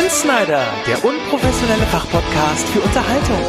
Insnider, der unprofessionelle Fachpodcast für Unterhaltung.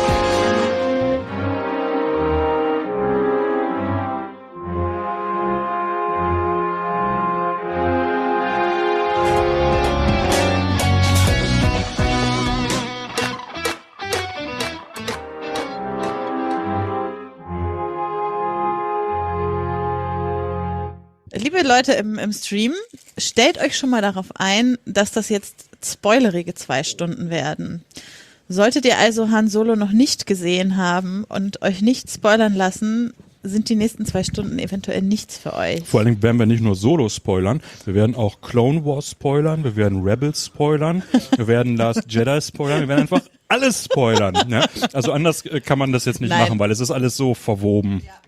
Liebe Leute im Stream, stellt euch schon mal darauf ein, dass das jetzt spoilerige 2 Stunden werden. Solltet ihr also Han Solo noch nicht gesehen haben und euch nicht spoilern lassen, sind die nächsten 2 Stunden eventuell nichts für euch. Vor allen Dingen werden wir nicht nur Solo spoilern, wir werden auch Clone Wars spoilern, wir werden Rebels spoilern, wir werden Last Jedi spoilern, wir werden einfach alles spoilern. Ne? Also anders kann man das jetzt nicht machen, weil es ist alles so verwoben. Ja.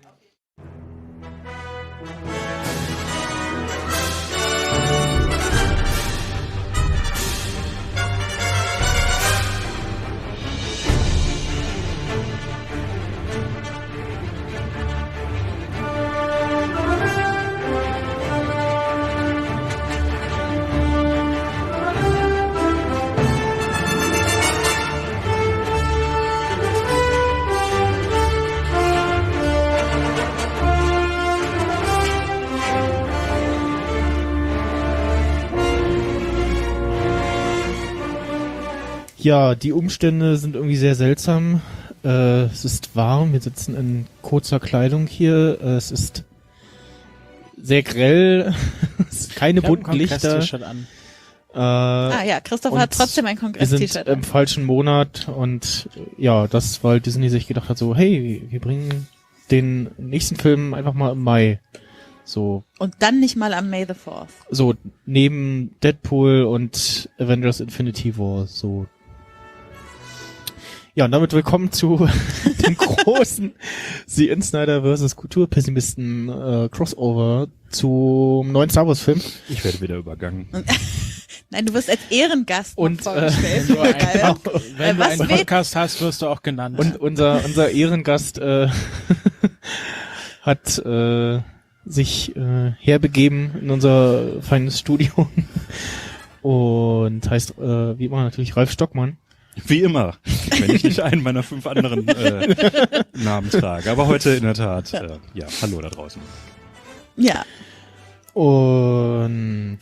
Ja, die Umstände sind irgendwie sehr seltsam. Es ist warm, wir sitzen in kurzer Kleidung hier. Es ist sehr grell, es ist keine bunten Lichter. Christoph hat trotzdem ein Kongress-T-Shirt. Wir sind im falschen Monat und ja, das, weil Disney sich gedacht hat so, hey, wir bringen den nächsten Film einfach mal im Mai. So. Und dann nicht mal am May the 4th. So, neben Deadpool und Avengers Infinity War, so. Ja, und damit willkommen zu dem großen The Insnider vs. Kulturpessimisten Crossover zum neuen Star Wars Film. Ich werde wieder übergangen. Nein, du wirst als Ehrengast vorgestellt. Wenn du einen Podcast hast, wirst du auch genannt. Und unser Ehrengast hat sich herbegeben in unser feines Studio und heißt wie immer natürlich Ralf Stockmann. Wie immer, wenn ich nicht einen meiner 5 anderen Namen trage. Aber heute in der Tat, hallo da draußen. Ja. Und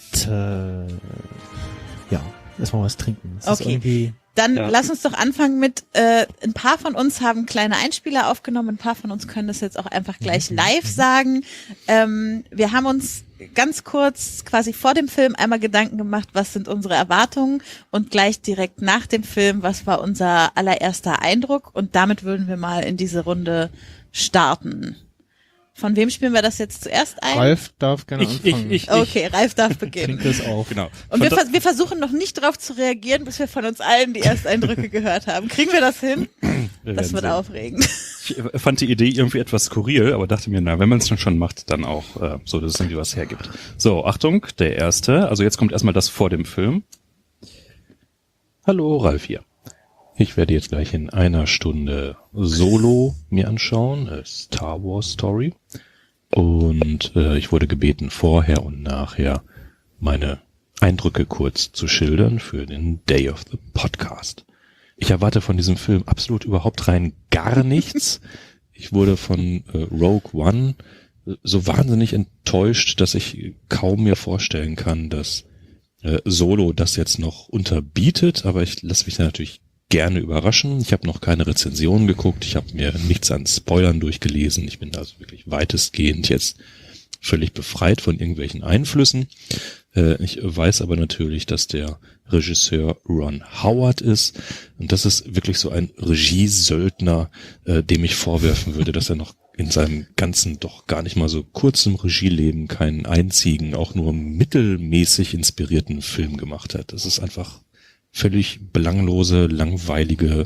erstmal was trinken. Das ist irgendwie. Dann lass uns doch anfangen mit, ein paar von uns haben kleine Einspieler aufgenommen, ein paar von uns können das jetzt auch einfach gleich live sagen. Wir haben uns ganz kurz quasi vor dem Film einmal Gedanken gemacht, was sind unsere Erwartungen und gleich direkt nach dem Film, was war unser allererster Eindruck und damit würden wir mal in diese Runde starten. Von wem spielen wir das jetzt zuerst ein? Ralf darf gerne anfangen. Okay, Ralf darf beginnen. Klingt das auch. Genau. Und wir versuchen noch nicht darauf zu reagieren, bis wir von uns allen die Ersteindrücke gehört haben. Kriegen wir das hin? Das wird aufregend. Ich fand die Idee irgendwie etwas skurril, aber dachte mir, wenn man es schon macht, dann auch so, dass es irgendwie was hergibt. So, Achtung, der erste. Also jetzt kommt erstmal das vor dem Film. Hallo, Ralf hier. Ich werde jetzt gleich in einer Stunde Solo mir anschauen, Star Wars Story. Und ich wurde gebeten, vorher und nachher meine Eindrücke kurz zu schildern für den Day of the Podcast. Ich erwarte von diesem Film absolut überhaupt rein gar nichts. Ich wurde von Rogue One so wahnsinnig enttäuscht, dass ich kaum mir vorstellen kann, dass Solo das jetzt noch unterbietet. Aber ich lasse mich da natürlich gerne überraschen. Ich habe noch keine Rezensionen geguckt. Ich habe mir nichts an Spoilern durchgelesen. Ich bin also wirklich weitestgehend jetzt völlig befreit von irgendwelchen Einflüssen. Ich weiß aber natürlich, dass der Regisseur Ron Howard ist. Und das ist wirklich so ein Regiesöldner, dem ich vorwerfen würde, dass er noch in seinem ganzen doch gar nicht mal so kurzen Regieleben keinen einzigen, auch nur mittelmäßig inspirierten Film gemacht hat. Das ist einfach völlig belanglose, langweilige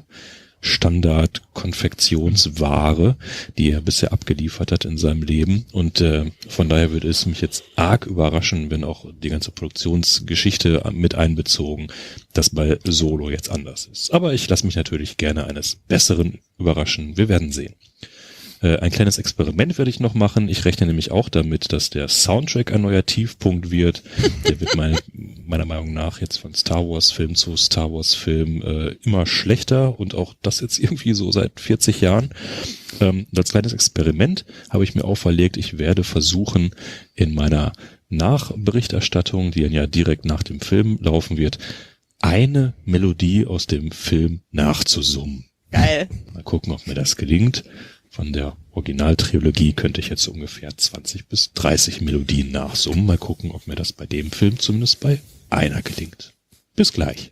Standard-Konfektionsware, die er bisher abgeliefert hat in seinem Leben. Und von daher würde es mich jetzt arg überraschen, wenn auch die ganze Produktionsgeschichte mit einbezogen, dass bei Solo jetzt anders ist. Aber ich lasse mich natürlich gerne eines Besseren überraschen. Wir werden sehen. Ein kleines Experiment werde ich noch machen. Ich rechne nämlich auch damit, dass der Soundtrack ein neuer Tiefpunkt wird. Der wird meiner Meinung nach jetzt von Star Wars Film zu Star Wars Film immer schlechter und auch das jetzt irgendwie so seit 40 Jahren. Als kleines Experiment habe ich mir auferlegt, ich werde versuchen, in meiner Nachberichterstattung, die dann ja direkt nach dem Film laufen wird, eine Melodie aus dem Film nachzusummen. Geil. Mal gucken, ob mir das gelingt. Von der Originaltrilogie könnte ich jetzt ungefähr 20 bis 30 Melodien nachsummen. Mal gucken, ob mir das bei dem Film zumindest bei einer gelingt. Bis gleich.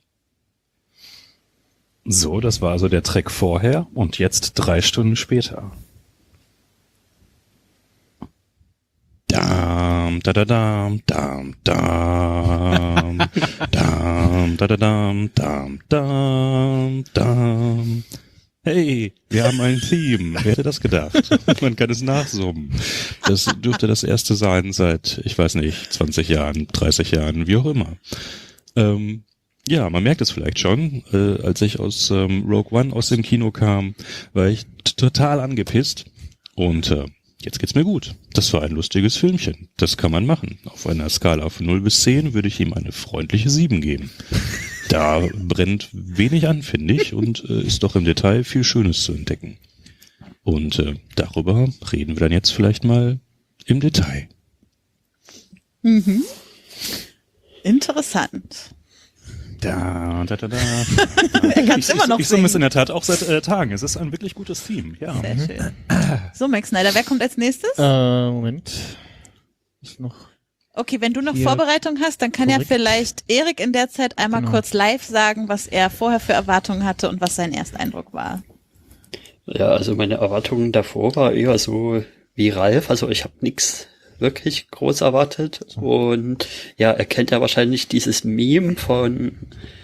So, das war also der Track vorher und jetzt 3 Stunden später. Dam, da da dam, dam, dam, dam, da da dam, dam, dam, dam. Hey, wir haben ein Theme. Wer hätte das gedacht? Man kann es nachsummen. Das dürfte das erste sein seit, ich weiß nicht, 20 Jahren, 30 Jahren, wie auch immer. Ja, man merkt es vielleicht schon. Als ich aus Rogue One aus dem Kino kam, war ich total angepisst. Und jetzt geht's mir gut. Das war ein lustiges Filmchen. Das kann man machen. Auf einer Skala von 0 bis 10 würde ich ihm eine freundliche 7 geben. Da brennt wenig an, finde ich, und ist doch im Detail viel Schönes zu entdecken. Und darüber reden wir dann jetzt vielleicht mal im Detail. Mhm. Interessant. Da. Er kann es immer noch Ich summe es in der Tat auch seit Tagen. Es ist ein wirklich gutes Theme. Ja. Sehr schön. So, Max Snyder, wer kommt als nächstes? Moment. Ist noch... Okay, wenn du noch Hier. Vorbereitung hast, dann kann Korrekt. ja vielleicht Erik in der Zeit einmal Genau. kurz live sagen, was er vorher für Erwartungen hatte und was sein Ersteindruck war. Ja, also meine Erwartungen davor war eher so wie Ralf. Also ich habe nichts wirklich groß erwartet. Und ja, er kennt ja wahrscheinlich dieses Meme von,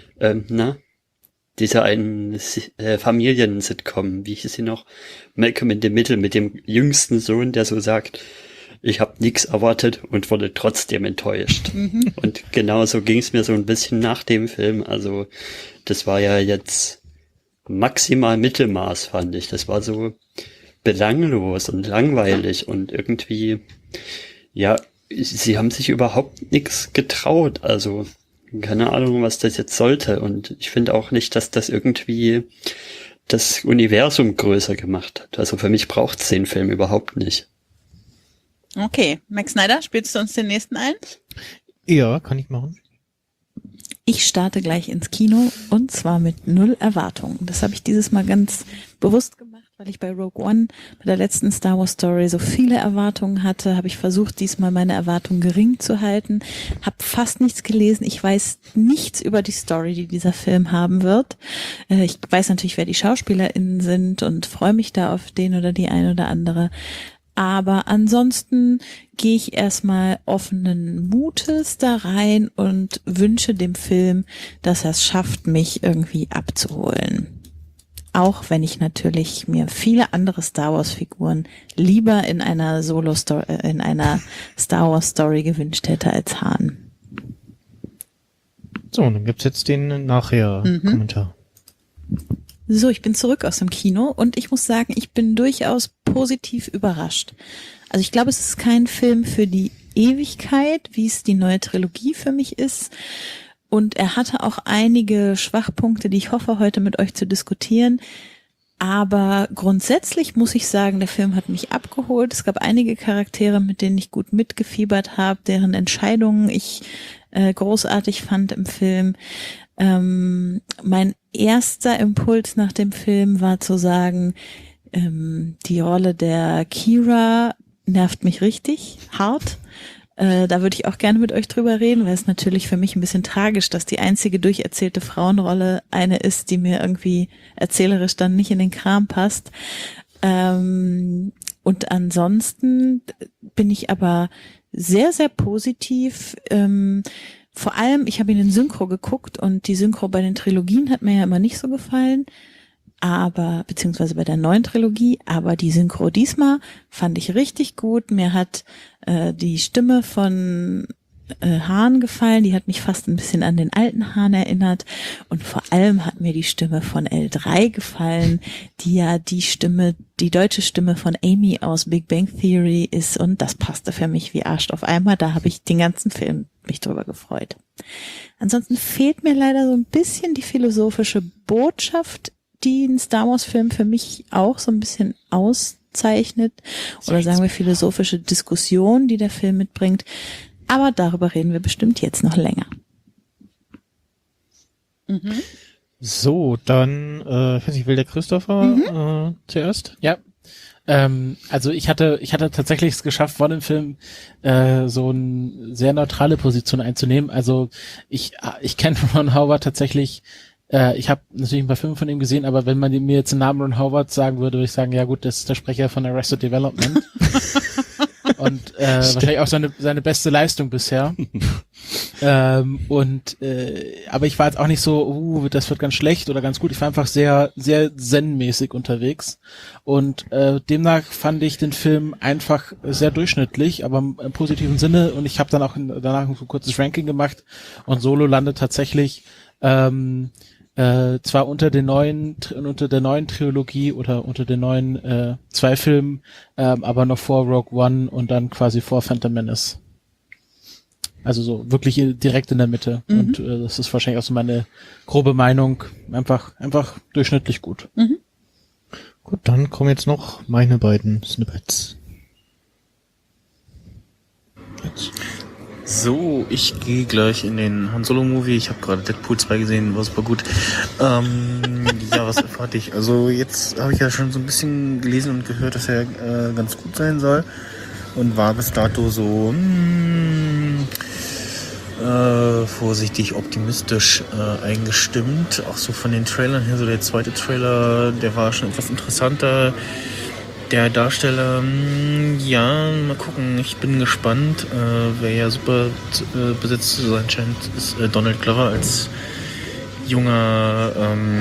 dieser einen Familien-Sitcom, wie hieß sie noch? Malcolm in the Middle mit dem jüngsten Sohn, der so sagt, ich habe nichts erwartet und wurde trotzdem enttäuscht. Mhm. Und genauso ging es mir so ein bisschen nach dem Film. Also das war ja jetzt maximal Mittelmaß, fand ich. Das war so belanglos und langweilig und irgendwie, ja, sie haben sich überhaupt nichts getraut. Also keine Ahnung, was das jetzt sollte. Und ich finde auch nicht, dass das irgendwie das Universum größer gemacht hat. Also für mich braucht es den Film überhaupt nicht. Okay, Max Snyder, spielst du uns den nächsten ein? Ja, kann ich machen. Ich starte gleich ins Kino und zwar mit 0 Erwartungen. Das habe ich dieses Mal ganz bewusst gemacht, weil ich bei Rogue One, bei der letzten Star Wars Story, so viele Erwartungen hatte. Habe ich versucht, diesmal meine Erwartungen gering zu halten. Habe fast nichts gelesen. Ich weiß nichts über die Story, die dieser Film haben wird. Ich weiß natürlich, wer die SchauspielerInnen sind und freue mich da auf den oder die eine oder andere. Aber ansonsten gehe ich erstmal offenen Mutes da rein und wünsche dem Film, dass er es schafft, mich irgendwie abzuholen. Auch wenn ich natürlich mir viele andere Star Wars Figuren lieber in einer Solo-Story, in einer Star Wars Story gewünscht hätte als Han. So, dann gibt's jetzt den Nachher-Kommentar. So, ich bin zurück aus dem Kino und ich muss sagen, ich bin durchaus positiv überrascht. Also ich glaube, es ist kein Film für die Ewigkeit, wie es die neue Trilogie für mich ist. Und er hatte auch einige Schwachpunkte, die ich hoffe, heute mit euch zu diskutieren. Aber grundsätzlich muss ich sagen, der Film hat mich abgeholt. Es gab einige Charaktere, mit denen ich gut mitgefiebert habe, deren Entscheidungen ich großartig fand im Film. Mein erster Impuls nach dem Film war zu sagen, die Rolle der Qi'ra nervt mich richtig hart. Da würde ich auch gerne mit euch drüber reden, weil es natürlich für mich ein bisschen tragisch, dass die einzige durcherzählte Frauenrolle eine ist, die mir irgendwie erzählerisch dann nicht in den Kram passt. Und ansonsten bin ich aber sehr, sehr positiv. Vor allem, ich habe ihn in Synchro geguckt und die Synchro bei den Trilogien hat mir ja immer nicht so gefallen, aber beziehungsweise bei der neuen Trilogie, aber die Synchro diesmal fand ich richtig gut. Mir hat die Stimme von Hahn gefallen. Die hat mich fast ein bisschen an den alten Hahn erinnert. Und vor allem hat mir die Stimme von L3 gefallen, die ja die deutsche Stimme von Amy aus Big Bang Theory ist. Und das passte für mich wie Arsch auf Eimer. Da habe ich den ganzen Film mich drüber gefreut. Ansonsten fehlt mir leider so ein bisschen die philosophische Botschaft, die ein Star Wars Film für mich auch so ein bisschen auszeichnet. Oder sagen wir philosophische Diskussion, die der Film mitbringt. Aber darüber reden wir bestimmt jetzt noch länger. Mhm. So, dann, ich weiß nicht, will der Christopher zuerst? Ja. Also ich hatte tatsächlich es geschafft, vor dem Film so eine sehr neutrale Position einzunehmen. Also ich kenne Ron Howard tatsächlich. Ich habe natürlich ein paar Filme von ihm gesehen, aber wenn man mir jetzt den Namen Ron Howard sagen würde ich sagen, ja gut, das ist der Sprecher von Arrested Development. Und wahrscheinlich auch seine beste Leistung bisher. Aber ich war jetzt auch nicht so, das wird ganz schlecht oder ganz gut. Ich war einfach sehr, sehr zen-mäßig unterwegs. Und demnach fand ich den Film einfach sehr durchschnittlich, aber im positiven Sinne. Und ich habe dann auch danach ein kurzes Ranking gemacht. Und Solo landet tatsächlich zwar unter der neuen Trilogie oder unter den neuen 2 Filmen, aber noch vor Rogue One und dann quasi vor Phantom Menace. Also so wirklich direkt in der Mitte. Mhm. Und das ist wahrscheinlich auch so meine grobe Meinung. Einfach durchschnittlich gut. Mhm. Gut, dann kommen jetzt noch meine beiden Snippets. Jetzt. So, ich gehe gleich in den Han Solo Movie. Ich habe gerade Deadpool 2 gesehen, war super gut. Ja, was erfahre ich? Also jetzt habe ich ja schon so ein bisschen gelesen und gehört, dass er ganz gut sein soll und war bis dato so vorsichtig optimistisch eingestimmt. Auch so von den Trailern her, so der zweite Trailer, der war schon etwas interessanter. Der Darsteller, ja, mal gucken, ich bin gespannt. Wer ja super besetzt zu sein scheint, ist Donald Glover als junger,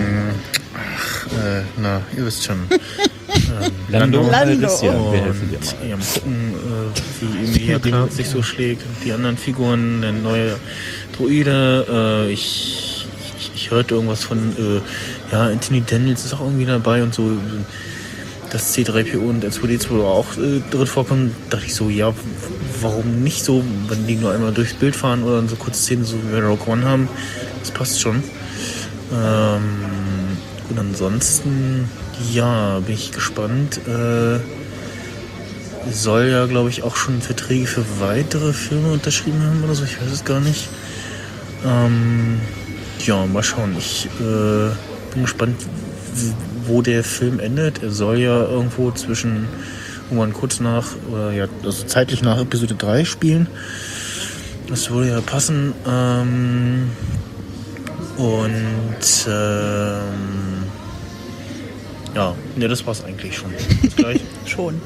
ihr wisst schon. Lando. Und, wir helfen dir mal. Ja, mal gucken, wie Emilia Clarke sich so schlägt. Die anderen Figuren, der neue Droide, ich hörte irgendwas von, Anthony Daniels ist auch irgendwie dabei und so. Dass C3PO und R2D2 auch drin vorkommen, dachte ich so, ja, warum nicht so, wenn die nur einmal durchs Bild fahren oder so kurze Szenen, so wie wir Rogue One haben, das passt schon. Und ansonsten, ja, bin ich gespannt. Soll ja, glaube ich, auch schon Verträge für weitere Filme unterschrieben haben oder so, ich weiß es gar nicht. Ja, mal schauen. Ich bin gespannt, wo der Film endet. Er soll ja irgendwo irgendwann kurz nach, oder ja, also zeitlich nach Episode 3 spielen. Das würde ja passen. Das war's eigentlich schon. Bis gleich. Schon.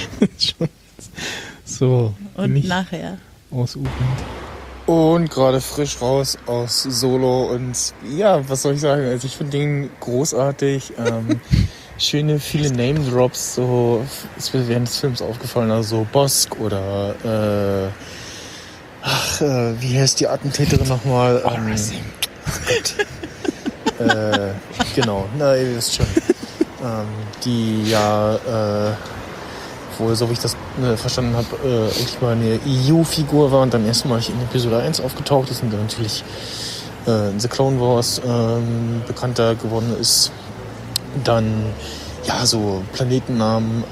So. Und nachher. Ausufernd. Und gerade frisch raus aus Solo und ja, was soll ich sagen, also ich finde den großartig, schöne, viele Name-Drops, so, ist mir während des Films aufgefallen, also so Bosk oder, wie heißt die Attentäterin nochmal? Genau, ihr wisst schon, die ja, wohl, so wie ich das verstanden habe, eigentlich mal eine EU-Figur war und dann erstmalig in Episode 1 aufgetaucht ist und dann natürlich in The Clone Wars bekannter geworden ist. Dann, ja, so Planetennamen,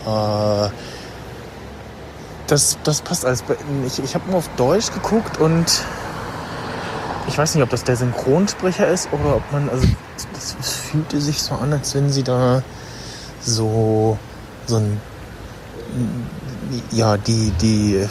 das passt alles. Ich habe nur auf Deutsch geguckt und ich weiß nicht, ob das der Synchronsprecher ist oder ob man, also das fühlte sich so an, als wenn sie da so ein die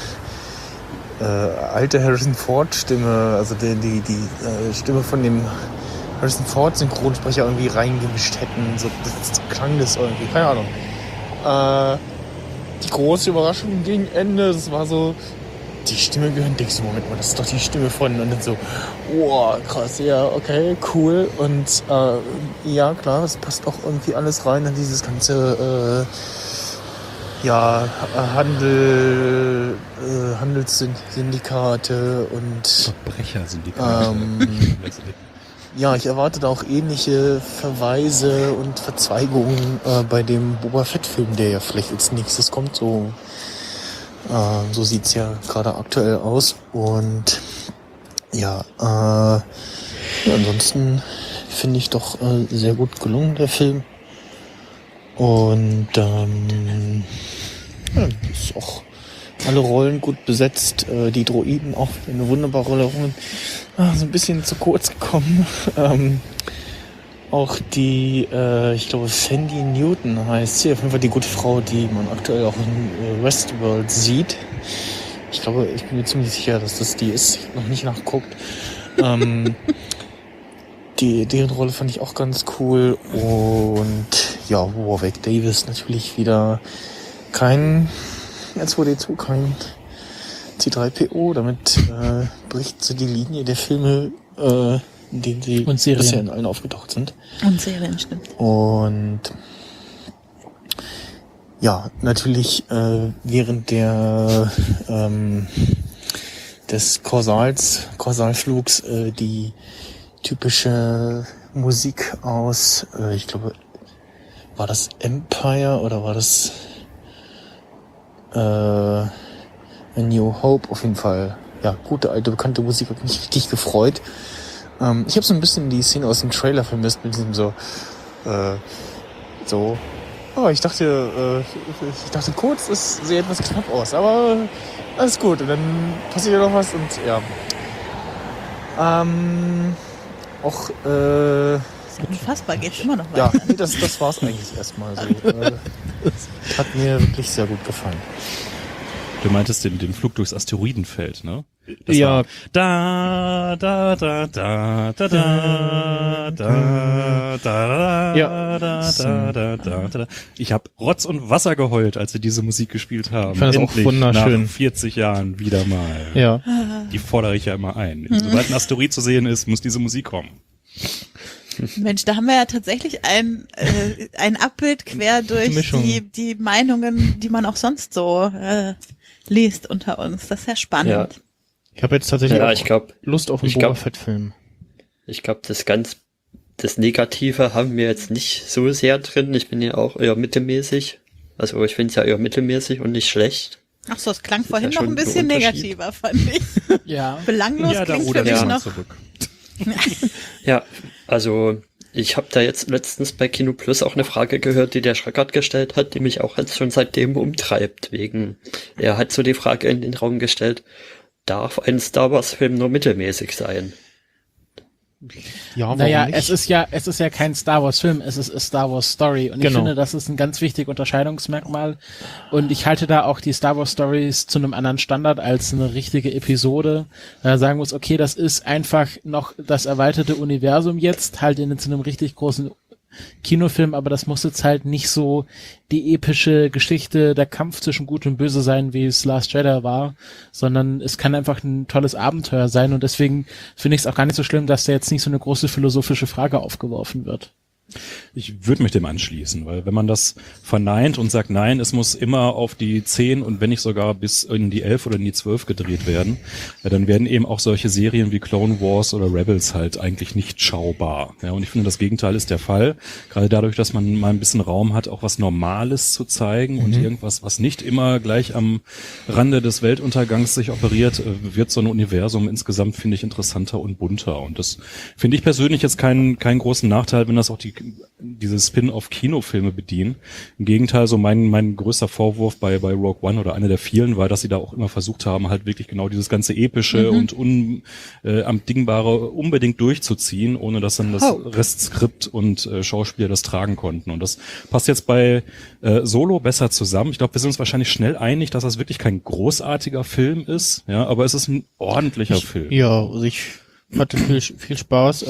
alte Harrison Ford Stimme, also die Stimme von dem Harrison Ford Synchronsprecher irgendwie reingemischt hätten, so das klang das irgendwie, keine Ahnung. Die große Überraschung gegen Ende, das war so, die Stimme gehört, denkst du, Moment mal, das ist doch die Stimme von, und dann so, wow, krass, ja, okay, cool, und ja, klar, es passt auch irgendwie alles rein in dieses ganze ja, Handelssyndikate und Verbrechersyndikate. ja, ich erwarte da auch ähnliche Verweise und Verzweigungen bei dem Boba Fett-Film, der ja vielleicht als nächstes kommt. So sieht's ja gerade aktuell aus. Und ja, ansonsten finde ich doch sehr gut gelungen, der Film. Und ist auch alle Rollen gut besetzt. Die Droiden auch eine wunderbare Rolle. So ein bisschen zu kurz gekommen. Auch die, ich glaube, Sandy Newton heißt sie. Auf jeden Fall die gute Frau, die man aktuell auch in Westworld sieht. Ich glaube, ich bin mir ziemlich sicher, dass das die ist. Ich habe noch nicht nachgeguckt. Deren Rolle fand ich auch ganz cool. Und ja, Warwick Davis natürlich wieder kein R2D2, kein C3PO. Damit bricht sie die Linie der Filme, in denen sie bisher in allen aufgetaucht sind. Und Serien, stimmt. Und ja, natürlich während des Korsalflugs die typische Musik aus, ich glaube, war das Empire oder war das A New Hope? Auf jeden Fall, ja, gute alte bekannte Musik, hat mich richtig gefreut. Ich habe so ein bisschen die Szene aus dem Trailer vermisst mit diesem ich dachte kurz, es sieht etwas knapp aus, aber alles gut. Und dann passiert ja noch was und ja. Auch Unfassbar, geht immer noch ja, weiter. nee, das war's eigentlich erstmal so. Hat mir wirklich sehr gut gefallen. Du meintest den Flug durchs Asteroidenfeld, ne? Das Ja. war da da da da da da da da Ja. da. Ich habe Rotz und Wasser geheult, als sie diese Musik gespielt haben. Ich fand das auch Endlich wunderschön. Nach 40 Jahren wieder mal. Ja. Die fordere ich ja immer ein. Sobald ein Asteroid zu sehen ist, muss diese Musik kommen. Mensch, da haben wir ja tatsächlich ein Abbild quer durch Mischung. die Meinungen, die man auch sonst so liest unter uns. Das ist ja spannend. Ja. Ich habe jetzt tatsächlich Ja, auch ich glaube, Lust auf einen Boba Fett-Film. das Negative haben wir jetzt nicht so sehr drin. Ich bin ja auch eher mittelmäßig. Also ich finde es ja eher mittelmäßig und nicht schlecht. Ach so, es klang Das ist vorhin ja noch schon ein bisschen ein Unterschied. negativer, fand ich. Ja. Belanglos Ja, da klingt für rudert mich er noch. zurück. Ja, also ich habe da jetzt letztens bei Kino Plus auch eine Frage gehört, die der Schreckert gestellt hat, die mich auch jetzt schon seitdem umtreibt. Er hat so die Frage in den Raum gestellt, darf ein Star Wars Film nur mittelmäßig sein? Ja, warum Naja, nicht? es ist ja kein Star Wars Film, es ist a Star Wars Story. Und ich Genau. finde, das ist ein ganz wichtiges Unterscheidungsmerkmal. Und ich halte da auch die Star Wars Stories zu einem anderen Standard als eine richtige Episode. Da sagen muss, okay, das ist einfach noch das erweiterte Universum jetzt, halt zu einem richtig großen Kinofilm, aber das muss jetzt halt nicht so die epische Geschichte, der Kampf zwischen Gut und Böse sein, wie es Last Jedi war, sondern es kann einfach ein tolles Abenteuer sein und deswegen finde ich es auch gar nicht so schlimm, dass da jetzt nicht so eine große philosophische Frage aufgeworfen wird. Ich würde mich dem anschließen, weil wenn man das verneint und sagt, nein, es muss immer auf die 10 und wenn nicht sogar bis in die 11 oder in die 12 gedreht werden, ja, dann werden eben auch solche Serien wie Clone Wars oder Rebels halt eigentlich nicht schaubar. Ja, und ich finde, das Gegenteil ist der Fall. Gerade dadurch, dass man mal ein bisschen Raum hat, auch was Normales zu zeigen und irgendwas, was nicht immer gleich am Rande des Weltuntergangs sich operiert, wird so ein Universum insgesamt, finde ich, interessanter und bunter. Und das finde ich persönlich jetzt keinen großen Nachteil, wenn das auch diese Spin-off-Kinofilme bedienen. Im Gegenteil, so mein größter Vorwurf bei Rogue One oder einer der vielen war, dass sie da auch immer versucht haben, halt wirklich genau dieses ganze Epische und Unabdingbare unbedingt durchzuziehen, ohne dass dann das Restskript und Schauspieler das tragen konnten. Und das passt jetzt bei Solo besser zusammen. Ich glaube, wir sind uns wahrscheinlich schnell einig, dass das wirklich kein großartiger Film ist, ja, aber es ist ein ordentlicher Film. Ja, also ich hatte viel Spaß.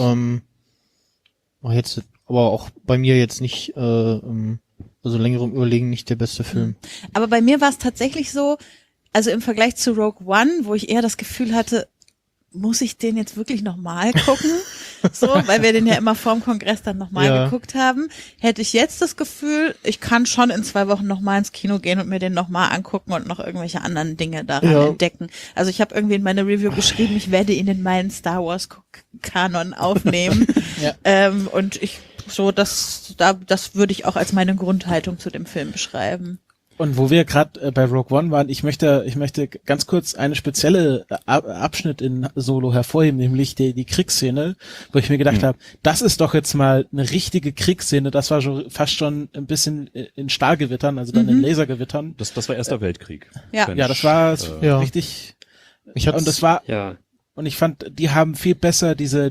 War jetzt aber auch bei mir jetzt nicht, also längerem Überlegen nicht der beste Film. Aber bei mir war es tatsächlich so, also im Vergleich zu Rogue One, wo ich eher das Gefühl hatte, muss ich den jetzt wirklich nochmal gucken? so, weil wir den ja immer vorm Kongress dann nochmal Ja. geguckt haben, hätte ich jetzt das Gefühl, ich kann schon in 2 Wochen nochmal ins Kino gehen und mir den nochmal angucken und noch irgendwelche anderen Dinge daran Ja. entdecken. Also ich habe irgendwie in meiner Review geschrieben, ich werde ihn in meinen Star Wars Kanon aufnehmen. Ja. Und ich so, das würde ich auch als meine Grundhaltung zu dem Film beschreiben. Und wo wir gerade bei Rogue One waren, ich möchte ganz kurz eine spezielle Abschnitt in Solo hervorheben, nämlich die Kriegsszene, wo ich mir gedacht habe, das ist doch jetzt mal eine richtige Kriegsszene. Das war schon fast schon ein bisschen in Stahlgewittern, also dann in Lasergewittern. Das war Erster Weltkrieg. Ja. Ja, das war Ja. richtig. Ich hatte Und das war Ja. Und ich fand, die haben viel besser diese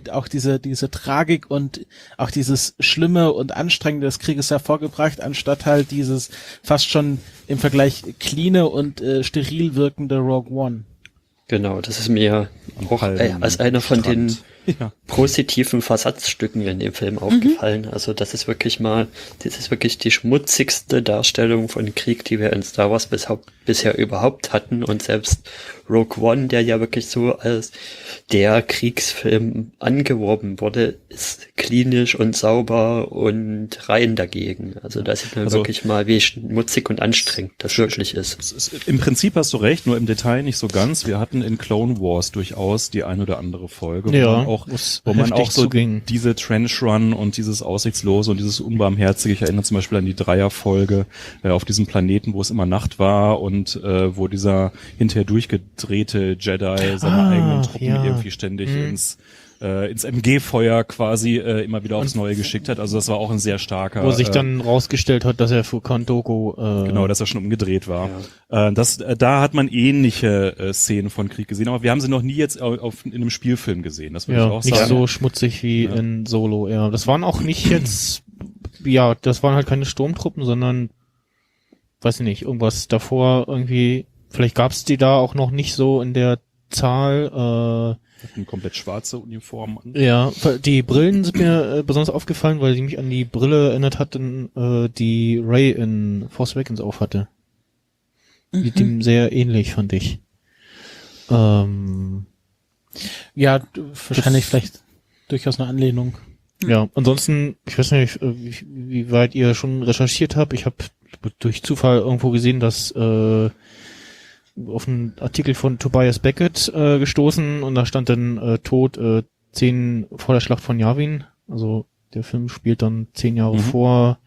Tragik und auch dieses Schlimme und Anstrengende des Krieges hervorgebracht, anstatt halt dieses fast schon im Vergleich cleane und steril wirkende Rogue One. Genau, das ist mir auch als einer von den positiven Versatzstücken in dem Film aufgefallen. Also das ist wirklich die schmutzigste Darstellung von Krieg, die wir in Star Wars bisher überhaupt hatten. Und selbst Rogue One, der ja wirklich so als der Kriegsfilm angeworben wurde, ist klinisch und sauber und rein dagegen. Also da sieht man wirklich mal, wie schmutzig und anstrengend das wirklich ist. Im Prinzip hast du recht, nur im Detail nicht so ganz. Wir hatten in Clone Wars durchaus die ein oder andere Folge, wo man auch so zuging. diese Trench Run und dieses Aussichtslose und dieses Unbarmherzige, ich erinnere zum Beispiel an die Dreierfolge auf diesem Planeten, wo es immer Nacht war und wo dieser hinterher durchgedrehte Jedi seine eigenen Truppen irgendwie ständig ins MG-Feuer quasi immer wieder aufs Neue geschickt hat. Also das war auch ein sehr starker... Wo sich dann rausgestellt hat, dass er für Count Dooku... Genau, dass er schon umgedreht war. Ja. Da hat man ähnliche Szenen von Krieg gesehen, aber wir haben sie noch nie jetzt in einem Spielfilm gesehen. Das würde ich auch nicht sagen. so schmutzig wie in Solo, ja. Das waren auch nicht jetzt... Ja, das waren halt keine Sturmtruppen, sondern... Weiß ich nicht, irgendwas davor irgendwie... Vielleicht gab's die da auch noch nicht so in der Zahl... Hatten komplett schwarze Uniformen an. Ja, die Brillen sind mir besonders aufgefallen, weil sie mich an die Brille erinnert hatten, die Rey in Force Awakens aufhatte. Sieht dem sehr ähnlich, fand ich. Ja, wahrscheinlich vielleicht durchaus eine Anlehnung. Ja, ansonsten, ich weiß nicht, wie weit ihr schon recherchiert habt. Ich habe durch Zufall irgendwo gesehen, dass auf einen Artikel von Tobias Beckett gestoßen und da stand dann Tod 10 vor der Schlacht von Yavin. Also der Film spielt dann 10 Jahre vor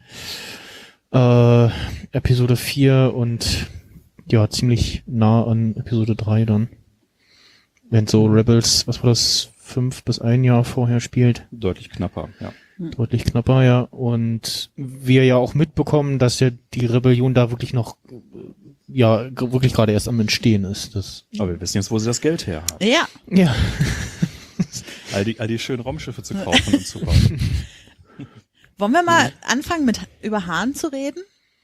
Episode 4 und ja, ziemlich nah an Episode 3 dann. Wenn so Rebels, was war das, 5 bis 1 Jahr vorher spielt. Deutlich knapper, ja. Deutlich knapper, ja. Und wir ja auch mitbekommen, dass ja die Rebellion da wirklich noch wirklich gerade erst am Entstehen ist. Aber wir wissen jetzt, wo sie das Geld her haben. Ja. Ja. all die schönen Raumschiffe zu kaufen und zu bauen. Wollen wir mal anfangen über Han zu reden?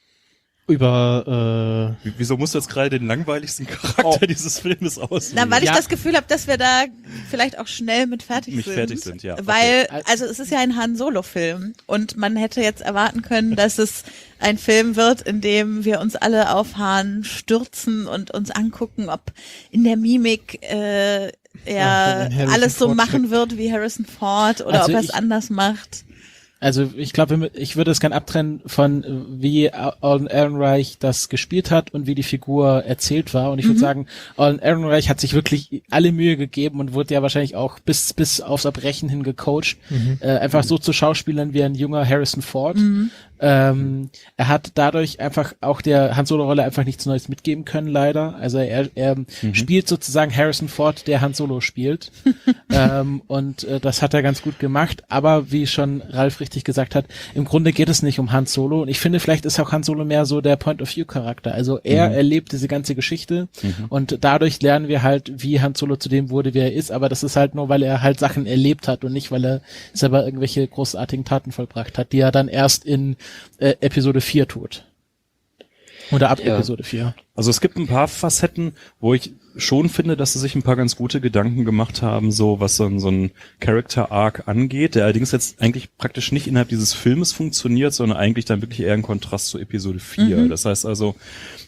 Über Wieso musst du jetzt gerade den langweiligsten Charakter dieses Filmes auswählen? Na, weil ich das Gefühl habe, dass wir da vielleicht auch schnell mit fertig sind. Ja. Weil, also es ist ja ein Han Solo-Film und man hätte jetzt erwarten können, dass es ein Film wird, in dem wir uns alle auf Han stürzen und uns angucken, ob in der Mimik er alles so machen wird wie Harrison Ford oder Also ob er es anders macht. Also ich glaube, ich würde es gern abtrennen von wie Alden Ehrenreich das gespielt hat und wie die Figur erzählt war. Und ich würde sagen, Alden Ehrenreich hat sich wirklich alle Mühe gegeben und wurde ja wahrscheinlich auch bis aufs Erbrechen hin gecoacht, einfach so zu schauspielern wie ein junger Harrison Ford. Er hat dadurch einfach auch der Han Solo-Rolle einfach nichts Neues mitgeben können, leider. Also er spielt sozusagen Harrison Ford, der Han Solo spielt. Und das hat er ganz gut gemacht. Aber wie schon Ralf richtig gesagt hat, im Grunde geht es nicht um Han Solo. Und ich finde, vielleicht ist auch Han Solo mehr so der Point-of-View-Charakter. Also er erlebt diese ganze Geschichte und dadurch lernen wir halt, wie Han Solo zu dem wurde, wie er ist. Aber das ist halt nur, weil er halt Sachen erlebt hat und nicht, weil er selber irgendwelche großartigen Taten vollbracht hat, die er dann erst in Episode 4 tut. Oder ab Episode 4. Also es gibt ein paar Facetten, wo ich schon finde, dass sie sich ein paar ganz gute Gedanken gemacht haben, so was so ein Character Arc angeht, der allerdings jetzt eigentlich praktisch nicht innerhalb dieses Filmes funktioniert, sondern eigentlich dann wirklich eher im Kontrast zu Episode 4. Das heißt also,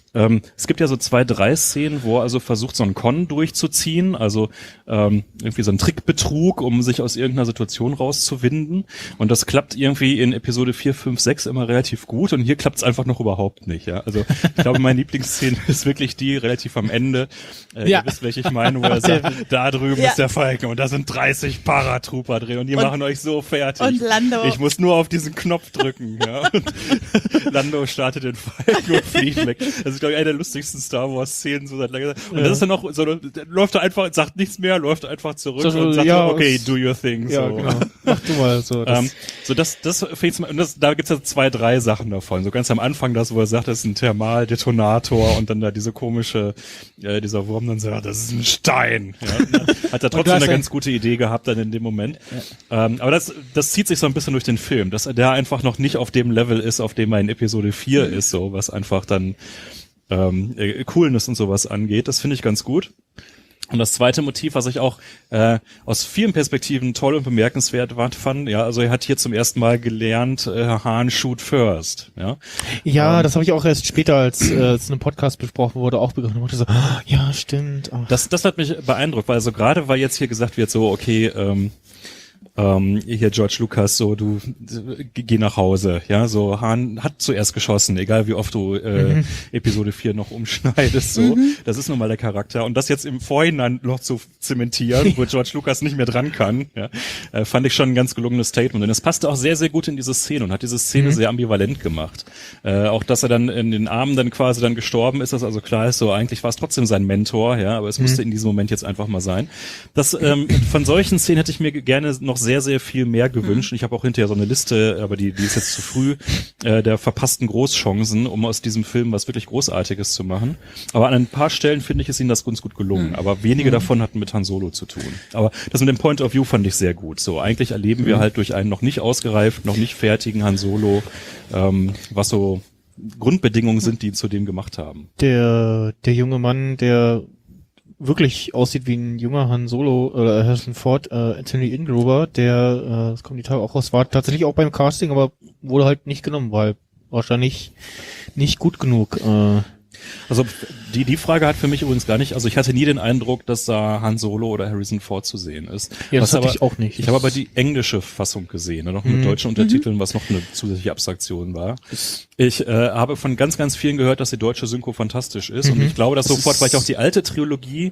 Es gibt ja so 2, 3 Szenen, wo er also versucht, so einen Con durchzuziehen, also irgendwie so einen Trickbetrug, um sich aus irgendeiner Situation rauszuwinden. Und das klappt irgendwie in Episode 4, 5, 6 immer relativ gut und hier klappt es einfach noch überhaupt nicht. Ja? Also ich glaube, meine Lieblingsszene ist wirklich die relativ am Ende. Ihr wisst, welche ich meine, wo er sagt, da drüben ist der Falken und da sind 30 Paratrooper drin und die machen euch so fertig. Und Lando. Ich muss nur auf diesen Knopf drücken. Ja? Und Lando startet den Falken und fliegt weg. Das ist, glaube ich, eine der lustigsten Star Wars Szenen so seit langer Zeit. Und das ist dann noch so, läuft er einfach, sagt nichts mehr, läuft einfach zurück und sagt, okay, do your thing. Ja, so. genau. Mach du mal so. Das fängt's mal, und da gibt's ja 2, 3 Sachen davon. So ganz am Anfang das, wo er sagt, das ist ein Thermaldetonator und dann da diese komische, dieser Wurm dann sagt, das ist ein Stein. Ja, hat er trotzdem eine ganz gute Idee gehabt dann in dem Moment. Ja. Aber das zieht sich so ein bisschen durch den Film, dass der einfach noch nicht auf dem Level ist, auf dem er in Episode 4 ist, so, was einfach dann Coolness und sowas angeht. Das finde ich ganz gut. Und das zweite Motiv, was ich auch aus vielen Perspektiven toll und bemerkenswert fand, ja, also er hat hier zum ersten Mal gelernt, Han shoot first, ja. Ja, das habe ich auch erst später, als es in einem Podcast besprochen wurde, auch begriffen. Und so, ja, stimmt. Oh. Das hat mich beeindruckt, weil also gerade weil jetzt hier gesagt wird, so, okay, hier George Lucas, so du geh nach Hause, ja, so Han hat zuerst geschossen, egal wie oft du Episode 4 noch umschneidest, so, das ist nun mal der Charakter und das jetzt im Vorhinein noch zu zementieren, wo George Lucas nicht mehr dran kann, ja, fand ich schon ein ganz gelungenes Statement und es passte auch sehr, sehr gut in diese Szene und hat diese Szene sehr ambivalent gemacht, auch dass er dann in den Armen dann quasi dann gestorben ist, dass also klar ist, so eigentlich war es trotzdem sein Mentor, ja, aber es musste in diesem Moment jetzt einfach mal sein. Das von solchen Szenen hätte ich mir gerne noch sehr, sehr viel mehr gewünscht. Ich habe auch hinterher so eine Liste, aber die ist jetzt zu früh, der verpassten Großchancen, um aus diesem Film was wirklich Großartiges zu machen. Aber an ein paar Stellen finde ich, ist ihnen das ganz gut gelungen. Aber wenige davon hatten mit Han Solo zu tun. Aber das mit dem Point of View fand ich sehr gut. So, eigentlich erleben wir halt durch einen noch nicht ausgereift, noch nicht fertigen Han Solo, was so Grundbedingungen sind, die ihn zu dem gemacht haben. Der junge Mann, der wirklich aussieht wie ein junger Han Solo oder Harrison Ford, Anthony Ingruber, der, das kommt die Tage auch raus, war tatsächlich auch beim Casting, aber wurde halt nicht genommen, weil wahrscheinlich nicht gut genug. Also die Frage hat für mich übrigens gar nicht, also ich hatte nie den Eindruck, dass da Han Solo oder Harrison Ford zu sehen ist. Ja, das hatte ich auch nicht. Ich habe aber die englische Fassung gesehen, noch mit deutschen Untertiteln, was noch eine zusätzliche Abstraktion war. Ich habe von ganz, ganz vielen gehört, dass die deutsche Synchro fantastisch ist und ich glaube das sofort, weil ich auch die alte Trilogie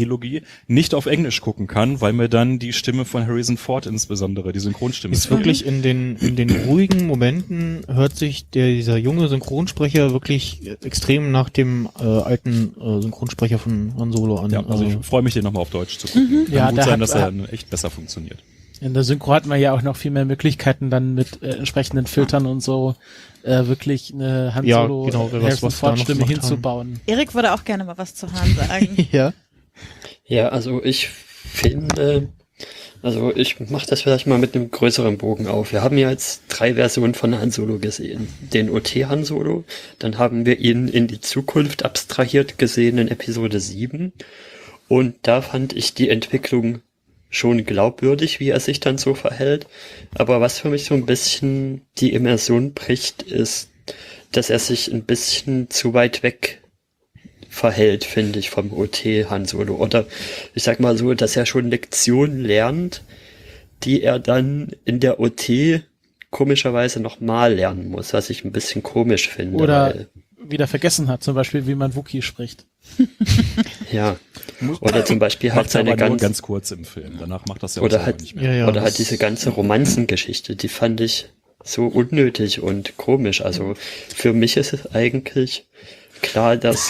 nicht auf Englisch gucken kann, weil mir dann die Stimme von Harrison Ford insbesondere, die Synchronstimme ist wirklich in den ruhigen Momenten hört sich dieser junge Synchronsprecher wirklich extrem nach dem alten Synchronsprecher von Han Solo an. Ja, also ich freue mich, den nochmal auf Deutsch zu gucken. Kann gut sein, dass er echt besser funktioniert. In der Synchro hat man ja auch noch viel mehr Möglichkeiten, dann mit entsprechenden Filtern und so wirklich eine Han Solo Harrison Ford Stimme hinzubauen. Erik würde auch gerne mal was zu Han sagen. Ja, also ich finde, also ich mache das vielleicht mal mit einem größeren Bogen auf. Wir haben ja jetzt 3 Versionen von Han Solo gesehen. Den OT Han Solo, dann haben wir ihn in die Zukunft abstrahiert gesehen in Episode 7. Und da fand ich die Entwicklung schon glaubwürdig, wie er sich dann so verhält. Aber was für mich so ein bisschen die Immersion bricht, ist, dass er sich ein bisschen zu weit weg verhält, finde ich, vom OT Han Solo. Oder ich sag mal so, dass er schon Lektionen lernt, die er dann in der OT komischerweise nochmal lernen muss, was ich ein bisschen komisch finde. Oder wieder vergessen hat, zum Beispiel, wie man Wookiee spricht. Ja. Oder zum Beispiel halt seine ganz kurz im Film. Danach macht das ja auch halt, nicht mehr. Oder halt diese ganze Romanzengeschichte, die fand ich so unnötig und komisch. Also für mich ist es eigentlich klar, dass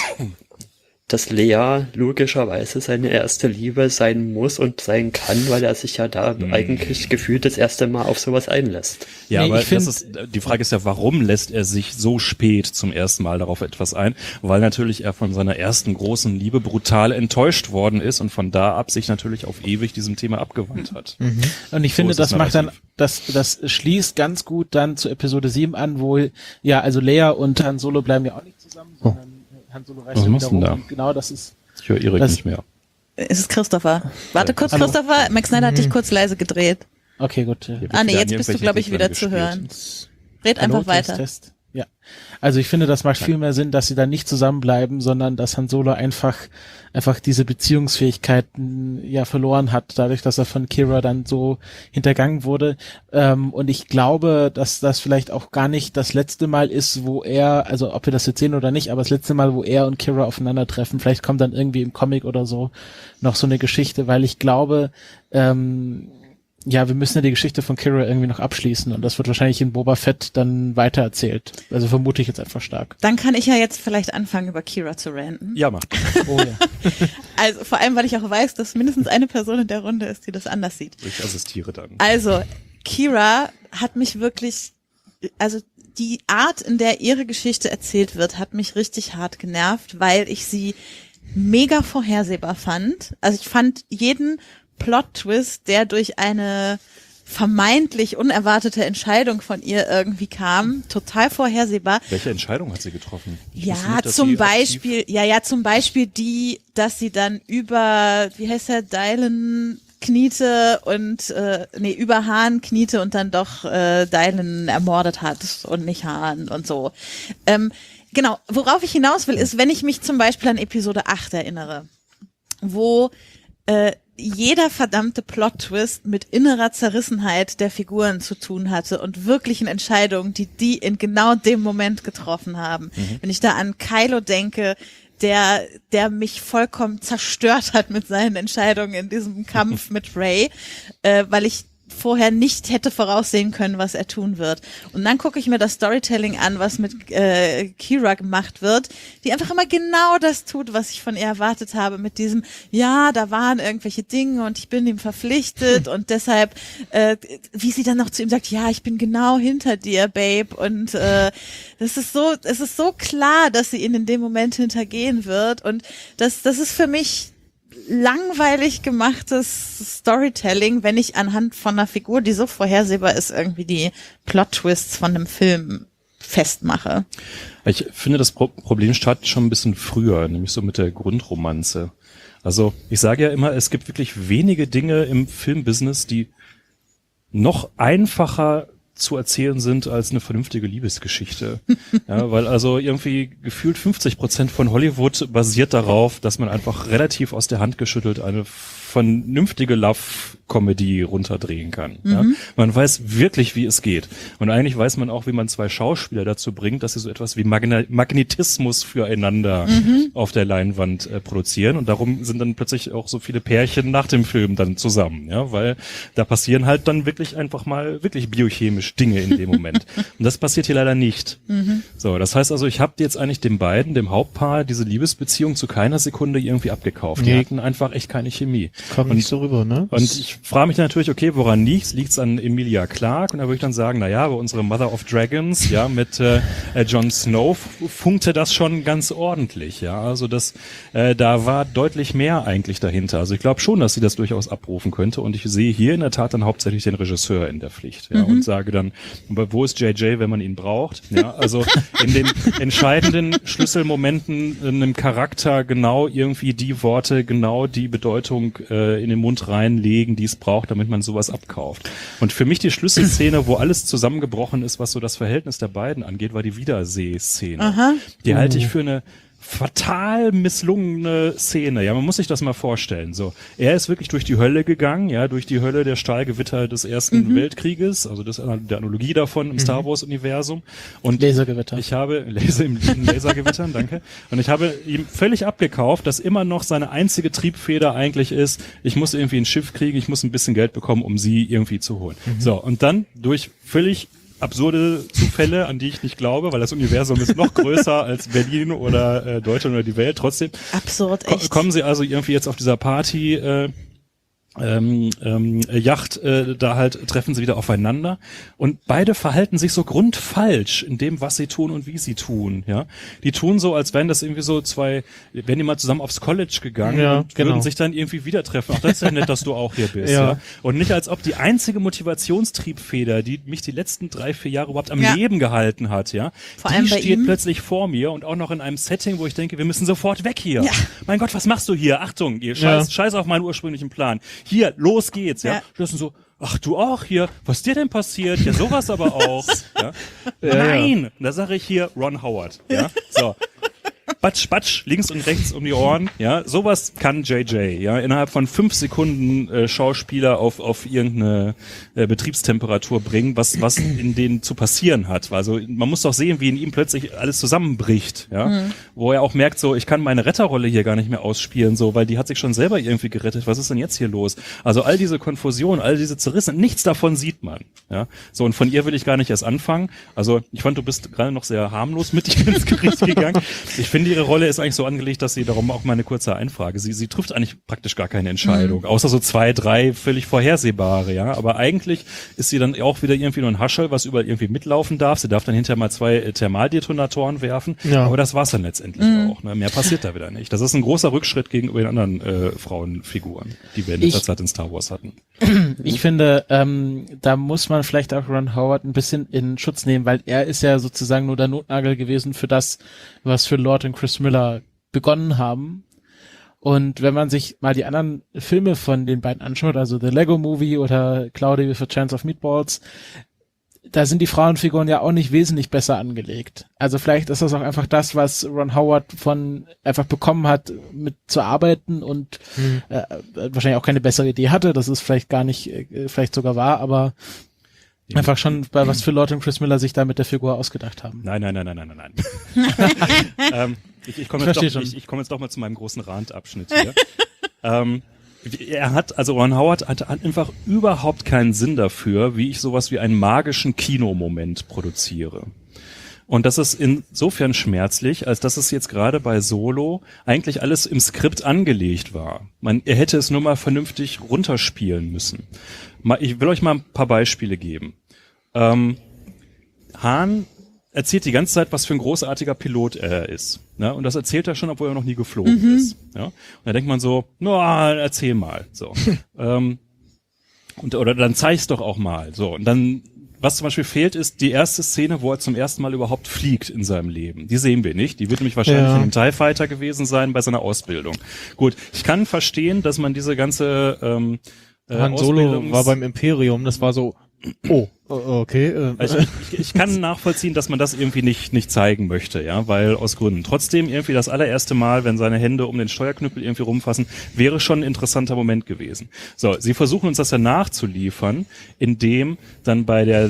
Lea logischerweise seine erste Liebe sein muss und sein kann, weil er sich ja da eigentlich gefühlt das erste Mal auf sowas einlässt. Ja, aber die Frage ist ja, warum lässt er sich so spät zum ersten Mal darauf etwas ein? Weil natürlich er von seiner ersten großen Liebe brutal enttäuscht worden ist und von da ab sich natürlich auf ewig diesem Thema abgewandt hat. Und ich finde, das macht dann, das schließt ganz gut dann zu Episode 7 an, wo, ja, also Lea und Han Solo bleiben ja auch nicht zusammen, sondern Han Solo reist wieder rum. Und genau das ist. Ich höre Erik nicht mehr. Es ist Christopher. Warte kurz, hallo. Christopher. Max Snyder hat dich kurz leise gedreht. Okay, gut. Nee, jetzt bist du, glaube ich, wieder zu hören. Red einfach weiter. Test. Ja, also ich finde, das macht viel mehr Sinn, dass sie dann nicht zusammenbleiben, sondern dass Han Solo einfach diese Beziehungsfähigkeiten ja verloren hat, dadurch, dass er von Qi'ra dann so hintergangen wurde. Und ich glaube, dass das vielleicht auch gar nicht das letzte Mal ist, wo er, also ob wir das jetzt sehen oder nicht, aber das letzte Mal, wo er und Qi'ra aufeinandertreffen. Vielleicht kommt dann irgendwie im Comic oder so noch so eine Geschichte, weil ich glaube, ja, wir müssen ja die Geschichte von Qi'ra irgendwie noch abschließen und das wird wahrscheinlich in Boba Fett dann weitererzählt. Also vermute ich jetzt einfach stark. Dann kann ich ja jetzt vielleicht anfangen, über Qi'ra zu ranten. Ja, mach. Oh ja. Also vor allem, weil ich auch weiß, dass mindestens eine Person in der Runde ist, die das anders sieht. Ich assistiere dann. Also, Qi'ra hat mich wirklich, also die Art, in der ihre Geschichte erzählt wird, hat mich richtig hart genervt, weil ich sie mega vorhersehbar fand. Also ich fand jeden Plot-Twist, der durch eine vermeintlich unerwartete Entscheidung von ihr irgendwie kam, total vorhersehbar. Welche Entscheidung hat sie getroffen? Zum Beispiel die, dass sie dann über, wie heißt der, Dylan kniete und, über Hahn kniete und dann doch Dylan ermordet hat und nicht Hahn und so. Genau, worauf ich hinaus will, ist, wenn ich mich zum Beispiel an Episode 8 erinnere, wo jeder verdammte Plot-Twist mit innerer Zerrissenheit der Figuren zu tun hatte und wirklichen Entscheidungen, die in genau dem Moment getroffen haben. Wenn ich da an Kylo denke, der mich vollkommen zerstört hat mit seinen Entscheidungen in diesem Kampf mit Rey, weil ich vorher nicht hätte voraussehen können, was er tun wird. Und dann gucke ich mir das Storytelling an, was mit Qi'ra gemacht wird, die einfach immer genau das tut, was ich von ihr erwartet habe, mit diesem, ja, da waren irgendwelche Dinge und ich bin ihm verpflichtet und deshalb, wie sie dann noch zu ihm sagt, ja, ich bin genau hinter dir, Babe, und es ist so klar, dass sie ihn in dem Moment hintergehen wird und das ist für mich langweilig gemachtes Storytelling, wenn ich anhand von einer Figur, die so vorhersehbar ist, irgendwie die Plot-Twists von einem Film festmache. Ich finde, das Problem startet schon ein bisschen früher, nämlich so mit der Grundromanze. Also ich sage ja immer, es gibt wirklich wenige Dinge im Filmbusiness, die noch einfacher zu erzählen sind als eine vernünftige Liebesgeschichte. Ja, weil also irgendwie gefühlt 50% von Hollywood basiert darauf, dass man einfach relativ aus der Hand geschüttelt eine vernünftige Love-Comedy runterdrehen kann. Ja? Man weiß wirklich, wie es geht. Und eigentlich weiß man auch, wie man zwei Schauspieler dazu bringt, dass sie so etwas wie Magnetismus füreinander auf der Leinwand produzieren. Und darum sind dann plötzlich auch so viele Pärchen nach dem Film dann zusammen. Ja, weil da passieren halt dann wirklich einfach mal wirklich biochemisch Dinge in dem Moment. Und das passiert hier leider nicht. So, das heißt also, ich habe jetzt eigentlich dem Hauptpaar, diese Liebesbeziehung zu keiner Sekunde irgendwie abgekauft. Die hatten einfach echt keine Chemie. Kam nicht so rüber, ne? Und ich frage mich natürlich, okay, woran liegt's? Liegt's an Emilia Clarke? Und da würde ich dann sagen, naja, bei unserer Mother of Dragons, ja, mit Jon Snow funkte das schon ganz ordentlich, ja. Also das, da war deutlich mehr eigentlich dahinter. Also ich glaube schon, dass sie das durchaus abrufen könnte. Und ich sehe hier in der Tat dann hauptsächlich den Regisseur in der Pflicht, ja, und sage dann, wo ist JJ, wenn man ihn braucht? Ja, also in den entscheidenden Schlüsselmomenten einem Charakter genau irgendwie die Worte, genau die Bedeutung in den Mund reinlegen, die es braucht, damit man sowas abkauft. Und für mich die Schlüsselszene, wo alles zusammengebrochen ist, was so das Verhältnis der beiden angeht, war die Wiederseh-Szene. Die halte ich für eine fatal misslungene Szene. Ja, man muss sich das mal vorstellen. So, er ist wirklich durch die Hölle gegangen, ja, durch die Hölle der Stahlgewitter des Ersten Weltkrieges, also das der Analogie davon im Star Wars Universum. Und Lasergewitter. Ich habe Lasergewittern, danke. Und ich habe ihm völlig abgekauft, dass immer noch seine einzige Triebfeder eigentlich ist, ich muss irgendwie ein Schiff kriegen, ich muss ein bisschen Geld bekommen, um sie irgendwie zu holen. So, und dann durch völlig absurde Zufälle, an die ich nicht glaube, weil das Universum ist noch größer als Berlin oder Deutschland oder die Welt. Trotzdem absurd, echt. Kommen sie also irgendwie jetzt auf dieser Party Yacht, da halt treffen sie wieder aufeinander und beide verhalten sich so grundfalsch in dem, was sie tun und wie sie tun, ja. Die tun so, als wären das irgendwie so wären die mal zusammen aufs College gegangen und würden sich dann irgendwie wieder treffen. Ach, das ist ja nett, dass du auch hier bist, ja. Und nicht als ob die einzige Motivationstriebfeder, die mich die letzten 3-4 Jahre überhaupt am Leben gehalten hat, ja. Vor allem bei steht ihm plötzlich vor mir und auch noch in einem Setting, wo ich denke, wir müssen sofort weg hier. Ja. Mein Gott, was machst du hier? Achtung, ihr scheiß auf meinen ursprünglichen Plan. Hier, los geht's, ja. Das sind so, ach du auch hier, was dir denn passiert? Ja, sowas aber auch. Ja? Nein, da sage ich hier Ron Howard. Ja, so. Batsch, batsch, links und rechts um die Ohren, ja, sowas kann JJ, ja, innerhalb von 5 Sekunden Schauspieler auf irgendeine Betriebstemperatur bringen, was in denen zu passieren hat. Also man muss doch sehen, wie in ihm plötzlich alles zusammenbricht, ja, wo er auch merkt, so, ich kann meine Retterrolle hier gar nicht mehr ausspielen, so, weil die hat sich schon selber irgendwie gerettet, was ist denn jetzt hier los? Also all diese Konfusion, all diese Zerrissen, nichts davon sieht man, ja, so, und von ihr will ich gar nicht erst anfangen, also ich fand, du bist gerade noch sehr harmlos mit ihr ins Gericht gegangen. Ich finde, ihre Rolle ist eigentlich so angelegt, dass sie, darum auch meine kurze Einfrage, sie trifft eigentlich praktisch gar keine Entscheidung, außer so 2, 3 völlig vorhersehbare, ja, aber eigentlich ist sie dann auch wieder irgendwie nur ein Hascherl, was überall irgendwie mitlaufen darf, sie darf dann hinterher mal 2 Thermaldetonatoren werfen, aber das war's dann letztendlich auch, ne? Mehr passiert da wieder nicht. Das ist ein großer Rückschritt gegenüber den anderen Frauenfiguren, die wir in letzter Zeit in Star Wars hatten. Ich finde, da muss man vielleicht auch Ron Howard ein bisschen in Schutz nehmen, weil er ist ja sozusagen nur der Notnagel gewesen für das, was für Lord und Chris Miller begonnen haben. Und wenn man sich mal die anderen Filme von den beiden anschaut, also The Lego Movie oder Cloudy with a Chance of Meatballs, da sind die Frauenfiguren ja auch nicht wesentlich besser angelegt. Also vielleicht ist das auch einfach das, was Ron Howard von einfach bekommen hat, mit zu arbeiten und wahrscheinlich auch keine bessere Idee hatte. Das ist vielleicht gar nicht, vielleicht sogar wahr, aber einfach schon, bei was für Lord und Chris Miller sich da mit der Figur ausgedacht haben. Nein. Ich komme jetzt doch mal zu meinem großen Randabschnitt hier. Ron Howard hat einfach überhaupt keinen Sinn dafür, wie ich sowas wie einen magischen Kinomoment produziere. Und das ist insofern schmerzlich, als dass es jetzt gerade bei Solo eigentlich alles im Skript angelegt war. Er hätte es nur mal vernünftig runterspielen müssen. Ich will euch mal ein paar Beispiele geben. Hahn erzählt die ganze Zeit, was für ein großartiger Pilot er ist. Ne? Und das erzählt er schon, obwohl er noch nie geflogen ist. Ja? Und da denkt man so, erzähl mal. So. Oder dann zeig's doch auch mal. So. Und dann, was zum Beispiel fehlt, ist die erste Szene, wo er zum ersten Mal überhaupt fliegt in seinem Leben. Die sehen wir nicht. Die wird nämlich wahrscheinlich in einem TIE Fighter gewesen sein bei seiner Ausbildung. Gut, ich kann verstehen, dass man diese ganze Han Solo war beim Imperium, das war so, okay. Ich kann nachvollziehen, dass man das irgendwie nicht zeigen möchte, ja, weil aus Gründen. Trotzdem irgendwie das allererste Mal, wenn seine Hände um den Steuerknüppel irgendwie rumfassen, wäre schon ein interessanter Moment gewesen. So, sie versuchen uns das ja nachzuliefern, indem dann bei der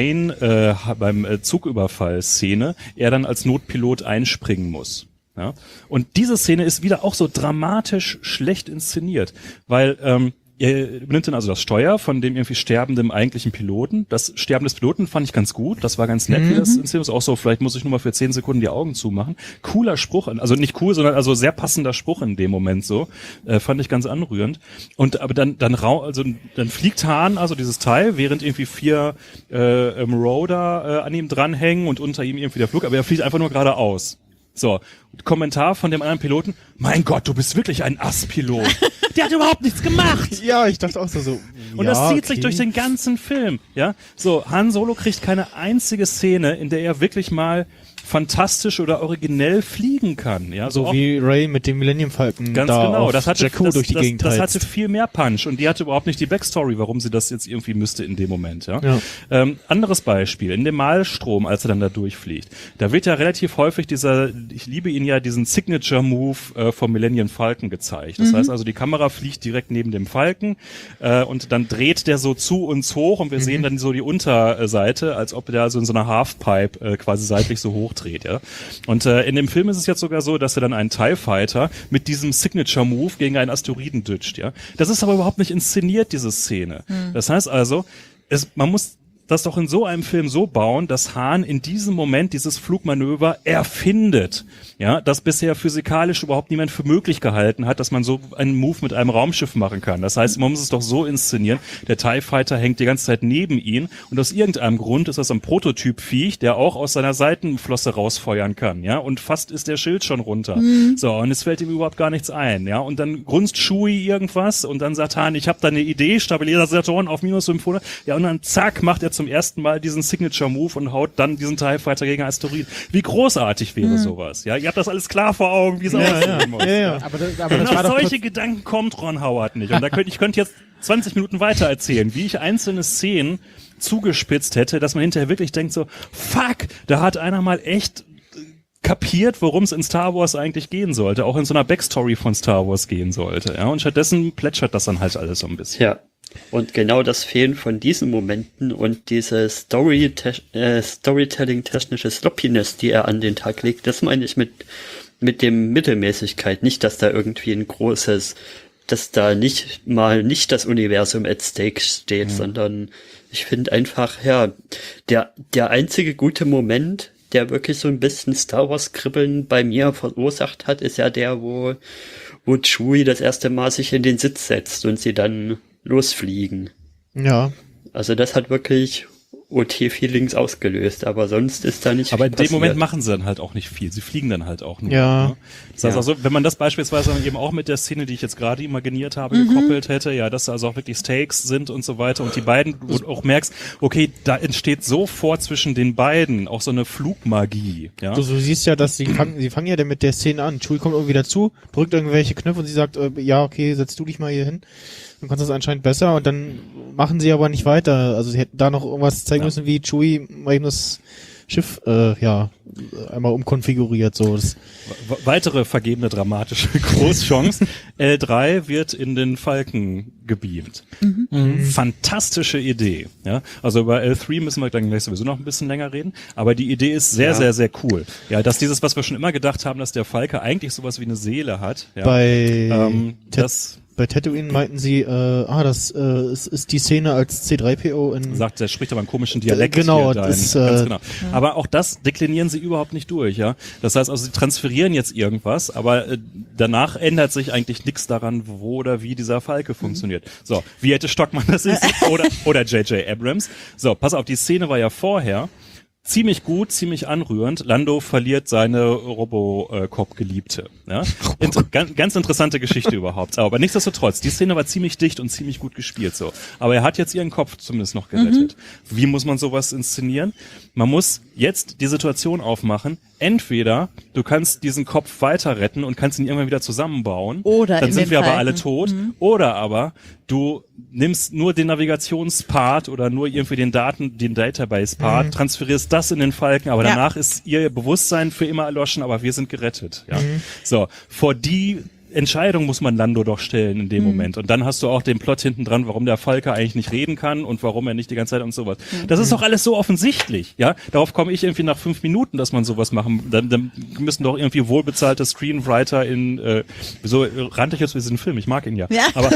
beim Zugüberfall-Szene er dann als Notpilot einspringen muss. Ja? Und diese Szene ist wieder auch so dramatisch schlecht inszeniert, weil er nimmt dann also das Steuer von dem irgendwie sterbenden eigentlichen Piloten. Das Sterben des Piloten fand ich ganz gut. Das war ganz nett, wie das inszeniert ist. Auch so, vielleicht muss ich nur mal für 10 Sekunden die Augen zumachen. Cooler Spruch, also nicht cool, sondern also sehr passender Spruch in dem Moment so. Fand ich ganz anrührend. Und aber dann fliegt Hahn, also dieses Teil, während irgendwie 4 Marauder an ihm dranhängen und unter ihm irgendwie der Flug, aber er fliegt einfach nur geradeaus. So, Kommentar von dem anderen Piloten, mein Gott, du bist wirklich ein Asspilot. Der hat überhaupt nichts gemacht. Ja, ich dachte auch so. Und das zieht sich durch den ganzen Film, ja. So, Han Solo kriegt keine einzige Szene, in der er wirklich mal fantastisch oder originell fliegen kann, ja. So wie Rey mit dem Millennium Falcon. Ganz genau, das hatte viel mehr Punch und die hatte überhaupt nicht die Backstory, warum sie das jetzt irgendwie müsste in dem Moment, ja. Anderes Beispiel, in dem Malstrom, als er dann da durchfliegt, da wird ja relativ häufig ich liebe ihn ja, diesen Signature-Move vom Millennium Falcon gezeigt. Das heißt also, die Kamera fliegt direkt neben dem Falcon und dann dreht der so zu uns hoch und wir sehen dann so die Unterseite, als ob der so in so einer Halfpipe quasi seitlich so hoch dreht, ja. Und in dem Film ist es jetzt sogar so, dass er dann einen TIE Fighter mit diesem Signature-Move gegen einen Asteroiden ditcht, ja. Das ist aber überhaupt nicht inszeniert, diese Szene. Das heißt also, man muss das doch in so einem Film so bauen, dass Hahn in diesem Moment dieses Flugmanöver erfindet, ja, das bisher physikalisch überhaupt niemand für möglich gehalten hat, dass man so einen Move mit einem Raumschiff machen kann. Das heißt, man muss es doch so inszenieren, der TIE Fighter hängt die ganze Zeit neben ihn und aus irgendeinem Grund ist das ein Prototyp-Viech, der auch aus seiner Seitenflosse rausfeuern kann, ja, und fast ist der Schild schon runter. So, und es fällt ihm überhaupt gar nichts ein, ja, und dann grunzt Chewie irgendwas und dann sagt Hahn, ich habe da eine Idee, Stabilisatoren auf -500, ja, und dann zack, macht er zum ersten Mal diesen Signature-Move und haut dann diesen TIE Fighter gegen Asteroid. Wie großartig wäre sowas, ja? Ihr habt das alles klar vor Augen, wie es aussehen muss. Ja. Aber das Und war auf doch solche Gedanken kommt Ron Howard nicht. Und ich könnte jetzt 20 Minuten weiter erzählen, wie ich einzelne Szenen zugespitzt hätte, dass man hinterher wirklich denkt so, fuck, da hat einer mal echt kapiert, worum es in Star Wars eigentlich gehen sollte, auch in so einer Backstory von Star Wars gehen sollte. Ja? Und stattdessen plätschert das dann halt alles so ein bisschen. Ja. Und genau das Fehlen von diesen Momenten und diese Storytelling-technische Sloppiness, die er an den Tag legt, das meine ich mit dem Mittelmäßigkeit. Nicht, dass da irgendwie ein großes, dass da nicht das Universum at stake steht, sondern ich finde einfach, ja, der einzige gute Moment, der wirklich so ein bisschen Star Wars Kribbeln bei mir verursacht hat, ist ja der, wo Chewie das erste Mal sich in den Sitz setzt und sie dann losfliegen. Ja. Also das hat wirklich OT-Feelings ausgelöst, aber sonst ist da nicht Aber viel in dem Moment passiert. machen sie dann halt auch nicht viel. Sie fliegen dann halt auch nur. Ja. Ne? Das heißt also, wenn man das beispielsweise dann eben auch mit der Szene, die ich jetzt gerade imaginiert habe, gekoppelt hätte, ja, dass da also auch wirklich Stakes sind und so weiter und die beiden, wo du auch merkst, okay, da entsteht sofort zwischen den beiden auch so eine Flugmagie. Ja? Du siehst ja, dass sie fangen ja dann mit der Szene an. Chewie kommt irgendwie dazu, drückt irgendwelche Knöpfe und sie sagt, ja, okay, setz du dich mal hier hin. Du kannst das anscheinend besser und dann machen sie aber nicht weiter. Also sie hätten da noch irgendwas zeigen müssen, wie Chewie mal eben das Schiff einmal umkonfiguriert. So. Weitere vergebene dramatische Großchance. L3 wird in den Falken gebeamt. Fantastische Idee. Ja? Also über L3 müssen wir dann gleich sowieso noch ein bisschen länger reden. Aber die Idee ist sehr, sehr, sehr cool. Ja, dass dieses, was wir schon immer gedacht haben, dass der Falke eigentlich sowas wie eine Seele hat. Ja? Bei Tatooine meinten sie, das ist die Szene als C-3PO in... Sagt, der spricht aber einen komischen Dialekt. Genau, hier, ganz genau. Aber auch das deklinieren sie überhaupt nicht durch, ja. Das heißt also, sie transferieren jetzt irgendwas, aber danach ändert sich eigentlich nichts daran, wo oder wie dieser Falke funktioniert. So, wie hätte Stockmann das ist oder J.J. Abrams. So, pass auf, die Szene war ja vorher ziemlich gut, ziemlich anrührend. Lando verliert seine Robocop-Geliebte. Ja? Ganz interessante Geschichte überhaupt. Aber nichtsdestotrotz, die Szene war ziemlich dicht und ziemlich gut gespielt. So. Aber er hat jetzt ihren Kopf zumindest noch gerettet. Wie muss man sowas inszenieren? Man muss jetzt die Situation aufmachen. Entweder du kannst diesen Kopf weiter retten und kannst ihn irgendwann wieder zusammenbauen. Oder dann in sind den wir aber Falken. alle tot. Oder aber du nimmst nur den Navigationspart oder nur irgendwie den Database-Part, transferierst das in den Falken, aber danach ist ihr Bewusstsein für immer erloschen, aber wir sind gerettet. Ja. So, vor die Entscheidung muss man Lando doch stellen in dem Moment. Und dann hast du auch den Plot hinten dran, warum der Falke eigentlich nicht reden kann und warum er nicht die ganze Zeit und sowas. Das ist doch alles so offensichtlich, ja. Darauf komme ich irgendwie nach 5 Minuten, dass man sowas machen. Dann müssen doch irgendwie wohlbezahlte Screenwriter wieso rannte ich jetzt für diesen Film? Ich mag ihn ja. Aber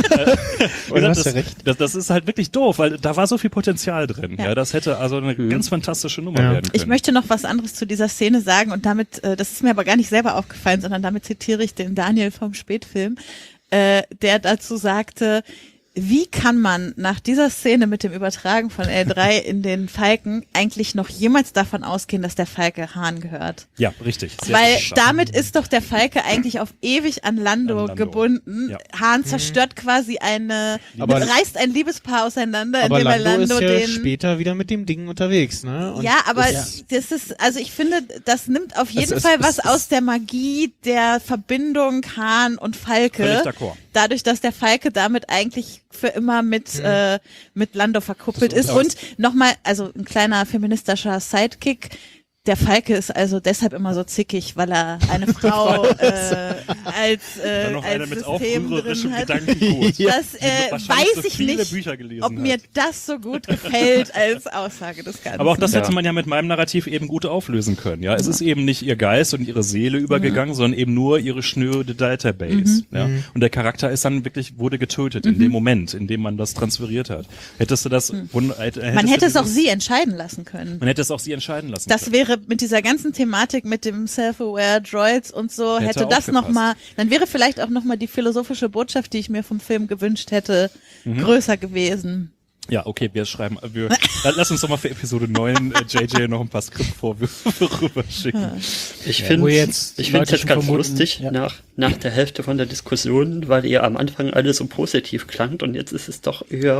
das ist halt wirklich doof, weil da war so viel Potenzial drin. Ja, das hätte also eine ganz fantastische Nummer werden können. Ich möchte noch was anderes zu dieser Szene sagen und damit, das ist mir aber gar nicht selber aufgefallen, sondern damit zitiere ich den Daniel vom Spätfilm, der dazu sagte, wie kann man nach dieser Szene mit dem Übertragen von L3 in den Falken eigentlich noch jemals davon ausgehen, dass der Falke Hahn gehört? Ja, richtig. Weil damit ist doch der Falke eigentlich auf ewig an Lando gebunden. Ja. Hahn zerstört quasi reißt ein Liebespaar auseinander, Aber indem er Lando ist ja den... später wieder mit dem Ding unterwegs, ne? Und ja, aber das ist, also ich finde, das nimmt auf jeden Fall was aus der Magie der Verbindung Hahn und Falke. Völlig d'accord. Dadurch, dass der Falke damit eigentlich für immer mit Lando verkuppelt ist. Und nochmal, also ein kleiner feministischer Sidekick, der Falke ist also deshalb immer so zickig, weil er eine Frau als mit System drin hat. Gedankengut. Das weiß ich nicht, ob mir das so gut gefällt als Aussage des Ganzen. Aber auch das hätte man ja mit meinem Narrativ eben gut auflösen können. Ja, es ist eben nicht ihr Geist und ihre Seele übergegangen, sondern eben nur ihre schnöde Database. Ja, und der Charakter ist dann wurde getötet in dem Moment, in dem man das transferiert hat. Hättest du das? Man hätte es auch sie entscheiden lassen können. Man hätte es auch sie entscheiden lassen. Das wäre mit dieser ganzen Thematik mit dem Self-Aware Droids und so, hätte das nochmal, dann wäre vielleicht auch nochmal die philosophische Botschaft, die ich mir vom Film gewünscht hätte, größer gewesen. Ja, okay, lass uns doch mal für Episode 9 JJ noch ein paar Skriptvorwürfe rüberschicken. Ich finde es jetzt ganz lustig, nach der Hälfte von der Diskussion, weil ihr am Anfang alle so positiv klangt und jetzt ist es doch eher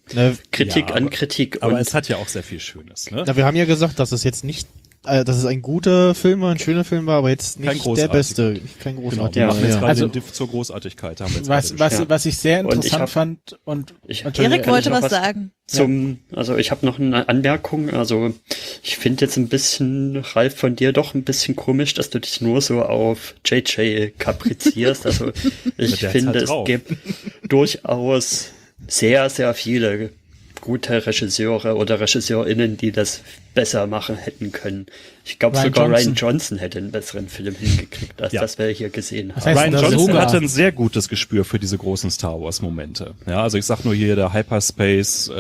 Kritik Ja, an Kritik. Aber und es hat ja auch sehr viel Schönes, ne? Na, wir haben ja gesagt, dass es jetzt nicht, dass es ein guter Film war, ein schöner Film war, aber jetzt Kein nicht der großartiger. beste. Kein Genau, großartiger. wir machen jetzt gerade Also- den Diff zur Großartigkeit. Haben wir jetzt gerade Was ich sehr Und ich interessant hab- fand und ich- Entschuldigung, Erik kann wollte ich noch was was sagen. also ich habe noch eine Anmerkung. Also ich finde jetzt ein bisschen, Ralf, von dir doch ein bisschen komisch, dass du dich nur so auf JJ kaprizierst. Also ich Der hat's finde, halt es drauf. gibt durchaus sehr, sehr viele gute Regisseure oder RegisseurInnen, die das besser machen hätten können. Ich glaube Ryan sogar Johnson. Ryan Johnson hätte einen besseren Film hingekriegt, als Ja. das wir hier gesehen Das haben. heißt, Ryan das Johnson sogar. hatte ein sehr gutes Gespür für diese großen Star Wars Momente. Ja, also ich sag nur hier der Hyperspace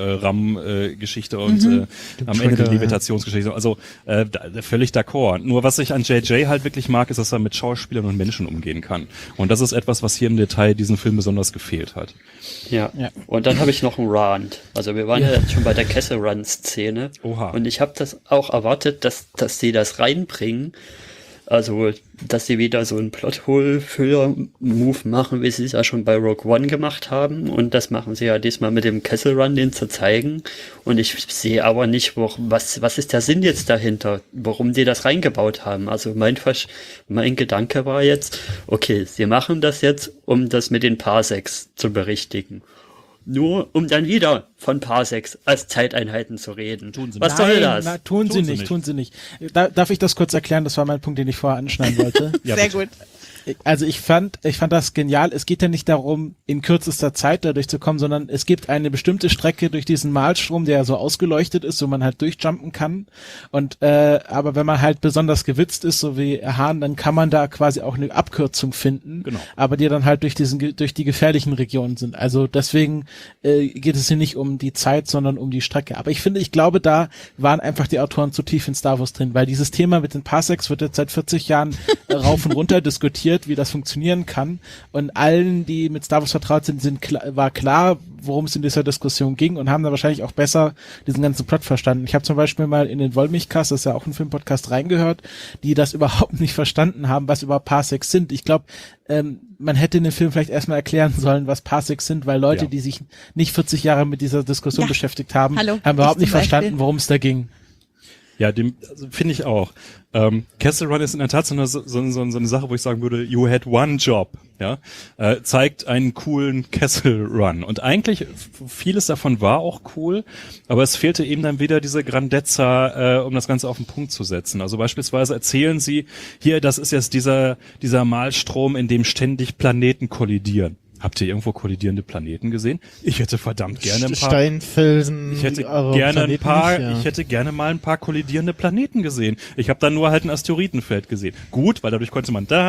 RAM Geschichte und am Ende Trailer, die Levitationsgeschichte. Also völlig d'accord. Nur was ich an JJ halt wirklich mag, ist, dass er mit Schauspielern und Menschen umgehen kann. Und das ist etwas, was hier im Detail diesem Film besonders gefehlt hat. Ja. Ja. Und dann habe ich noch einen Rant. Also wir waren ja jetzt schon bei der Kessel Run Szene. Oha. Und ich habe das auch erwartet, dass sie das reinbringen. Also, dass sie wieder so einen Plothole-Füller-Move machen, wie sie es ja schon bei Rogue One gemacht haben. Und das machen sie ja diesmal mit dem Kessel Run, den zu zeigen. Und ich sehe aber nicht, was ist der Sinn jetzt dahinter, warum die das reingebaut haben. Also mein Gedanke war jetzt, okay, sie machen das jetzt, um das mit den Parsecs zu berichtigen. Nur um dann wieder von Parsecs als Zeiteinheiten zu reden. Was soll das? Na, tun sie nicht. Darf ich das kurz erklären? Das war mein Punkt, den ich vorher anschneiden wollte. Ja, Sehr bitte. gut. Also ich fand das genial. Es geht ja nicht darum, in kürzester Zeit da durchzukommen, sondern es gibt eine bestimmte Strecke durch diesen Malstrom, der so ausgeleuchtet ist, wo man halt durchjumpen kann. Und aber wenn man halt besonders gewitzt ist, so wie Hahn, dann kann man da quasi auch eine Abkürzung finden, Genau. aber die dann halt durch die gefährlichen Regionen sind. Also deswegen geht es hier nicht um die Zeit, sondern um die Strecke. Aber ich glaube, da waren einfach die Autoren zu tief in Star Wars drin, weil dieses Thema mit den Parsecs wird jetzt seit 40 Jahren rauf und runter diskutiert, wie das funktionieren kann. Und allen, die mit Star Wars vertraut sind, war klar, worum es in dieser Diskussion ging und haben da wahrscheinlich auch besser diesen ganzen Plot verstanden. Ich habe zum Beispiel mal in den Wollmilchcast, das ist ja auch ein Filmpodcast, reingehört, die das überhaupt nicht verstanden haben, was überhaupt Parsecs sind. Ich glaube, man hätte in dem Film vielleicht erstmal erklären sollen, was Parsecs sind, weil Leute, Ja. die sich nicht 40 Jahre mit dieser Diskussion Ja. beschäftigt haben, Hallo, haben überhaupt ich nicht zum Beispiel. verstanden, worum es da ging. Ja, also finde ich auch. Kessel Run ist in der Tat so eine Sache, wo ich sagen würde, you had one job. Ja, zeigt einen coolen Kessel Run. Und eigentlich, vieles davon war auch cool, aber es fehlte eben dann wieder diese Grandezza, um das Ganze auf den Punkt zu setzen. Also beispielsweise erzählen sie, hier, das ist jetzt dieser Malstrom, in dem ständig Planeten kollidieren. Habt ihr irgendwo kollidierende Planeten gesehen? Ich hätte verdammt gerne ein paar... Steinfelsen. Ich hätte eure gerne ein Planeten paar, nicht, ja. ich hätte gerne mal ein paar kollidierende Planeten gesehen. Ich habe dann nur halt ein Asteroidenfeld gesehen. Gut, weil dadurch konnte man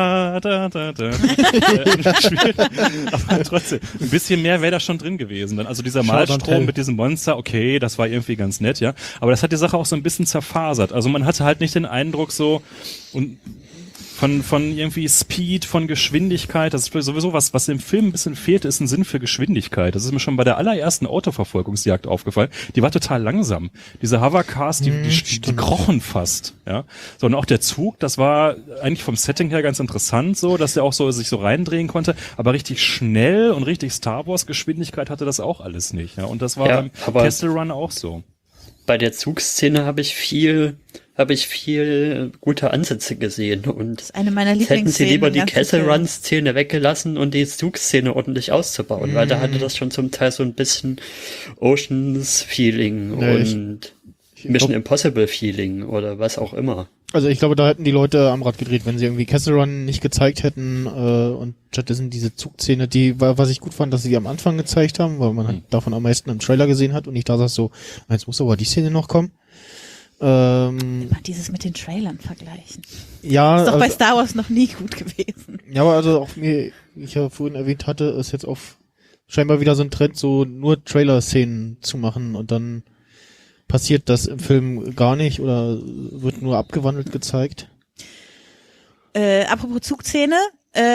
spielen. Aber trotzdem, ein bisschen mehr wäre da schon drin gewesen. Dann, also dieser Shout Malstrom and tell. mit diesem Monster, okay, das war irgendwie ganz nett, ja. Aber das hat die Sache auch so ein bisschen zerfasert. Also man hatte halt nicht den Eindruck so, und von irgendwie Speed, von Geschwindigkeit, das ist sowieso was dem Film ein bisschen fehlte, ist ein Sinn für Geschwindigkeit. Das ist mir schon bei der allerersten Autoverfolgungsjagd aufgefallen. Die war total langsam. Diese Hovercars, die krochen fast, ja. So, und auch der Zug, das war eigentlich vom Setting her ganz interessant so, dass der auch so sich so reindrehen konnte, aber richtig schnell und richtig Star Wars Geschwindigkeit hatte das auch alles nicht, ja. Und das war Ja, beim aber- Kessel Run auch so. Bei der Zugszene habe ich viel gute Ansätze gesehen und Das ist eine meiner hätten sie Lieblingsszenen. lieber im die ganzen Kessel Film. Run Szene weggelassen und die Zugszene ordentlich auszubauen, weil da hatte das schon zum Teil so ein bisschen Oceans Feeling Ja, und Mission Impossible Feeling oder was auch immer. Also ich glaube, da hätten die Leute am Rad gedreht, wenn sie irgendwie Kessel Run nicht gezeigt hätten und stattdessen diese Zugszene, was ich gut fand, dass sie die am Anfang gezeigt haben, weil man halt davon am meisten im Trailer gesehen hat und ich da saß so, jetzt muss aber die Szene noch kommen. Immer dieses mit den Trailern vergleichen. Ja, Ist doch bei also, Star Wars noch nie gut gewesen. ja, aber also auch wie ich ja vorhin erwähnt hatte, ist jetzt auf scheinbar wieder so ein Trend, so nur Trailer-Szenen zu machen und dann passiert das im Film gar nicht oder wird nur abgewandelt gezeigt. Apropos Zugszene,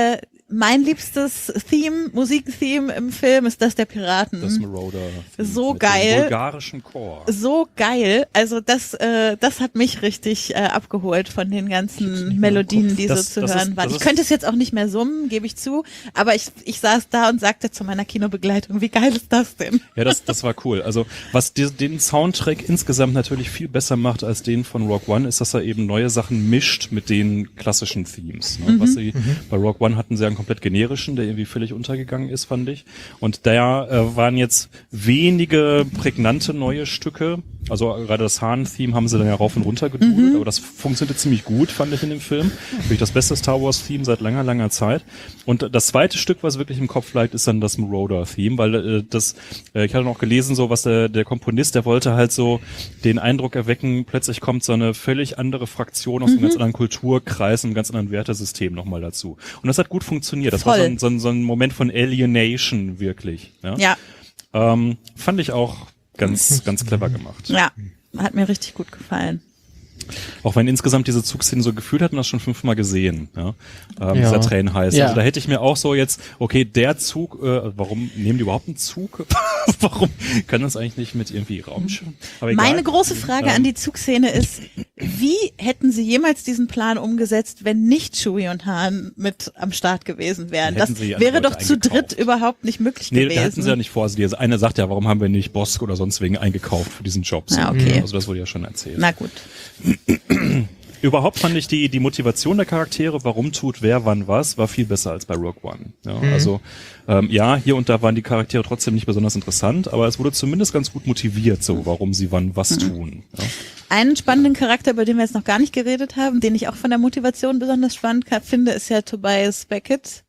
mein liebstes Musiktheme im Film ist das der Piraten. Das Marauder. So mit geil. dem bulgarischen Chor. So geil. Also das hat mich richtig abgeholt von den ganzen Melodien, die so zu hören waren. Ich könnte es jetzt auch nicht mehr summen, gebe ich zu, aber ich saß da und sagte zu meiner Kinobegleitung, wie geil ist das denn? Ja, das war cool. Also was den Soundtrack insgesamt natürlich viel besser macht als den von Rogue One, ist, dass er eben neue Sachen mischt mit den klassischen Themes. Ne? Was sie bei Rogue One hatten, sie einen komplett generischen, der irgendwie völlig untergegangen ist, fand ich. Und da waren jetzt wenige prägnante neue Stücke. Also gerade das Hahn-Theme haben sie dann ja rauf und runter gedudelt, aber das funktionierte ziemlich gut, fand ich in dem Film. Wirklich das beste Star Wars-Theme seit langer, langer Zeit. Und das zweite Stück, was wirklich im Kopf lag, ist dann das Marauder-Theme, weil ich hatte noch gelesen, so was der Komponist, der wollte halt so den Eindruck erwecken, plötzlich kommt so eine völlig andere Fraktion aus einem ganz anderen Kulturkreis, einem ganz anderen Wertesystem nochmal dazu. Und das hat gut funktioniert. Das war so ein Moment von Alienation, wirklich. Ja. Fand ich auch ganz, ganz clever gemacht. Ja, hat mir richtig gut gefallen. Auch wenn insgesamt diese Zugszenen so gefühlt hatten, das schon 5-mal gesehen, ja. Dieser Train heißt. Ja. Also da hätte ich mir auch so jetzt, okay, der Zug, warum nehmen die überhaupt einen Zug? Warum können das eigentlich nicht mit irgendwie Raumschiff? Aber egal. Meine große Frage an die Zugszene ist, wie hätten sie jemals diesen Plan umgesetzt, wenn nicht Chewie und Han mit am Start gewesen wären? Das wäre doch zu dritt überhaupt nicht möglich gewesen. Nee, da hätten sie ja nicht vor. Also eine sagt ja, warum haben wir nicht Bosk oder sonst wegen eingekauft für diesen Job? Ja, okay. Also das wurde ja schon erzählt. Na gut. Überhaupt fand ich die Motivation der Charaktere, warum tut wer wann was, war viel besser als bei Rogue One. Ja, also hier und da waren die Charaktere trotzdem nicht besonders interessant, aber es wurde zumindest ganz gut motiviert, so warum sie wann was tun. Ja. Einen spannenden Charakter, über den wir jetzt noch gar nicht geredet haben, den ich auch von der Motivation besonders spannend finde, ist ja Tobias Beckett.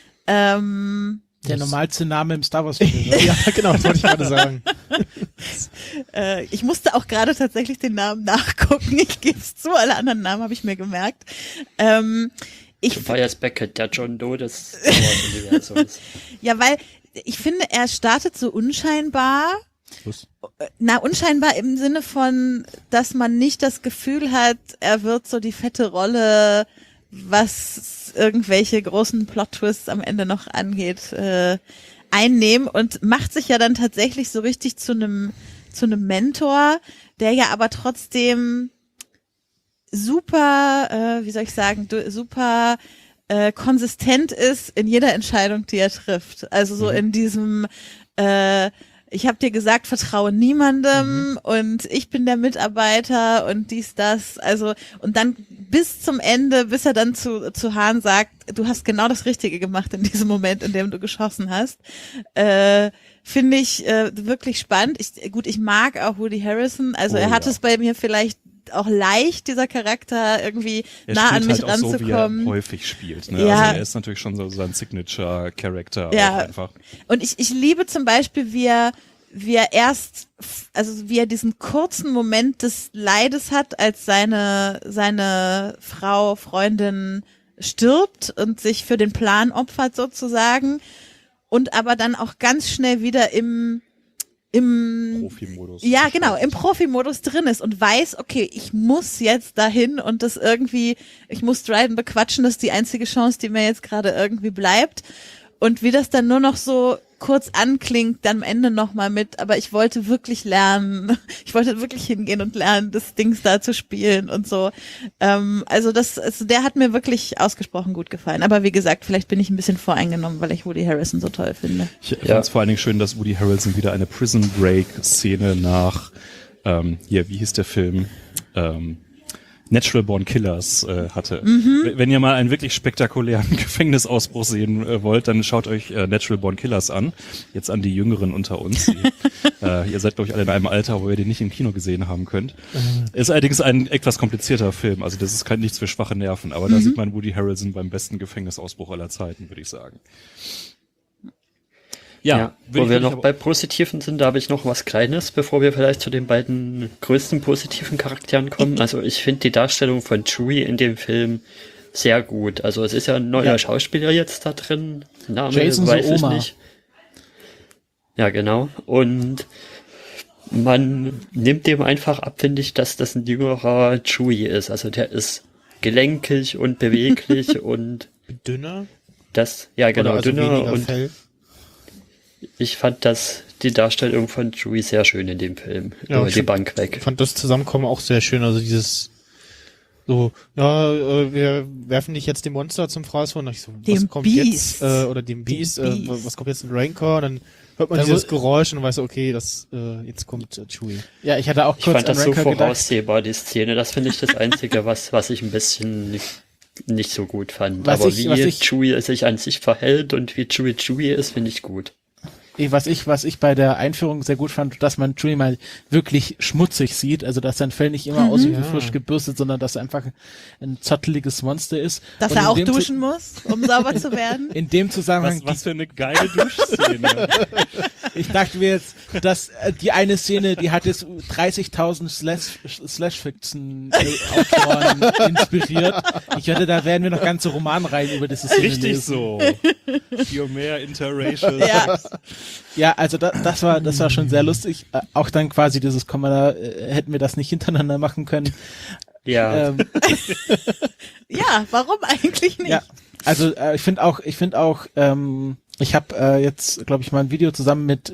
Der normalste Name im Star Wars Film. Ja, genau, das wollte ich gerade sagen. Ich musste auch gerade tatsächlich den Namen nachgucken. Ich gebe es zu, alle anderen Namen habe ich mir gemerkt. Tobias Beckett, der John Doe des Star Wars-Universums. Ja, weil ich finde, er startet so unscheinbar. Was? Unscheinbar im Sinne von, dass man nicht das Gefühl hat, er wird so die fette Rolle, was irgendwelche großen Plot-Twists am Ende noch angeht, einnehmen und macht sich ja dann tatsächlich so richtig zu einem Mentor, der ja aber trotzdem super, super konsistent ist in jeder Entscheidung, die er trifft. Also so in diesem ich habe dir gesagt, vertraue niemandem und ich bin der Mitarbeiter und dies, das. Also, und dann bis zum Ende, bis er dann zu Han sagt, du hast genau das Richtige gemacht in diesem Moment, in dem du geschossen hast. Finde ich wirklich spannend. Ich mag auch Woody Harrelson. Also er hat es bei mir vielleicht auch leicht, dieser Charakter irgendwie nah an mich ranzukommen. So, wie er häufig spielt. Ne? Ja. Also er ist natürlich schon so sein Signature-Charakter. Ja. Einfach. Und ich liebe zum Beispiel, wie er diesen kurzen Moment des Leides hat, als seine Frau, Freundin stirbt und sich für den Plan opfert sozusagen und aber dann auch ganz schnell wieder im Profi-Modus. Ja, genau, im Profi-Modus drin ist und weiß, okay, ich muss jetzt dahin und das irgendwie, ich muss Dryden bequatschen, das ist die einzige Chance, die mir jetzt gerade irgendwie bleibt. Und wie das dann nur noch so kurz anklingt, dann am Ende nochmal mit, aber ich wollte wirklich lernen, ich wollte wirklich hingehen und lernen, das Dings da zu spielen und so. Also der hat mir wirklich ausgesprochen gut gefallen. Aber wie gesagt, vielleicht bin ich ein bisschen voreingenommen, weil ich Woody Harrelson so toll finde. Ich fand es vor allen Dingen schön, dass Woody Harrelson wieder eine Prison Break Szene nach, wie hieß der Film? Natural Born Killers hatte. Wenn ihr mal einen wirklich spektakulären Gefängnisausbruch sehen wollt, dann schaut euch Natural Born Killers an. Jetzt an die Jüngeren unter uns. Ihr seid, glaube ich, alle in einem Alter, wo ihr den nicht im Kino gesehen haben könnt. Ist allerdings ein etwas komplizierter Film. Also das ist nichts für schwache Nerven. Aber da sieht man Woody Harrelson beim besten Gefängnisausbruch aller Zeiten, würde ich sagen. Ja, wo wir noch bei Positiven sind, da habe ich noch was Kleines, bevor wir vielleicht zu den beiden größten positiven Charakteren kommen. Also ich finde die Darstellung von Chewie in dem Film sehr gut. Also es ist ja ein neuer Schauspieler jetzt da drin. Name Jason weiß ich nicht. Ja, genau. Und man nimmt dem einfach ab, finde ich, dass das ein jüngerer Chewie ist. Also der ist gelenkig und beweglich und dünner. Ja, genau, Oder also dünner, weniger und Fell. ich fand die Darstellung von Chewie sehr schön in dem Film. Ja, Über ich die Bank weg. Ich fand das Zusammenkommen auch sehr schön, also dieses so, ja, wir werfen nicht jetzt dem Monster zum Fraß vor, und ich so, was Dem kommt Beast. jetzt, oder dem Beast, Beast. was kommt jetzt in Rancor, dann hört man Dann dieses muss- Geräusch und man weiß, okay, jetzt kommt Chewie. Ja, ich hatte auch Ich kurz fand an das so Rancor gedacht. voraussehbar, die Szene. Das finde ich das Einzige, was ich ein bisschen nicht so gut fand. Was Aber ich- Chewie sich an sich verhält und wie Chewie ist, finde ich gut. Was ich bei der Einführung sehr gut fand, dass man Chewie mal wirklich schmutzig sieht, also dass sein Fell nicht immer aussieht wie frisch gebürstet, sondern dass er einfach ein zotteliges Monster ist. Dass Und er in auch dem duschen muss, um sauber zu werden. In dem Zusammenhang, Was für eine geile Duschszene. ich dachte mir jetzt, dass die eine Szene, die hat jetzt 30.000 Slash-Fiction-Autoren inspiriert. Ich wette, da werden wir noch ganze Romanreihen über diese Szene Richtig lesen. so. Für mehr Interracial. Ja. Ja, also das war schon sehr lustig. Auch dann quasi dieses Komma, hätten wir das nicht hintereinander machen können. Ja, Ja, warum eigentlich nicht? Ja, also ich finde auch, ich habe jetzt, glaube ich, mal ein Video zusammen mit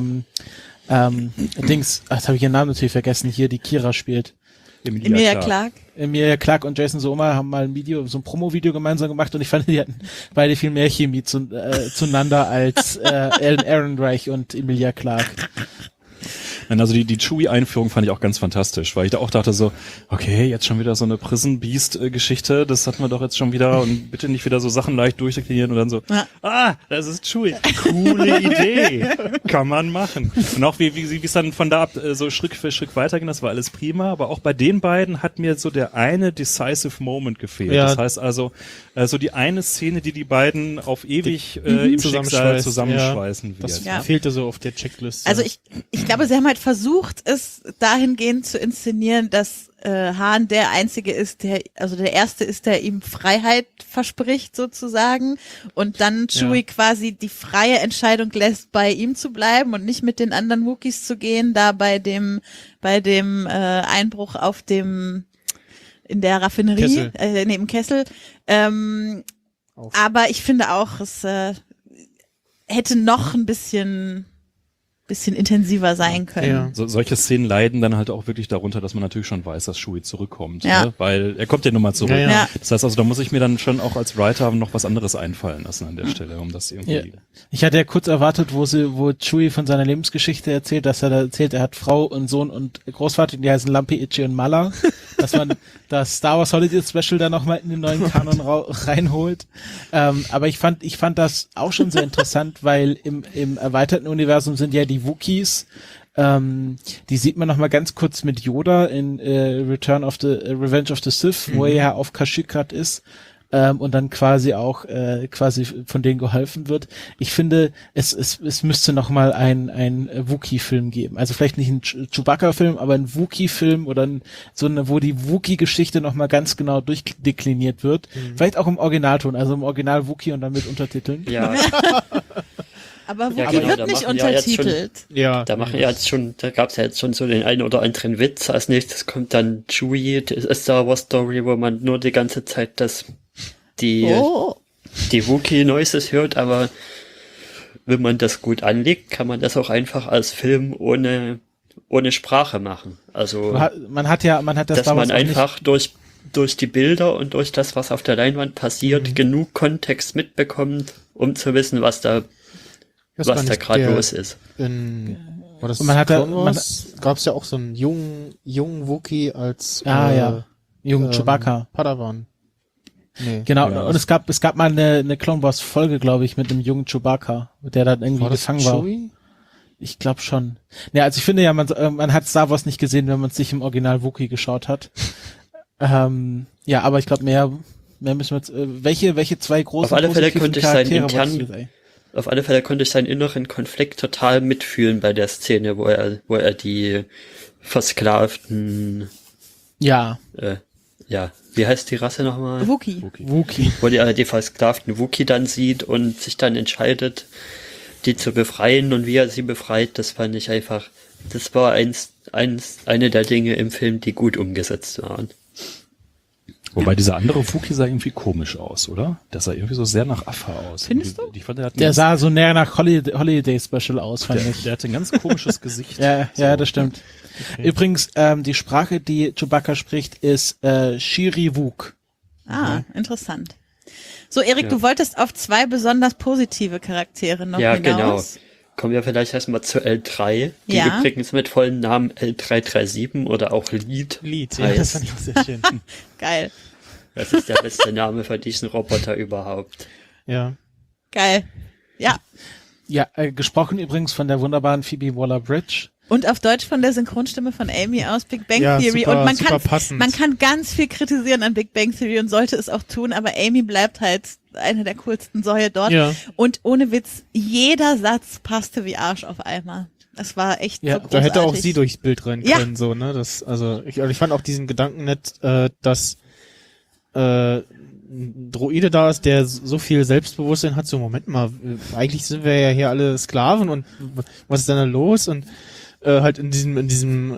Dings, jetzt habe ich ihren Namen natürlich vergessen, hier die Kira spielt. Emilia Clarke. Emilia Clarke und Jason Soma haben mal so ein Promo-Video gemeinsam gemacht und ich fand, die hatten beide viel mehr Chemie zueinander als Alan Ehrenreich und Emilia Clarke. Nein, also die Chewie-Einführung fand ich auch ganz fantastisch, weil ich da auch dachte so, okay, jetzt schon wieder so eine Prison Beast-Geschichte, das hatten wir doch jetzt schon wieder und bitte nicht wieder so Sachen leicht durchdeklinieren und dann so, das ist Chewie, coole Idee, kann man machen. Und auch wie es dann von da ab so Schritt für Schritt weiterging, das war alles prima, aber auch bei den beiden hat mir so der eine decisive Moment gefehlt. Ja. Das heißt also, so die eine Szene, die beiden auf ewig im Schicksal zusammenschweißen wird. Das Ja. fehlte so auf der Checkliste. Also ich glaube, sie haben halt versucht, es dahingehend zu inszenieren, dass Hahn der Einzige ist, der Erste ist, der ihm Freiheit verspricht sozusagen und dann Chewie quasi die freie Entscheidung lässt, bei ihm zu bleiben und nicht mit den anderen Wookiees zu gehen, da bei dem Einbruch in der Raffinerie, Kessel. neben Kessel. Aber ich finde auch, es hätte noch ein bisschen intensiver sein können. Ja. Solche Szenen leiden dann halt auch wirklich darunter, dass man natürlich schon weiß, dass Chewie zurückkommt, Ja. ne? Weil er kommt ja nun mal zurück. Ja, ja. Das heißt also, da muss ich mir dann schon auch als Writer noch was anderes einfallen lassen an der Stelle, um das irgendwie... Ja. Ich hatte ja kurz erwartet, wo Chewie von seiner Lebensgeschichte erzählt, dass er da erzählt, er hat Frau und Sohn und Großvater, die heißen Lampi, Itchy und Mala, dass man das Star Wars Holiday Special da nochmal in den neuen Kanon reinholt. Aber ich fand das auch schon sehr interessant, weil im erweiterten Universum sind ja die Wookiees, die sieht man noch mal ganz kurz mit Yoda in Revenge of the Sith, wo er ja auf Kashyyyk gerade ist. Und dann quasi auch von denen geholfen wird. Ich finde, es müsste noch mal ein Wookiee-Film geben. Also vielleicht nicht ein Chewbacca-Film, aber ein Wookiee-Film oder wo die Wookiee-Geschichte noch mal ganz genau durchdekliniert wird. Vielleicht auch im Originalton, also im Original Wookiee und dann mit Untertiteln. ja, Aber Wookiee Ja, genau, da wird nicht machen ja jetzt untertitelt. Ja. da gab's ja jetzt schon so den einen oder anderen Witz. Als nächstes kommt dann Chewie, die Star Wars Story, wo man nur die ganze Zeit die Wookiee Noises hört, aber wenn man das gut anlegt, kann man das auch einfach als Film ohne Sprache machen. Also, Man hat das dass Star Wars man auch nicht- einfach durch die Bilder und durch das, was auf der Leinwand passiert, genug Kontext mitbekommt, um zu wissen, was da gerade los ist. War das Und man hat ja- Clone Wars? Gab's ja auch so einen jungen Wookiee als Jungen Chewbacca. Padawan. Nee. Genau, Ja, und es gab mal eine Clone Wars Folge, glaube ich, mit einem jungen Chewbacca, der dann irgendwie War das gefangen war. Chewie? Ich glaube schon. Ja, also ich finde ja, man hat Star Wars nicht gesehen, wenn man es nicht im Original Wookiee geschaut hat. Ja, aber ich glaube mehr müssen wir jetzt, welche zwei großen Auf alle Fälle positiven könnte ich seinen Charaktere internen- wolltest du jetzt, ey? Auf alle Fälle konnte ich seinen inneren Konflikt total mitfühlen bei der Szene, wo er die versklavten, Ja, wie heißt die Rasse nochmal? Wookiee. Wookiee. Wo die versklavten Wookiee dann sieht und sich dann entscheidet, die zu befreien und wie er sie befreit, das fand ich einfach, das war eine der Dinge im Film, die gut umgesetzt waren. Wobei dieser andere Wookie sah irgendwie komisch aus, oder? Der sah irgendwie so sehr nach Affe aus. Findest du? Ich fand, der sah so näher nach Holiday Special aus, fand ich. Der hatte ein ganz komisches Gesicht. Ja, das stimmt. Okay. Übrigens, die Sprache, die Chewbacca spricht, ist Shiri-Wook. Interessant. So, Erik, du wolltest auf 2 besonders positive Charaktere noch hinaus. Genau. Kommen wir vielleicht erstmal zu L3, die übrigens mit vollen Namen L337 oder auch Lead ja, das fand ich auch sehr schön. Geil. Das ist der beste Name für diesen Roboter überhaupt. Ja. Geil. Ja. Ja, gesprochen übrigens von der wunderbaren Phoebe Waller-Bridge. Und auf Deutsch von der Synchronstimme von Amy aus Big Bang Theory. Super, Und man kann ganz viel kritisieren an Big Bang Theory und sollte es auch tun, aber Amy bleibt halt eine der coolsten Säue dort. Ja. Und ohne Witz, jeder Satz passte wie Arsch auf einmal. Das war echt so großartig. Da hätte auch sie durchs Bild rennen können, so, ne? Das, also, ich fand auch diesen Gedanken nett, dass ein Droide da ist, der so viel Selbstbewusstsein hat, so, Moment mal, eigentlich sind wir ja hier alle Sklaven und was ist denn da los? Und halt in diesem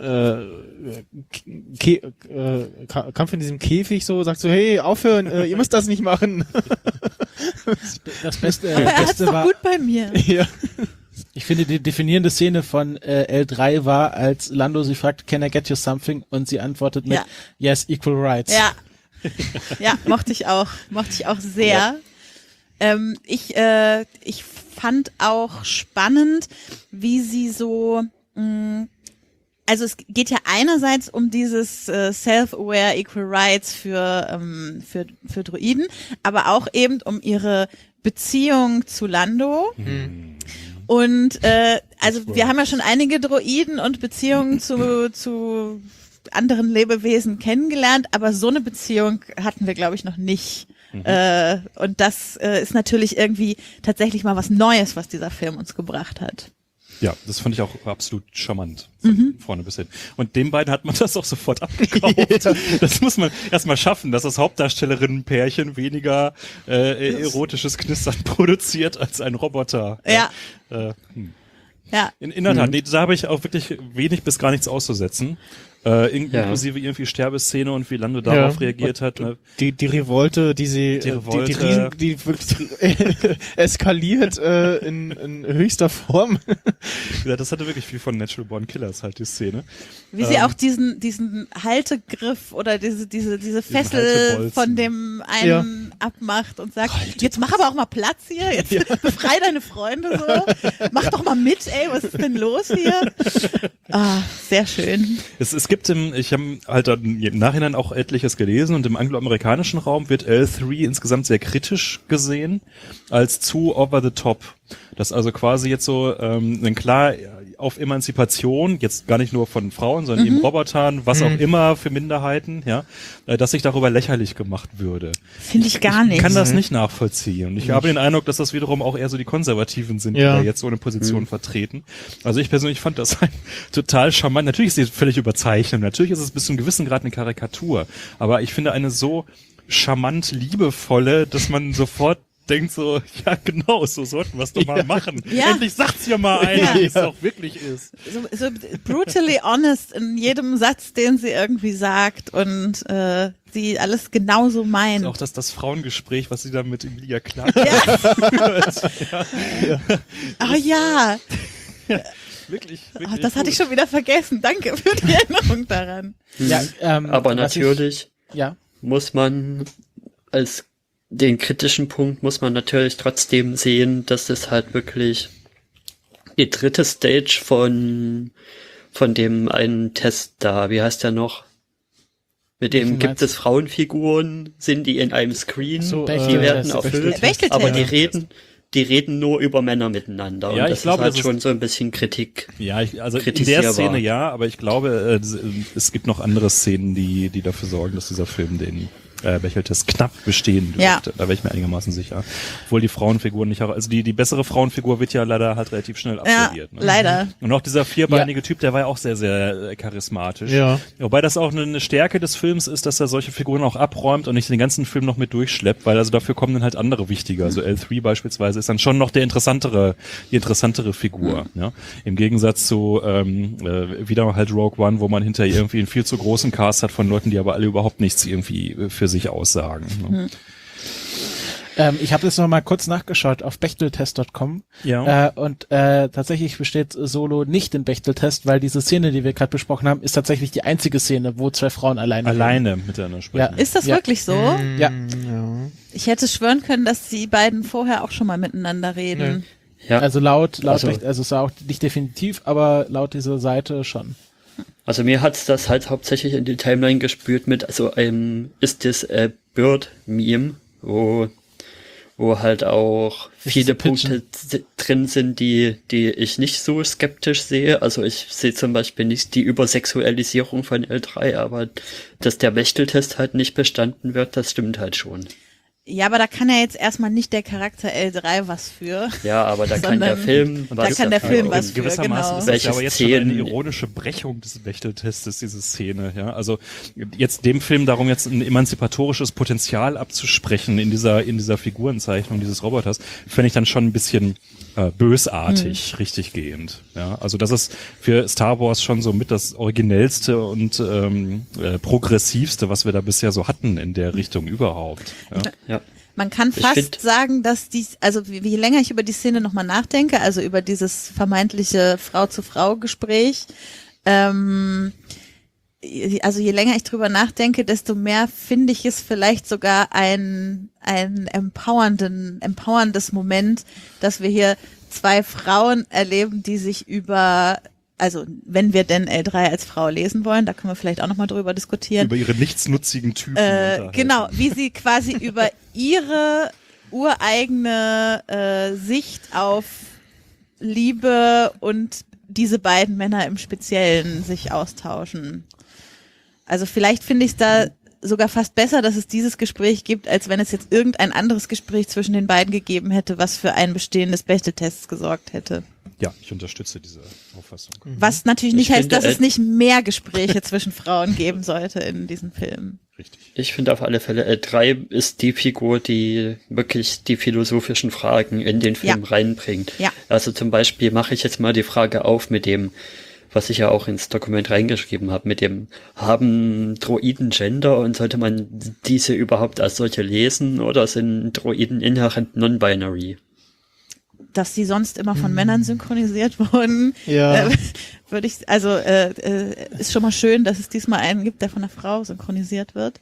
Kampf in diesem Käfig so, sagt so, hey, aufhören, ihr müsst das nicht machen. Das Beste, aber er hat's doch gut bei mir. Ja. Ich finde, die definierende Szene von L3 war, als Lando sie fragt, can I get you something? Und sie antwortet mit, yes, equal rights. Ja. Ja, mochte ich auch sehr. Ja. Ich fand auch spannend, wie sie so, also es geht ja einerseits um dieses self-aware equal rights für Droiden, aber auch eben um ihre Beziehung zu Lando. Mhm. Und also wir haben ja schon einige Droiden und Beziehungen zu anderen Lebewesen kennengelernt, aber so eine Beziehung hatten wir, glaube ich, noch nicht. Und das ist natürlich irgendwie tatsächlich mal was Neues, was dieser Film uns gebracht hat. Ja, das fand ich auch absolut charmant, von vorne bis hin. Und den beiden hat man das auch sofort abgekauft. Das muss man erstmal schaffen, dass das Hauptdarstellerinnenpärchen weniger erotisches Knistern produziert als ein Roboter. Ja. Ja. In der Tat, nee, da habe ich auch wirklich wenig bis gar nichts auszusetzen. Inklusive irgendwie Sterbeszene und wie Lando darauf reagiert hat. Ne? Die Revolte, die wirklich eskaliert in höchster Form. Ja, das hatte wirklich viel von Natural Born Killers halt, die Szene. Wie sie auch diesen Haltegriff oder diese Fessel von dem einen abmacht und sagt, jetzt mach aber auch mal Platz hier, jetzt befrei deine Freunde so, mach doch mal mit, ey, was ist denn los hier? Sehr schön. Es gibt ich habe halt im Nachhinein auch etliches gelesen und im angloamerikanischen Raum wird L3 insgesamt sehr kritisch gesehen als zu over the top. Das also quasi jetzt so klar auf Emanzipation, jetzt gar nicht nur von Frauen, sondern eben Robotern, was auch immer für Minderheiten, ja, dass sich darüber lächerlich gemacht würde. Finde ich gar nicht. Ich kann das nicht nachvollziehen. Und ich habe den Eindruck, dass das wiederum auch eher so die Konservativen sind, die da jetzt so eine Position vertreten. Also ich persönlich fand das total charmant. Natürlich ist sie völlig überzeichnet. Natürlich ist es bis zu einem gewissen Grad eine Karikatur. Aber ich finde eine so charmant liebevolle, dass man sofort denkt so, ja genau, so sollten wir es doch mal machen. Ja. Endlich sagt's ja mal einer, wie es auch wirklich ist. So brutally honest in jedem Satz, den sie irgendwie sagt und sie alles genauso meint. Auch das Frauengespräch, was sie da mit Emilia Clarke führt. Oh ja. Wirklich das hatte ich schon wieder vergessen. Danke für die Erinnerung daran. Ja, aber natürlich muss man den kritischen Punkt muss man natürlich trotzdem sehen, dass das halt wirklich die dritte Stage von dem einen Test da, wie heißt der noch? Mit dem gibt es Frauenfiguren, sind die in einem Screen, die werden erfüllt, aber die reden nur über Männer miteinander. Ja, und das ist halt schon so ein bisschen Kritik. Ja, also in der Szene aber ich glaube, es gibt noch andere Szenen, die dafür sorgen, dass dieser Film den Bechdel-Test knapp bestehen dürfte. Ja. Da wäre ich mir einigermaßen sicher. Obwohl die Frauenfiguren nicht, also die bessere Frauenfigur wird ja leider halt relativ schnell absolviert. Ja, ne? Leider. Und auch dieser vierbeinige Typ, der war ja auch sehr, sehr charismatisch. Ja. Wobei das auch eine Stärke des Films ist, dass er solche Figuren auch abräumt und nicht den ganzen Film noch mit durchschleppt, weil also dafür kommen dann halt andere wichtiger. Also L3 beispielsweise ist dann schon noch die interessantere Figur. Ja? Im Gegensatz zu wieder halt Rogue One, wo man hinterher irgendwie einen viel zu großen Cast hat von Leuten, die aber alle überhaupt nichts irgendwie für sich aussagen. Ne? Ich habe jetzt noch mal kurz nachgeschaut auf bechteltest.com und tatsächlich besteht Solo nicht den Bechteltest, weil diese Szene, die wir gerade besprochen haben, ist tatsächlich die einzige Szene, wo zwei Frauen alleine miteinander sprechen. Ja. Ist das wirklich so? Ja. Ich hätte schwören können, dass die beiden vorher auch schon mal miteinander reden. Ja. Also laut also es ist auch nicht definitiv, aber laut dieser Seite schon. Also mir hat's das halt hauptsächlich in die Timeline gespürt mit, also ist das Bird-Meme, wo halt auch viele Punkte drin sind, die ich nicht so skeptisch sehe. Also ich sehe zum Beispiel nicht die Übersexualisierung von L3, aber dass der Bechteltest halt nicht bestanden wird, das stimmt halt schon. Ja, aber da kann ja jetzt erstmal nicht der Charakter L3 was für. Ja, aber da kann der Film was für. Da kann der Film was für, gewissermaßen genau. ist das aber jetzt schon eine ironische Brechung des Bechteltestes, diese Szene. Ja, also jetzt dem Film darum jetzt ein emanzipatorisches Potenzial abzusprechen in dieser Figurenzeichnung dieses Roboters, fände ich dann schon ein bisschen bösartig, richtig gehend. Ja, also das ist für Star Wars schon so mit das originellste und progressivste, was wir da bisher so hatten in der Richtung überhaupt. Ja. Man kann fast sagen, dass also je länger ich über die Szene nochmal nachdenke, also über dieses vermeintliche Frau-zu-Frau-Gespräch, also je länger ich drüber nachdenke, desto mehr finde ich es vielleicht sogar ein empowerndes Moment, dass wir hier zwei Frauen erleben, die sich also wenn wir denn L3 als Frau lesen wollen, da können wir vielleicht auch nochmal drüber diskutieren. Über ihre nichtsnutzigen Typen. Genau, wie sie quasi über ihre ureigene Sicht auf Liebe und diese beiden Männer im Speziellen sich austauschen. Also vielleicht finde ich es da sogar fast besser, dass es dieses Gespräch gibt, als wenn es jetzt irgendein anderes Gespräch zwischen den beiden gegeben hätte, was für ein Bestehen des Bechteltests gesorgt hätte. Ja, ich unterstütze diese Auffassung. Was natürlich nicht heißt, dass es nicht mehr Gespräche zwischen Frauen geben sollte in diesem Film. Richtig. Ich finde auf alle Fälle, L3 ist die Figur, die wirklich die philosophischen Fragen in den Film reinbringt. Ja. Also zum Beispiel mache ich jetzt mal die Frage auf mit dem, was ich ja auch ins Dokument reingeschrieben habe, mit dem, haben Droiden Gender und sollte man diese überhaupt als solche lesen oder sind Droiden inhärent non-binary? Dass die sonst immer von Männern synchronisiert wurden, würde ich, ist schon mal schön, dass es diesmal einen gibt, der von einer Frau synchronisiert wird.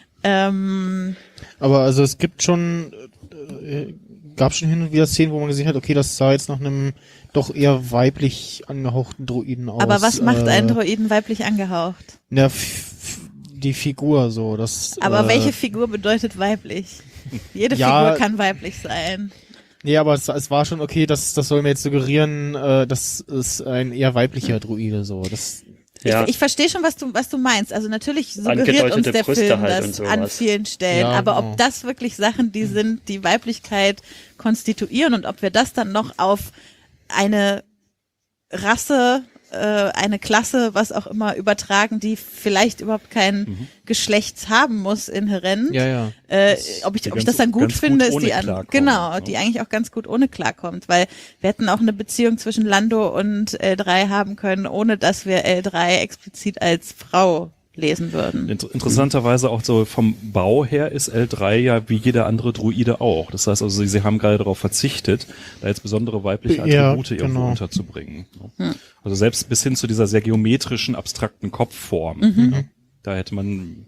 Aber also es gibt schon, gab schon hin und wieder Szenen, wo man gesehen hat, okay, das sah jetzt nach einem doch eher weiblich angehauchten Droiden aus. Aber was macht einen Droiden weiblich angehaucht? Ja, die Figur so. Aber welche Figur bedeutet weiblich? Jede Figur kann weiblich sein. Nee, aber es war schon okay, das soll mir jetzt suggerieren, das ist ein eher weiblicher Droide, so. Ich verstehe schon, was du meinst. Also natürlich suggeriert uns der Brüste Film halt das an vielen Stellen. Aber ob das wirklich Sachen, die sind, die Weiblichkeit konstituieren und ob wir das dann noch auf eine Rasse, eine Klasse, was auch immer übertragen, die vielleicht überhaupt kein Geschlecht haben muss inhärent. Ob ich das dann gut finde, ist die eigentlich auch ganz gut ohne klarkommt, weil wir hätten auch eine Beziehung zwischen Lando und L3 haben können, ohne dass wir L3 explizit als Frau lesen würden. Interessanterweise auch so vom Bau her ist L3 ja wie jeder andere Druide auch. Das heißt also, sie haben gerade darauf verzichtet, da jetzt besondere weibliche Attribute irgendwo unterzubringen. Also selbst bis hin zu dieser sehr geometrischen, abstrakten Kopfform. Da hätte man,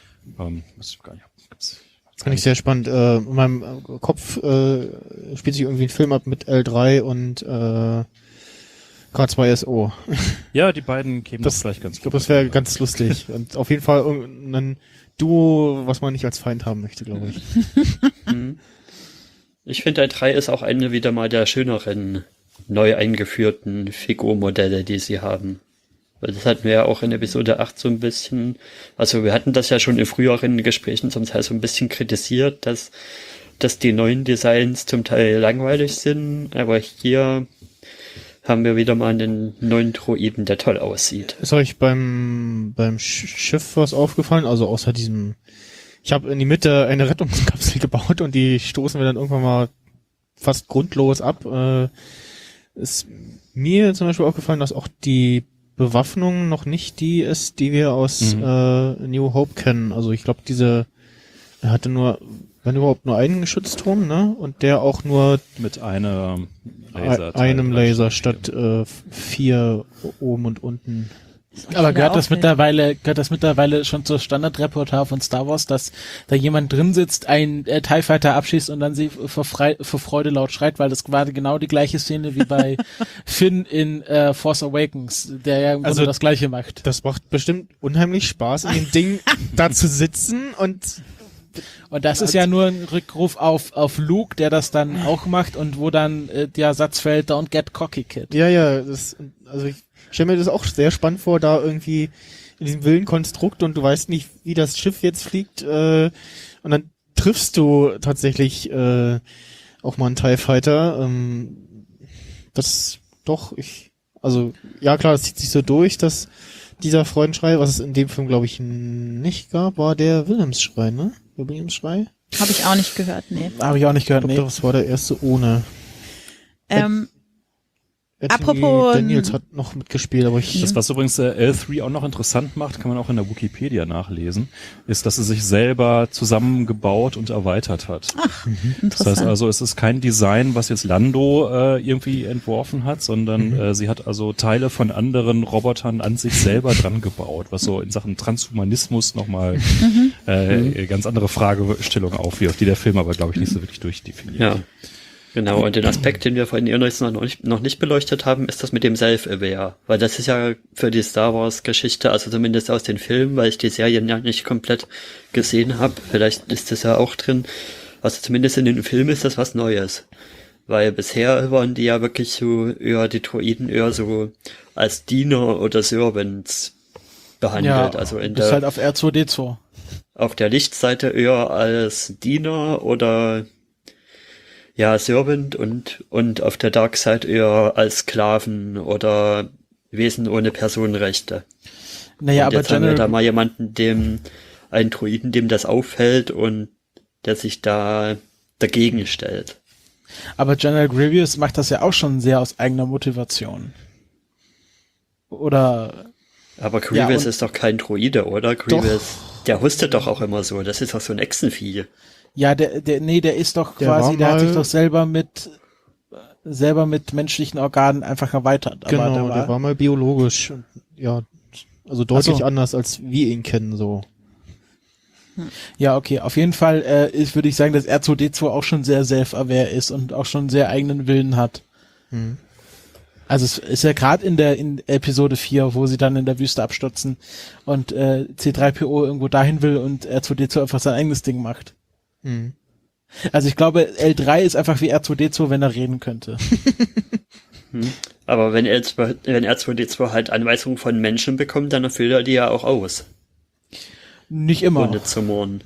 Fand ich sehr spannend. In meinem Kopf spielt sich irgendwie ein Film ab mit L3 und K2SO. Ja, die beiden kämen das vielleicht ganz gut. Ich glaube, das wäre ganz lustig. Und auf jeden Fall ein Duo, was man nicht als Feind haben möchte, glaube ich. Ich finde, L3 ist auch eine wieder mal der schöneren, neu eingeführten Figurmodelle, die sie haben. Weil das hatten wir ja auch in Episode 8 so ein bisschen, also wir hatten das ja schon in früheren Gesprächen zum Teil so ein bisschen kritisiert, dass die neuen Designs zum Teil langweilig sind, aber hier haben wir wieder mal einen neuen Droiden, der toll aussieht. Ist euch beim Schiff was aufgefallen? Also außer diesem, ich habe in die Mitte eine Rettungskapsel gebaut und die stoßen wir dann irgendwann mal fast grundlos ab. Ist mir zum Beispiel aufgefallen, dass auch die Bewaffnung noch nicht die ist, die wir aus New Hope kennen. Also ich glaube, diese Er hatte nur, wenn überhaupt, nur einen Geschützturm, ne? Und der auch nur Mit einem einem Laser statt 4 oben und unten. Aber gehört das mittlerweile schon zur Standardrepertoire von Star Wars, dass da jemand drin sitzt, ein TIE Fighter abschießt und dann sie vor Freude laut schreit, weil das war genau die gleiche Szene wie bei Finn in Force Awakens, der ja im Grunde das Gleiche macht. Das macht bestimmt unheimlich Spaß, in dem Ding da zu sitzen und das ist ja nur ein Rückruf auf Luke, der das dann auch macht und wo dann der Satz fällt, don't get cocky, kid. Ja, also ich stelle mir das auch sehr spannend vor, da irgendwie in diesem wilden Konstrukt und du weißt nicht, wie das Schiff jetzt fliegt und dann triffst du tatsächlich auch mal einen TIE Fighter. Ja klar, das zieht sich so durch, dass dieser Freudenschrei, was es in dem Film glaube ich nicht gab, war der Wilhelmsschrei, ne? Der Wilhelmsschrei? Habe ich auch nicht gehört, nee. Habe ich auch nicht gehört, Ich glaube, das war der erste ohne. Anthony Apropos Daniels hat noch mitgespielt, aber Das, was übrigens L3 auch noch interessant macht, kann man auch in der Wikipedia nachlesen, ist, dass es sich selber zusammengebaut und erweitert hat. Ach, Das interessant. heißt also, es ist kein Design, was jetzt Lando irgendwie entworfen hat, sondern sie hat also Teile von anderen Robotern an sich selber dran gebaut, was so in Sachen Transhumanismus nochmal ganz andere Fragestellung aufwirft, die der Film aber, glaube ich, nicht so wirklich durchdefiniert. Ja. Genau, und den Aspekt, den wir vorhin jetzt noch nicht beleuchtet haben, ist das mit dem Self-Aware. Weil das ist ja für die Star Wars-Geschichte, also zumindest aus den Filmen, weil ich die Serien ja nicht komplett gesehen habe, vielleicht ist das ja auch drin, also zumindest in den Filmen ist das was Neues. Weil bisher waren die ja wirklich so die Droiden eher so als Diener oder Servants behandelt. Ja, Also das ist halt auf R2D2. auf der Lichtseite eher als Diener oder Servant und auf der Dark Side eher als Sklaven oder Wesen ohne Personenrechte. Naja, und aber jetzt haben wir da mal jemanden, einen Droiden, dem das auffällt und der sich da dagegen stellt. Aber General Grievous macht das ja auch schon sehr aus eigener Motivation. Oder? Aber Grievous ist doch kein Droide, oder? Grievous, der hustet doch auch immer so. Das ist doch so ein Echsenvieh. Ja, der ist doch quasi, der hat sich doch selber mit menschlichen Organen einfach erweitert. Aber genau, der war mal biologisch. Ja, also deutlich anders, als wir ihn kennen, so. Ja, okay. Auf jeden Fall würde ich sagen, dass R2D2 auch schon sehr self-aware ist und auch schon sehr eigenen Willen hat. Also es ist ja gerade in Episode 4, wo sie dann in der Wüste abstürzen und C3PO irgendwo dahin will und R2D2 einfach sein eigenes Ding macht. Also ich glaube, L3 ist einfach wie R2D2, wenn er reden könnte. Aber wenn R2D2 halt Anweisungen von Menschen bekommt, dann erfüllt er die ja auch aus. Nicht immer. Ohne zu murren.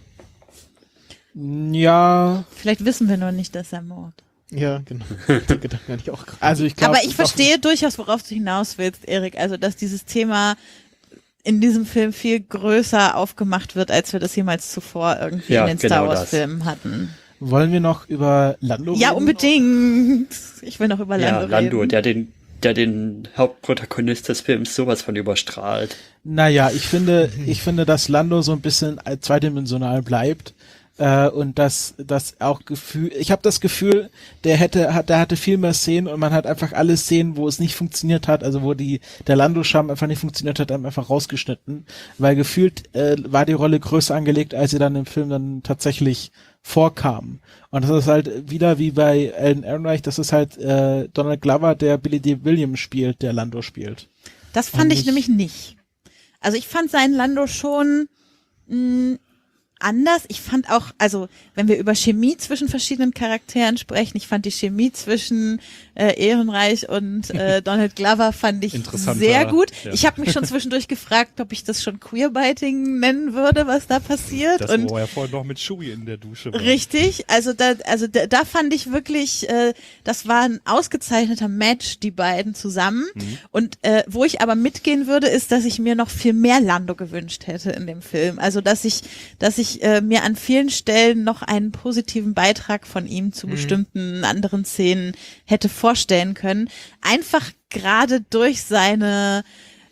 Ja. Vielleicht wissen wir noch nicht, dass er mordet. Ja, genau. Den Gedanken hatte ich auch gerade. Also ich glaube, aber ich verstehe durchaus, worauf du hinaus willst, Erik. Also, dass dieses Thema in diesem Film viel größer aufgemacht wird, als wir das jemals zuvor irgendwie in den Star Wars Filmen hatten. Wollen wir noch über Lando reden? Ja, unbedingt. Ich will noch über Lando reden. Lando, der den Hauptprotagonist des Films sowas von überstrahlt. Naja, ich finde, dass Lando so ein bisschen zweidimensional bleibt. Und das auch ich habe das Gefühl, der hatte viel mehr Szenen und man hat einfach alle Szenen, wo es nicht funktioniert hat, also wo der Lando-Charme einfach nicht funktioniert hat, einfach rausgeschnitten, weil gefühlt war die Rolle größer angelegt, als sie dann im Film dann tatsächlich vorkam. Und das ist halt wieder wie bei Alan Ehrenreich, das ist halt Donald Glover, der Billy D. Williams spielt, der Lando spielt. Das fand ich nämlich nicht. Also ich fand seinen Lando schon anders. Ich fand auch, also wenn wir über Chemie zwischen verschiedenen Charakteren sprechen, ich fand die Chemie zwischen Ehrenreich und Donald Glover fand ich sehr gut. Ja. Ich habe mich schon zwischendurch gefragt, ob ich das schon Queerbiting nennen würde, was da passiert. Das war ja vorhin noch mit Chewie in der Dusche. Richtig, also da fand ich wirklich, das war ein ausgezeichneter Match, die beiden zusammen. Und wo ich aber mitgehen würde, ist, dass ich mir noch viel mehr Lando gewünscht hätte in dem Film. Also dass ich mir an vielen Stellen noch einen positiven Beitrag von ihm zu bestimmten anderen Szenen hätte vorstellen können. Einfach gerade durch seine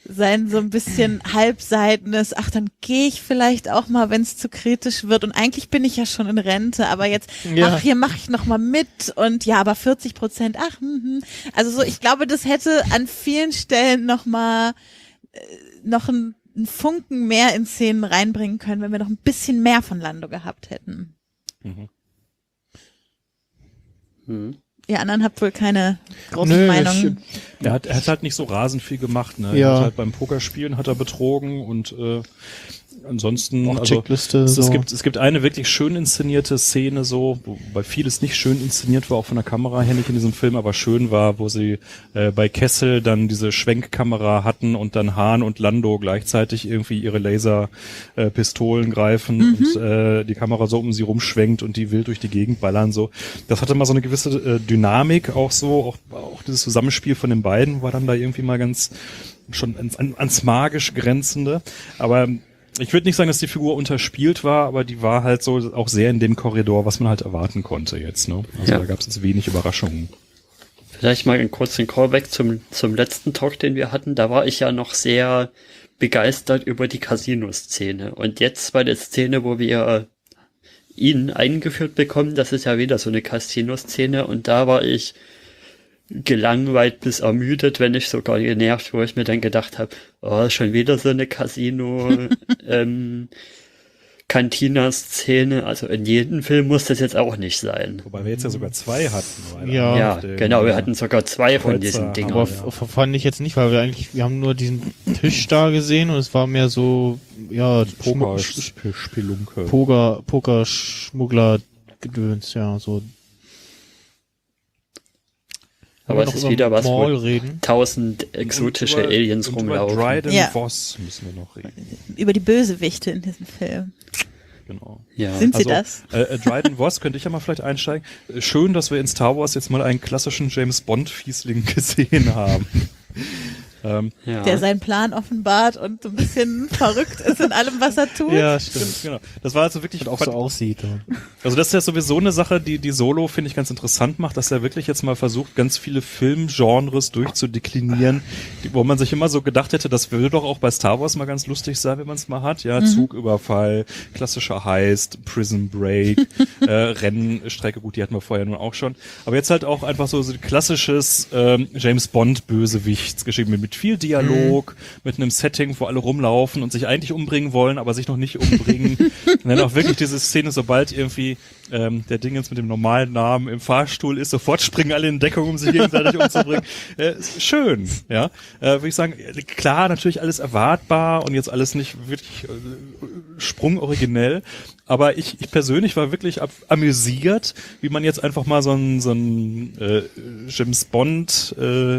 sein so ein bisschen halbseitenes, ach, dann gehe ich vielleicht auch mal, wenn es zu kritisch wird und eigentlich bin ich ja schon in Rente, aber jetzt, ach, hier mache ich noch mal mit und ja, aber 40%, ach, also so, ich glaube, das hätte an vielen Stellen noch mal noch einen Funken mehr in Szenen reinbringen können, wenn wir noch ein bisschen mehr von Lando gehabt hätten. Ihr anderen habt wohl keine großen Meinungen. Er hat halt nicht so rasend viel gemacht, ne? Ja. Er hat halt beim Pokerspielen hat er betrogen und ansonsten, auch also Checkliste, es so. gibt eine wirklich schön inszenierte Szene, so, wobei vieles nicht schön inszeniert war, auch von der Kamera her nicht in diesem Film, aber schön war, wo sie bei Kessel dann diese Schwenkkamera hatten und dann Han und Lando gleichzeitig irgendwie ihre Laserpistolen greifen und die Kamera so um sie rumschwenkt und die wild durch die Gegend ballern, so. Das hatte mal so eine gewisse Dynamik auch so, auch dieses Zusammenspiel von den beiden war dann da irgendwie mal ganz schon ans magisch grenzende, aber ich würde nicht sagen, dass die Figur unterspielt war, aber die war halt so auch sehr in dem Korridor, was man halt erwarten konnte jetzt, ne? Also da gab es jetzt wenig Überraschungen. Vielleicht mal einen kurzen Callback zum letzten Talk, den wir hatten. Da war ich ja noch sehr begeistert über die Casino-Szene. Und jetzt bei der Szene, wo wir ihn eingeführt bekommen, das ist ja wieder so eine Casino-Szene. Und da war ich gelangweilt bis ermüdet, wenn nicht sogar genervt, wo ich mir dann gedacht habe, oh, schon wieder so eine Cantina-Szene, also in jedem Film muss das jetzt auch nicht sein. Wobei wir jetzt ja sogar 2 hatten. Ja, genau, wir hatten sogar 2 von diesen Dingern. Aber fand ich jetzt nicht, weil wir haben nur diesen Tisch da gesehen und es war mehr so, ja, Pokerspelunke. Pokerschmuggler-Gedöns, ja, so. Aber es ist wieder was, wo reden. 1000 exotische Aliens rumlaufen. Über Dryden Voss müssen wir noch reden. Über die Bösewichte in diesem Film. Genau. Ja. Sind sie das? Dryden Voss, könnte ich ja mal vielleicht einsteigen. Schön, dass wir in Star Wars jetzt mal einen klassischen James Bond-Fiesling gesehen haben. Der seinen Plan offenbart und so ein bisschen verrückt ist in allem, was er tut. Ja, stimmt. Genau. Das war also wirklich auch so aussieht. Also das ist ja sowieso eine Sache, die Solo, finde ich, ganz interessant macht, dass er wirklich jetzt mal versucht, ganz viele Filmgenres durchzudeklinieren, wo man sich immer so gedacht hätte, das würde doch auch bei Star Wars mal ganz lustig sein, wenn man es mal hat. Ja, Zugüberfall, klassischer Heist, Prison Break, Rennstrecke, gut, die hatten wir vorher nun auch schon. Aber jetzt halt auch einfach so ein klassisches James Bond-Bösewichtsgeschichte mit viel Dialog, mit einem Setting, wo alle rumlaufen und sich eigentlich umbringen wollen, aber sich noch nicht umbringen. Und dann auch wirklich diese Szene, sobald irgendwie der Dingens mit dem normalen Namen im Fahrstuhl ist, sofort springen alle in Deckung, um sich gegenseitig umzubringen. Schön, ja. Würde ich sagen, klar, natürlich alles erwartbar und jetzt alles nicht wirklich sprungoriginell, aber ich persönlich war wirklich amüsiert, wie man jetzt einfach mal so ein James Bond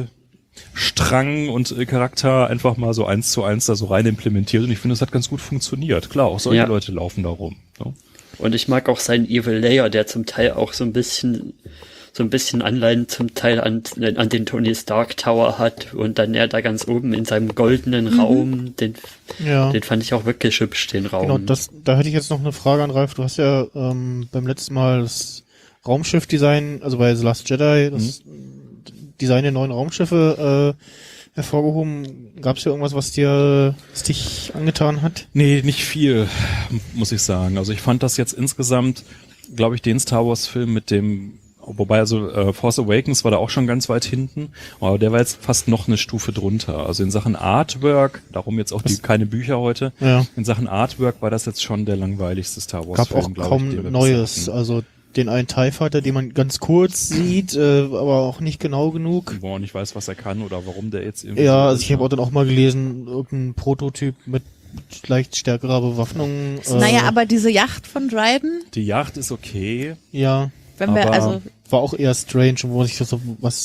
Strang und Charakter einfach mal so 1:1 da so rein implementiert und ich finde, das hat ganz gut funktioniert. Klar, auch solche Leute laufen da rum. Ne? Und ich mag auch seinen Evil Layer, der zum Teil auch so ein bisschen Anleihen zum Teil an den Tony Stark Tower hat und dann er da ganz oben in seinem goldenen Raum, den fand ich auch wirklich hübsch, den Raum. Genau, da hätte ich jetzt noch eine Frage an Ralf. Du hast ja beim letzten Mal das Raumschiff-Design, also bei The Last Jedi, das Design der neuen Raumschiffe hervorgehoben. Gab es ja irgendwas, was dich angetan hat? Nee, nicht viel, muss ich sagen. Also ich fand das jetzt insgesamt, glaube ich, den Star Wars Film mit dem, wobei also Force Awakens war da auch schon ganz weit hinten, aber der war jetzt fast noch eine Stufe drunter. Also in Sachen Artwork, darum jetzt auch keine Bücher heute, in Sachen Artwork war das jetzt schon der langweiligste Star Wars Film, glaube ich. Gab auch kaum Neues, also den einen TIE Fighter, den man ganz kurz sieht, aber auch nicht genau genug. Wo man nicht weiß, was er kann oder warum der jetzt irgendwie... Ja, also ich habe auch dann auch mal gelesen, irgendein Prototyp mit leicht stärkerer Bewaffnung. Naja, aber diese Yacht von Dryden? Die Yacht ist okay. Ja. Wenn wir, also war auch eher strange, wo ich so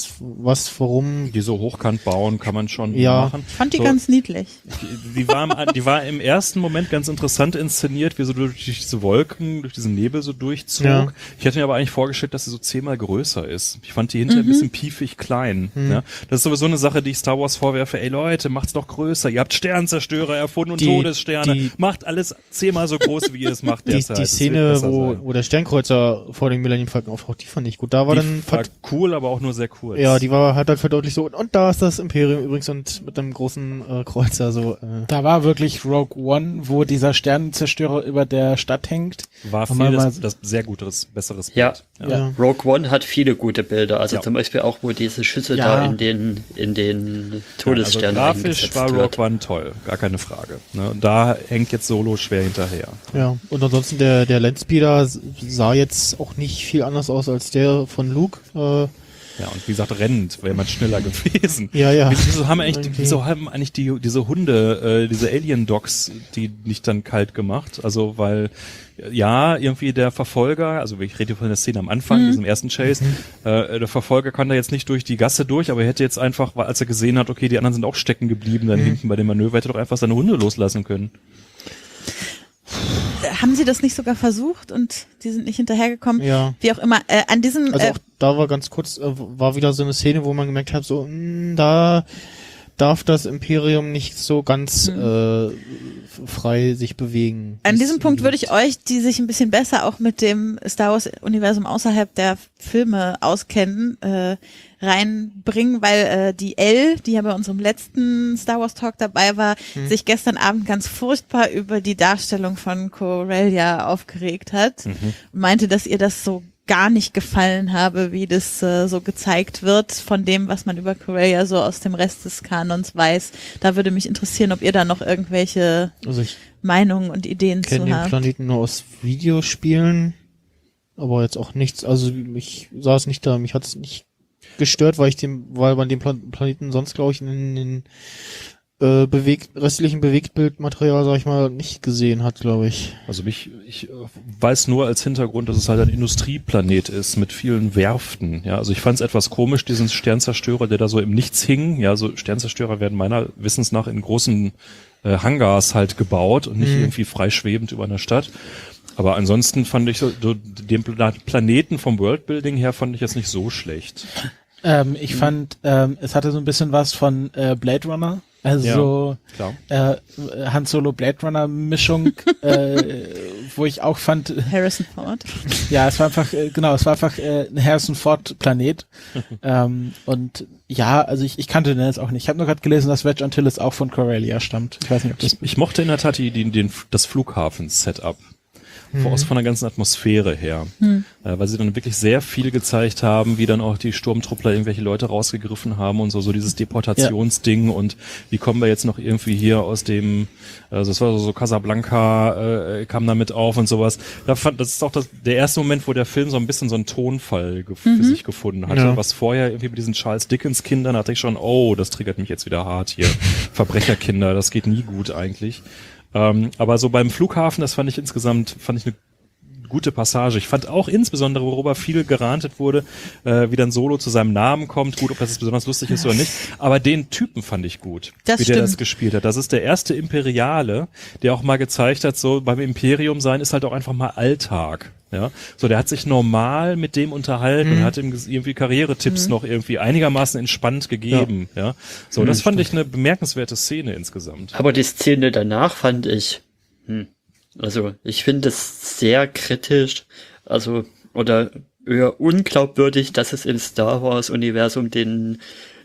warum die so hochkant bauen, kann man schon machen. Ich fand die ganz niedlich. Die war im ersten Moment ganz interessant inszeniert, wie so durch diese Wolken, durch diesen Nebel so durchzog. Ja. Ich hätte mir aber eigentlich vorgestellt, dass sie so 10-mal größer ist. Ich fand die hinterher ein bisschen piefig klein. Ja? Das ist sowieso eine Sache, die ich Star Wars vorwerfe. Ey Leute, macht's doch größer. Ihr habt Sternzerstörer erfunden und Todessterne. Macht alles 10-mal so groß, wie ihr es macht. Die Szene, wo der Sternkreuzer vor dem Millennium Falcon auftaucht, die fand ich gut. da war die dann war cool, aber auch nur sehr kurz. ja, die war halt dann verdeutlicht so, und da ist das Imperium übrigens und mit einem großen Kreuzer so. Da war wirklich Rogue One, wo dieser Sternenzerstörer über der Stadt hängt. War Haben wir viel mal- das sehr gutes, besseres Ja. Bild. Ja. Rogue One hat viele gute Bilder, also Ja. zum Beispiel auch, wo diese Schüsse Ja. da in den Also Todesstern grafisch eingesetzt war wird. Rogue One toll, gar keine Frage. Ne? Und da hängt jetzt Solo schwer hinterher. Ja, und ansonsten der Landspeeder sah jetzt auch nicht viel anders aus als der von Luke. Ja, und wie gesagt, rennend wäre man schneller gewesen. Ja, ja. Wieso haben Irgendwie. eigentlich diese Hunde, diese Alien-Dogs, die nicht dann kalt gemacht? Also, weil, ja, irgendwie der Verfolger, also ich rede von der Szene am Anfang, diesem ersten Chase, der Verfolger kann da jetzt nicht durch die Gasse durch, aber er hätte jetzt einfach, als er gesehen hat, okay, die anderen sind auch stecken geblieben, dann hinten bei dem Manöver, hätte er doch einfach seine Hunde loslassen können. Haben Sie das nicht sogar versucht und die sind nicht hinterhergekommen? Ja. Wie auch immer, an diesem, Also auch da war ganz kurz, war wieder so eine Szene, wo man gemerkt hat, so, da darf das Imperium nicht so ganz frei sich bewegen. an diesem Punkt würde ich euch, die sich ein bisschen besser auch mit dem Star Wars Universum außerhalb der Filme auskennen, reinbringen, weil die Elle, die ja bei unserem letzten Star Wars Talk dabei war, sich gestern Abend ganz furchtbar über die Darstellung von Corellia aufgeregt hat und meinte, dass ihr das so gar nicht gefallen habe, wie das so gezeigt wird von dem, was man über Corellia so aus dem Rest des Kanons weiß. Da würde mich interessieren, ob ihr da noch irgendwelche Also ich Meinungen und Ideen kenne zu den habt. Planeten nur aus Videospielen, aber jetzt auch nichts, also ich saß nicht da, mich hat es nicht gestört, weil man den Planeten sonst, glaube ich, in den restlichen Bewegtbildmaterial, sag ich mal, nicht gesehen hat, glaube ich. Also ich weiß nur als Hintergrund, dass es halt ein Industrieplanet ist mit vielen Werften. Ja, also ich fand es etwas komisch, diesen Sternzerstörer, der da so im Nichts hing. Ja, so Sternzerstörer werden meiner Wissens nach in großen Hangars halt gebaut und nicht irgendwie freischwebend über einer Stadt. Aber ansonsten fand ich so den Planeten vom Worldbuilding her fand ich jetzt nicht so schlecht. Ich fand, es hatte so ein bisschen was von Blade Runner. Also klar. Han Solo Blade Runner Mischung, wo ich auch fand, Harrison Ford. ja, es war einfach, es war einfach ein Harrison Ford Planet. Und ja, also ich kannte den jetzt auch nicht. Ich habe nur gerade gelesen, dass Wedge Antilles auch von Corellia stammt. Ich weiß nicht, ob das Ich mochte in der Tat das Flughafen-Setup. Von der ganzen Atmosphäre her. Weil sie dann wirklich sehr viel gezeigt haben, wie dann auch die Sturmtruppler irgendwelche Leute rausgegriffen haben und so dieses Deportationsding und wie kommen wir jetzt noch irgendwie hier aus dem, also das war so Casablanca, kam damit auf und sowas. Das ist auch der erste Moment, wo der Film so ein bisschen so einen Tonfall für sich gefunden hatte. Ja. Was vorher irgendwie mit diesen Charles Dickens Kindern hatte ich schon, das triggert mich jetzt wieder hart hier. Verbrecherkinder, das geht nie gut eigentlich. Aber so beim Flughafen, das fand ich eine gute Passage. Ich fand auch insbesondere, worüber viel gerantet wurde, wie dann Solo zu seinem Namen kommt. Gut, ob das jetzt besonders lustig ist oder nicht. Aber den Typen fand ich gut, Das wie der das stimmt. gespielt hat. Das ist der erste Imperiale, der auch mal gezeigt hat, so beim Imperium sein ist halt auch einfach mal Alltag. Ja, so der hat sich normal mit dem unterhalten und hat ihm irgendwie Karrieretipps noch irgendwie einigermaßen entspannt gegeben. Ja, so das fand ich eine bemerkenswerte Szene insgesamt. Aber die Szene danach fand ich, also ich finde es sehr kritisch, also oder eher unglaubwürdig, dass es im Star Wars Universum den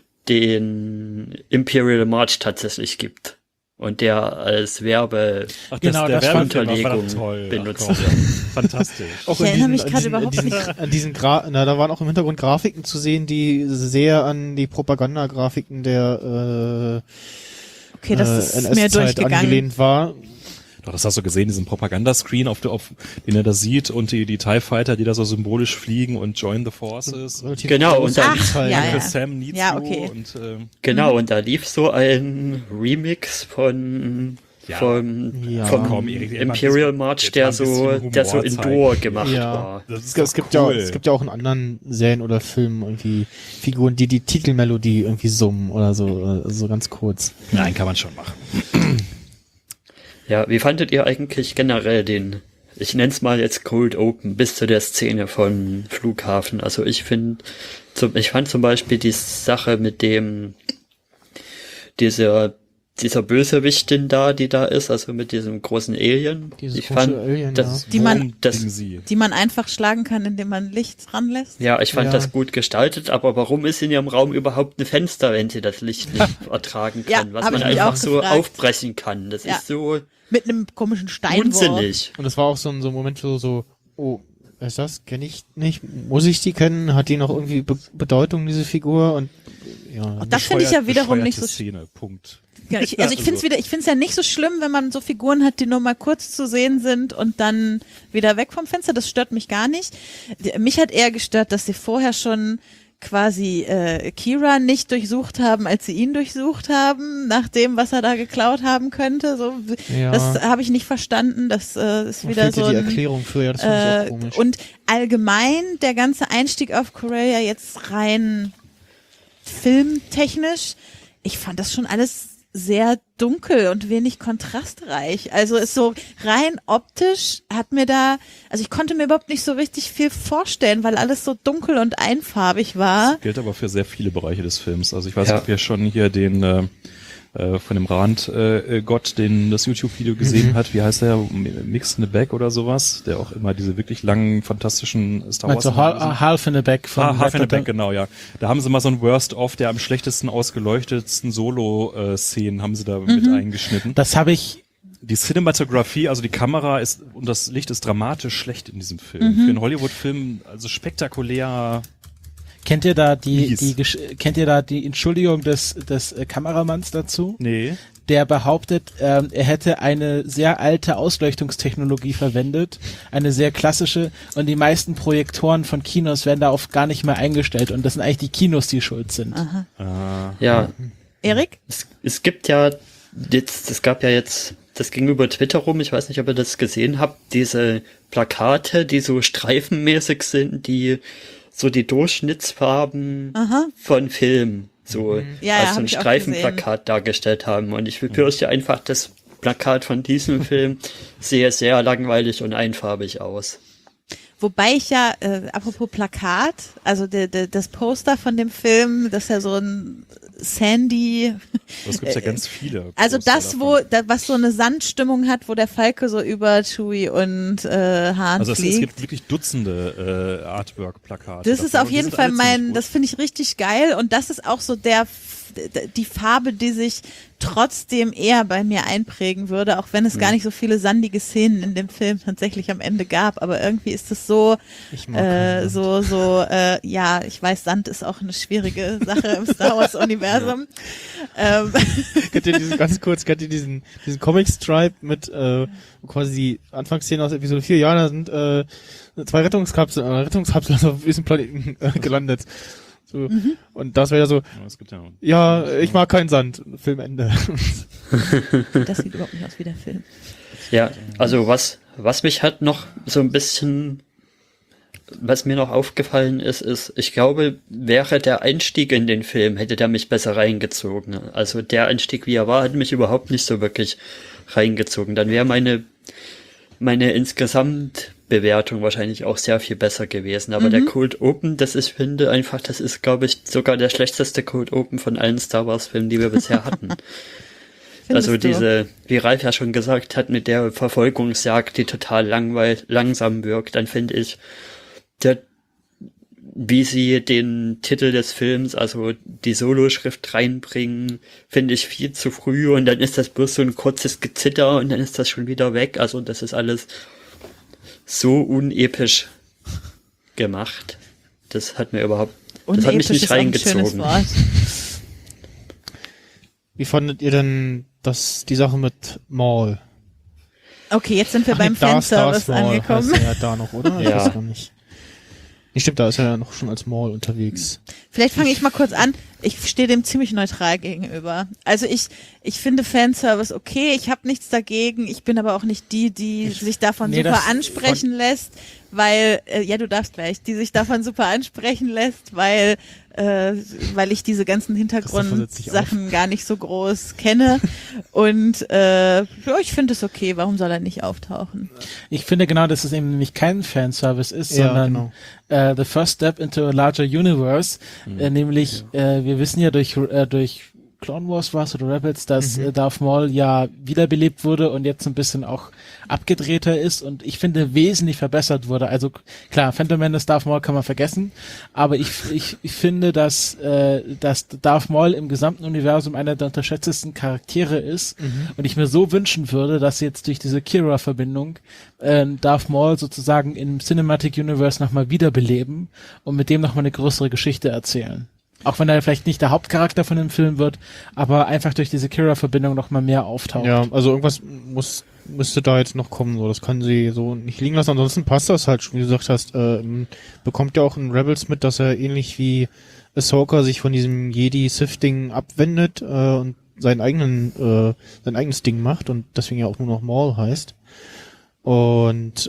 Imperial March tatsächlich gibt. Und der als Genau, der das Werbefilm war Unterlegung toll. benutzt Ach, komm. Fantastisch. Auch Ich erinnere mich gerade überhaupt nicht. Da waren auch im Hintergrund Grafiken zu sehen, die sehr an die Propagandagrafiken der Okay, das ist mir NS-Zeit durchgegangen. angelehnt war. Doch, das hast du gesehen, diesen Propagandascreen, den er da sieht und die TIE Fighter, die da so symbolisch fliegen und Join the Forces. Relativ Genau, groß und dann- die Zeit. ja, Uncle ja. Sam needs Ja, you okay. und Genau, und da lief so ein Remix vom Komm, Erik, Imperial March, jetzt der mal ein so bisschen in Humor Dur gemacht Ja. war. das ist Es gibt ja auch in anderen Serien oder Filmen irgendwie Figuren, die Titelmelodie irgendwie summen oder so ganz kurz. Nein, kann man schon machen. Ja, wie fandet ihr eigentlich generell ich nenn's mal jetzt Cold Open, bis zu der Szene von Flughafen? Also ich fand zum Beispiel die Sache mit dieser dieser Bösewichtin da, die da ist, also mit diesem großen Alien. Dieses Ich große fand, Alien, das, Die man- das, die man einfach schlagen kann, indem man Licht ranlässt. ja, ich fand Ja. das gut gestaltet, aber warum ist in ihrem Raum überhaupt ein Fenster, wenn sie das Licht nicht ertragen kann, Ja, was hab man ich mich einfach auch so gefragt. aufbrechen kann? Das Ja. ist so Mit einem komischen Steinwurf. unsinnig. Und das war auch so ein Moment, wo so, oh, wer ist das? Kenne ich nicht? Muss ich die kennen? Hat die noch irgendwie Bedeutung, diese Figur? Und ja. Und das finde ich ja wiederum nicht so Szene, Punkt. Ja, ich finde es ja nicht so schlimm, wenn man so Figuren hat, die nur mal kurz zu sehen sind und dann wieder weg vom Fenster. Das stört mich gar nicht. Mich hat eher gestört, dass sie vorher schon quasi Kira nicht durchsucht haben, als sie ihn durchsucht haben, nach dem, was er da geklaut haben könnte. So, Ja. das habe ich nicht verstanden. Das ist Da wieder fehlte so die ein, Erklärung für, ja, das fand ich auch komisch. und allgemein der ganze Einstieg auf Corellia jetzt rein filmtechnisch, ich fand das schon alles sehr dunkel und wenig kontrastreich. Also ist so rein optisch hat mir da, also ich konnte mir überhaupt nicht so richtig viel vorstellen, weil alles so dunkel und einfarbig war. Gilt aber für sehr viele Bereiche des Films. Also ich weiß Ja. nicht, ob ihr schon hier den von dem Rand-Gott, den das YouTube-Video gesehen hat. Wie heißt der? Mix in the Back oder sowas? Der auch immer diese wirklich langen, fantastischen Star Wars. Also Half in the Back von Half in the Red Back, Dead. genau, ja. Da haben sie mal so ein Worst-of der am schlechtesten ausgeleuchtetsten Solo-Szenen haben sie da mit eingeschnitten. Das habe ich, Die Cinematografie, also die Kamera ist und das Licht ist dramatisch schlecht in diesem Film. Für einen Hollywood-Film, also spektakulär. kennt ihr da Mies. kennt ihr da die Entschuldigung des Kameramanns dazu? Nee. Der behauptet, er hätte eine sehr alte Ausleuchtungstechnologie verwendet, eine sehr klassische, und die meisten Projektoren von Kinos werden darauf gar nicht mehr eingestellt, und das sind eigentlich die Kinos, die schuld sind. Ja, Erik? es gibt ja jetzt, es gab ja jetzt, das ging über Twitter rum, ich weiß nicht, ob ihr das gesehen habt, diese Plakate, die so streifenmäßig sind, die so die Durchschnittsfarben von Film so Ja, als hab so ein ich auch Streifenplakat dargestellt haben. Und ich befürchte einfach, das Plakat von diesem Film sehe sehr langweilig und einfarbig aus. Wobei ich ja, apropos Plakat, also das Poster von dem Film, das ist ja so ein Sandy, Das gibt's ja ganz viele. also Poster das, davon. was so eine Sandstimmung hat, wo der Falke so über Chewie und Hahn Also es fliegt. gibt wirklich Dutzende Artwork-Plakate. Das ist davon auf und die jeden sind Fall alle ziemlich gut. das finde ich richtig geil, und das ist auch so die Farbe, die sich trotzdem eher bei mir einprägen würde, auch wenn es gar nicht so viele sandige Szenen in dem Film tatsächlich am Ende gab, aber irgendwie ist es so, Ich mag keinen Sand. ja, ich weiß, Sand ist auch eine schwierige Sache im Star Wars Universum. Kennt ihr diesen Comic-Stripe mit quasi die Anfangsszene aus Episode 4? Ja, da sind zwei Rettungskapseln ist auf diesem Planeten gelandet. So. Und das wäre ja so, Ja, es gibt ja ja, ich mag keinen Sand. Filmende. Das sieht überhaupt nicht aus wie der Film. Ja, also was mich halt noch so ein bisschen, was mir noch aufgefallen ist, ich glaube, wäre der Einstieg in den Film, hätte der mich besser reingezogen. Also der Einstieg, wie er war, hat mich überhaupt nicht so wirklich reingezogen. Dann wäre meine Insgesamtbewertung wahrscheinlich auch sehr viel besser gewesen. Aber der Cold Open, das ist, glaube ich, sogar der schlechteste Cold Open von allen Star Wars Filmen, die wir bisher hatten. Also diese, wie Ralf ja schon gesagt hat, mit der Verfolgungsjagd, die total langsam wirkt, dann finde ich, wie sie den Titel des Films, also die Soloschrift reinbringen, finde ich viel zu früh, und dann ist das bloß so ein kurzes Gezitter und dann ist das schon wieder weg. Also das ist alles so unepisch gemacht. Das hat mich Unepisch nicht ist auch ein schönes reingezogen. Wort. Wie fandet ihr denn die Sache mit Maul? Okay, jetzt sind wir Ach beim nee, Darth Fanservice Maul angekommen. heißt er ja da noch, oder? Ich Ja. weiß gar nicht. Nee, stimmt, da ist er ja noch schon als Maul unterwegs. Vielleicht fange ich mal kurz an. Ich stehe dem ziemlich neutral gegenüber. Also ich finde Fanservice okay, ich habe nichts dagegen. Ich bin aber auch nicht die sich davon Nee, super das ansprechen lässt, weil, ja, du darfst gleich, die sich davon super ansprechen lässt, weil ich diese ganzen Hintergrundsachen gar nicht so groß kenne. Und ja, ich finde es okay. Warum soll er nicht auftauchen? Ich finde genau, dass es eben nämlich kein Fanservice ist, Ja, sondern genau. the first step into a larger universe, nämlich wir wissen ja durch Clone Wars war es oder Rebels, dass Darth Maul ja wiederbelebt wurde und jetzt ein bisschen auch abgedrehter ist und ich finde wesentlich verbessert wurde. Also klar, Phantom Menace, Darth Maul kann man vergessen, aber ich finde, dass Darth Maul im gesamten Universum einer der unterschätztesten Charaktere ist und ich mir so wünschen würde, dass jetzt durch diese Qi'ra-Verbindung Darth Maul sozusagen im Cinematic Universe nochmal wiederbeleben und mit dem nochmal eine größere Geschichte erzählen. Auch wenn er vielleicht nicht der Hauptcharakter von dem Film wird, aber einfach durch diese Qi'ra-Verbindung noch mal mehr auftaucht. Ja, also irgendwas müsste da jetzt noch kommen, so. Das kann sie so nicht liegen lassen. Ansonsten passt das halt schon, wie du gesagt hast. Bekommt ja auch in Rebels mit, dass er ähnlich wie Ahsoka sich von diesem Jedi-Sith-Ding abwendet und sein eigenes Ding macht und deswegen ja auch nur noch Maul heißt. Und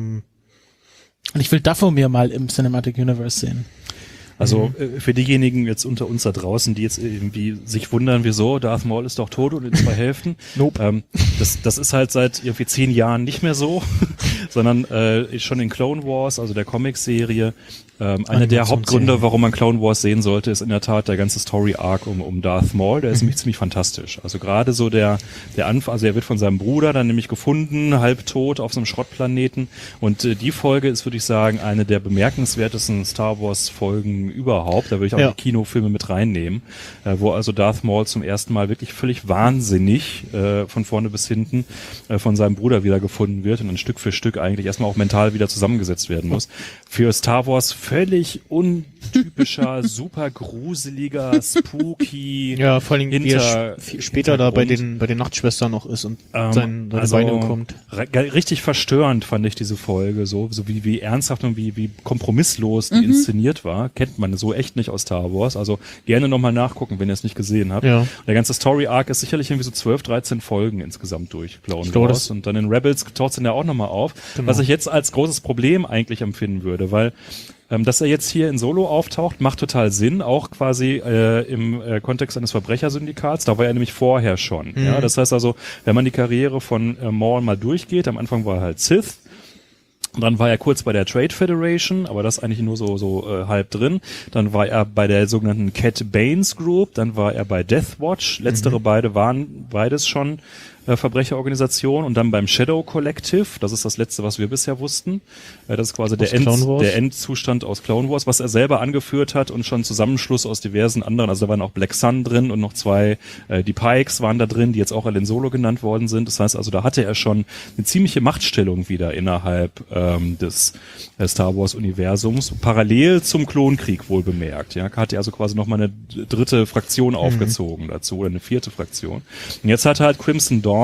ich will Dathomir mal im Cinematic Universe sehen. Also für diejenigen jetzt unter uns da draußen, die jetzt irgendwie sich wundern, wieso, Darth Maul ist doch tot und in 2 Hälften. Nope. Das ist halt seit irgendwie 10 Jahren nicht mehr so, sondern schon in Clone Wars, also der Comic-Serie, einer der Hauptgründe, warum man Clone Wars sehen sollte, ist in der Tat der ganze Story-Arc um Darth Maul. Der ist nämlich ziemlich fantastisch. Also gerade so der Anfang, also er wird von seinem Bruder dann nämlich gefunden, halbtot auf so einem Schrottplaneten. Und die Folge ist, würde ich sagen, eine der bemerkenswertesten Star Wars-Folgen überhaupt. Da würde ich auch die Kinofilme mit reinnehmen, wo also Darth Maul zum ersten Mal wirklich völlig wahnsinnig von vorne bis hinten von seinem Bruder wieder gefunden wird und dann Stück für Stück eigentlich erstmal auch mental wieder zusammengesetzt werden muss. Für Star Wars völlig untypischer, super gruseliger, spooky. Ja, vor allem wie er später da bei den Nachtschwestern noch ist und seine Beine bekommt. Richtig verstörend fand ich diese Folge, so wie ernsthaft und wie kompromisslos die inszeniert war. Kennt man so echt nicht aus Star Wars. Also gerne nochmal nachgucken, wenn ihr es nicht gesehen habt. Ja. Der ganze Story-Arc ist sicherlich irgendwie so 12, 13 Folgen insgesamt durch Clone Wars. Und dann in Rebels taucht es dann ja auch nochmal auf. Genau. Was ich jetzt als großes Problem eigentlich empfinden würde, weil dass er jetzt hier in Solo auftaucht, macht total Sinn, auch quasi im Kontext eines Verbrechersyndikats. Da war er nämlich vorher schon. Ja? Das heißt also, wenn man die Karriere von Maul mal durchgeht, am Anfang war er halt Sith, und dann war er kurz bei der Trade Federation, aber das eigentlich nur so halb drin. Dann war er bei der sogenannten Cat Bane's Group, dann war er bei Death Watch. Letztere beide waren beides schon Verbrecherorganisation und dann beim Shadow Collective, das ist das letzte, was wir bisher wussten. Das ist quasi der Endzustand aus Clone Wars, was er selber angeführt hat und schon Zusammenschluss aus diversen anderen, also da waren auch Black Sun drin und noch 2, die Pikes waren da drin, die jetzt auch alle in Solo genannt worden sind. Das heißt also, da hatte er schon eine ziemliche Machtstellung wieder innerhalb des Star Wars Universums, parallel zum Klonkrieg wohl bemerkt. Ja, hat er also quasi nochmal eine 3. Fraktion aufgezogen dazu oder eine 4. Fraktion. Und jetzt hat er halt Crimson Dawn,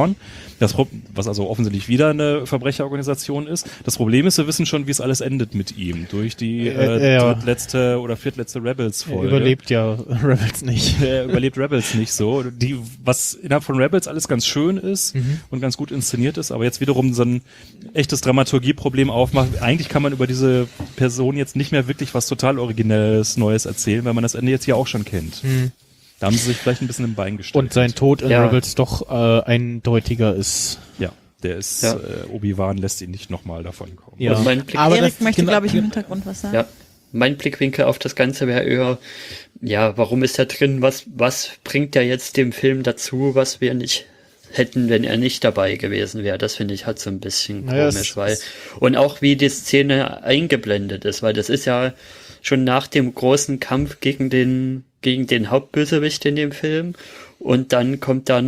was also offensichtlich wieder eine Verbrecherorganisation ist. Das Problem ist, wir wissen schon, wie es alles endet mit ihm. Durch die drittletzte oder viertletzte Rebels-Folge. Er überlebt ja Rebels nicht. Er überlebt Rebels nicht so. Was innerhalb von Rebels alles ganz schön ist und ganz gut inszeniert ist, aber jetzt wiederum so ein echtes Dramaturgieproblem aufmacht. Eigentlich kann man über diese Person jetzt nicht mehr wirklich was total Originelles, Neues erzählen, weil man das Ende jetzt ja auch schon kennt. Da haben sie sich vielleicht ein bisschen im Bein gestellt. Und sein Tod in Rebels doch eindeutiger ist. Ja, der ist, Obi-Wan lässt ihn nicht nochmal davon kommen. Ja. Aber Erik möchte, glaube ich, im Hintergrund was sagen. Ja, mein Blickwinkel auf das Ganze wäre eher, warum ist er drin? Was bringt er jetzt dem Film dazu, was wir nicht hätten, wenn er nicht dabei gewesen wäre? Das finde ich halt so ein bisschen komisch, und auch wie die Szene eingeblendet ist, weil das ist ja schon nach dem großen Kampf gegen den Hauptbösewicht in dem Film und dann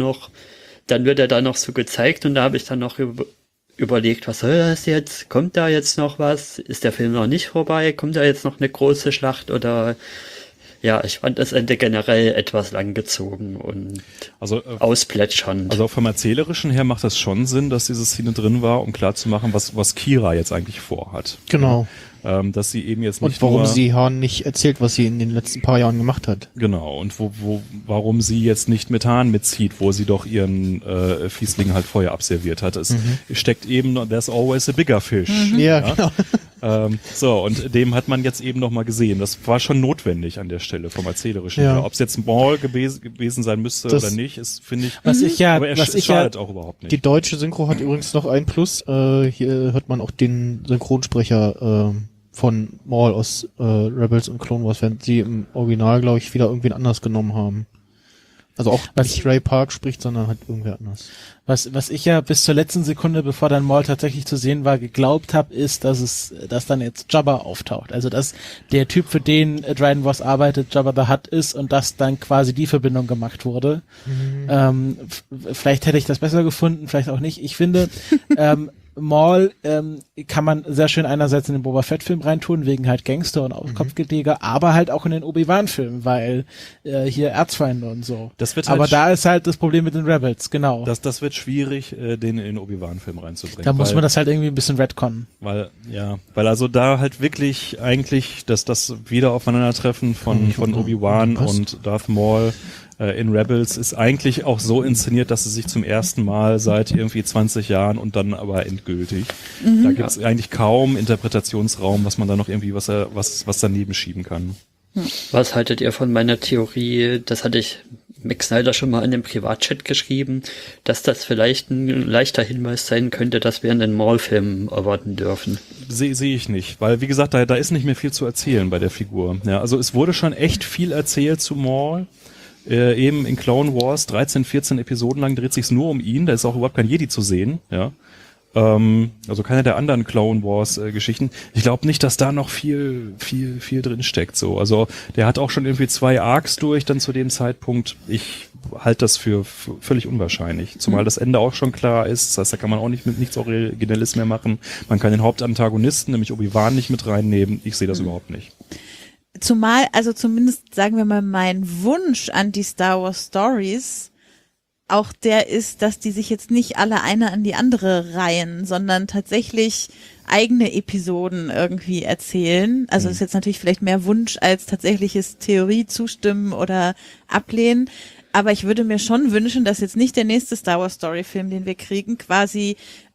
wird er da noch so gezeigt und da habe ich dann noch überlegt, was soll das jetzt? Kommt da jetzt noch was? Ist der Film noch nicht vorbei? Kommt da jetzt noch eine große Schlacht oder ich fand das Ende generell etwas langgezogen und ausplätschernd. Also vom Erzählerischen her macht das schon Sinn, dass diese Szene drin war, um klarzumachen, was Qi'ra jetzt eigentlich vorhat. Genau. Dass sie eben jetzt nicht und warum sie Han nicht erzählt, was sie in den letzten paar Jahren gemacht hat. Genau, und warum sie jetzt nicht mit Han mitzieht, wo sie doch ihren Fiesling halt vorher abserviert hat. Es steckt eben, there's always a bigger fish. Ja, genau. Und dem hat man jetzt eben nochmal gesehen. Das war schon notwendig an der Stelle vom Erzählerischen her. Ob es jetzt Maul gewesen sein müsste oder nicht, ist, finde ich, aber es schadet auch überhaupt nicht. Die deutsche Synchro hat übrigens noch ein Plus. Hier hört man auch den Synchronsprecher von Maul aus Rebels und Clone Wars, während sie im Original, glaube ich, wieder irgendwen anders genommen haben. Also auch nicht Ray Park spricht, sondern halt irgendwer anders. Was ich ja bis zur letzten Sekunde, bevor dann Maul tatsächlich zu sehen war, geglaubt habe, ist, dass dann jetzt Jabba auftaucht. Also dass der Typ, für den Dryden Voss arbeitet, Jabba the Hutt ist und dass dann quasi die Verbindung gemacht wurde. Vielleicht hätte ich das besser gefunden, vielleicht auch nicht. Ich finde, Maul kann man sehr schön einerseits in den Boba Fett-Film reintun, wegen halt Gangster und Kopfgeldjäger, aber halt auch in den Obi-Wan-Film, weil hier Erzfeinde und so. Das wird aber halt da ist halt das Problem mit den Rebels, genau. Das wird schwierig, den in den Obi-Wan-Film reinzubringen. Da muss man das halt irgendwie ein bisschen retconnen. Weil also da halt wirklich eigentlich das wieder Aufeinandertreffen von Obi-Wan und Darth Maul in Rebels ist eigentlich auch so inszeniert, dass es sich zum ersten Mal seit irgendwie 20 Jahren und dann aber endgültig. Da gibt es eigentlich kaum Interpretationsraum, was man da noch irgendwie was daneben schieben kann. Was haltet ihr von meiner Theorie, das hatte ich Max Snyder schon mal in dem Privatchat geschrieben, dass das vielleicht ein leichter Hinweis sein könnte, dass wir einen Maul-Film erwarten dürfen? Sehe ich nicht, weil wie gesagt, da ist nicht mehr viel zu erzählen bei der Figur. Ja, also es wurde schon echt viel erzählt zu Maul. Eben in Clone Wars 13, 14 Episoden lang dreht sich's nur um ihn, da ist auch überhaupt kein Jedi zu sehen, ja. Also keine der anderen Clone Wars Geschichten. Ich glaube nicht, dass da noch viel drin steckt, so. Also der hat auch schon irgendwie 2 Arcs durch dann zu dem Zeitpunkt. Ich halte das für völlig unwahrscheinlich, zumal das Ende auch schon klar ist. Das heißt, da kann man auch nicht mit nichts Originelles mehr machen. Man kann den Hauptantagonisten, nämlich Obi-Wan, nicht mit reinnehmen. Ich sehe das überhaupt nicht. Zumal, also zumindest sagen wir mal, mein Wunsch an die Star Wars Stories auch der ist, dass die sich jetzt nicht alle eine an die andere reihen, sondern tatsächlich eigene Episoden irgendwie erzählen. Also ist jetzt natürlich vielleicht mehr Wunsch als tatsächliches Theorie zustimmen oder ablehnen. Aber ich würde mir schon wünschen, dass jetzt nicht der nächste Star Wars Story Film, den wir kriegen, quasi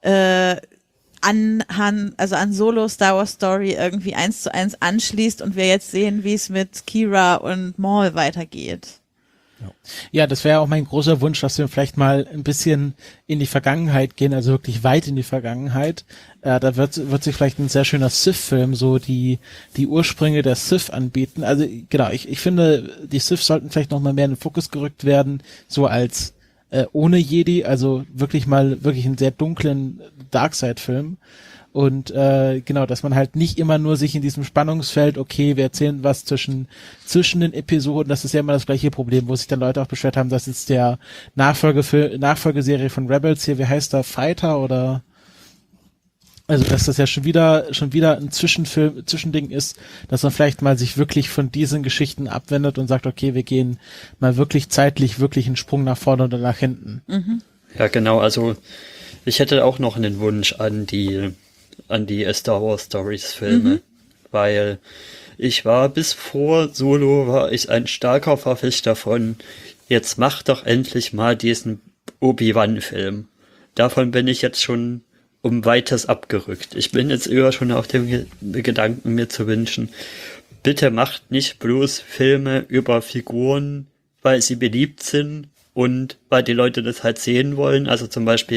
an Solo Star Wars Story irgendwie 1:1 anschließt und wir jetzt sehen, wie es mit Qi'ra und Maul weitergeht. Ja, das wäre auch mein großer Wunsch, dass wir vielleicht mal ein bisschen in die Vergangenheit gehen, also wirklich weit in die Vergangenheit. Da wird sich vielleicht ein sehr schöner Sith-Film so die Ursprünge der Sith anbieten. Also genau, ich finde, die Sith sollten vielleicht noch mal mehr in den Fokus gerückt werden, so als ohne Jedi, also wirklich einen sehr dunklen Darkseid-Film. Und genau, dass man halt nicht immer nur sich in diesem Spannungsfeld, okay, wir erzählen was zwischen den Episoden, das ist ja immer das gleiche Problem, wo sich dann Leute auch beschwert haben, dass jetzt der Nachfolgeserie von Rebels hier, wie heißt der, Fighter oder also dass das ja schon wieder ein Zwischending ist, dass man vielleicht mal sich wirklich von diesen Geschichten abwendet und sagt, okay, wir gehen mal wirklich zeitlich wirklich einen Sprung nach vorne oder nach hinten. Ja, genau, also ich hätte auch noch einen Wunsch an die Star Wars Stories Filme, weil ich war bis vor Solo war ich ein starker Verfechter von, jetzt mach doch endlich mal diesen Obi-Wan Film. Davon bin ich jetzt schon um weites abgerückt. Ich bin jetzt eher schon auf dem Gedanken, mir zu wünschen, bitte macht nicht bloß Filme über Figuren, weil sie beliebt sind und weil die Leute das halt sehen wollen, also zum Beispiel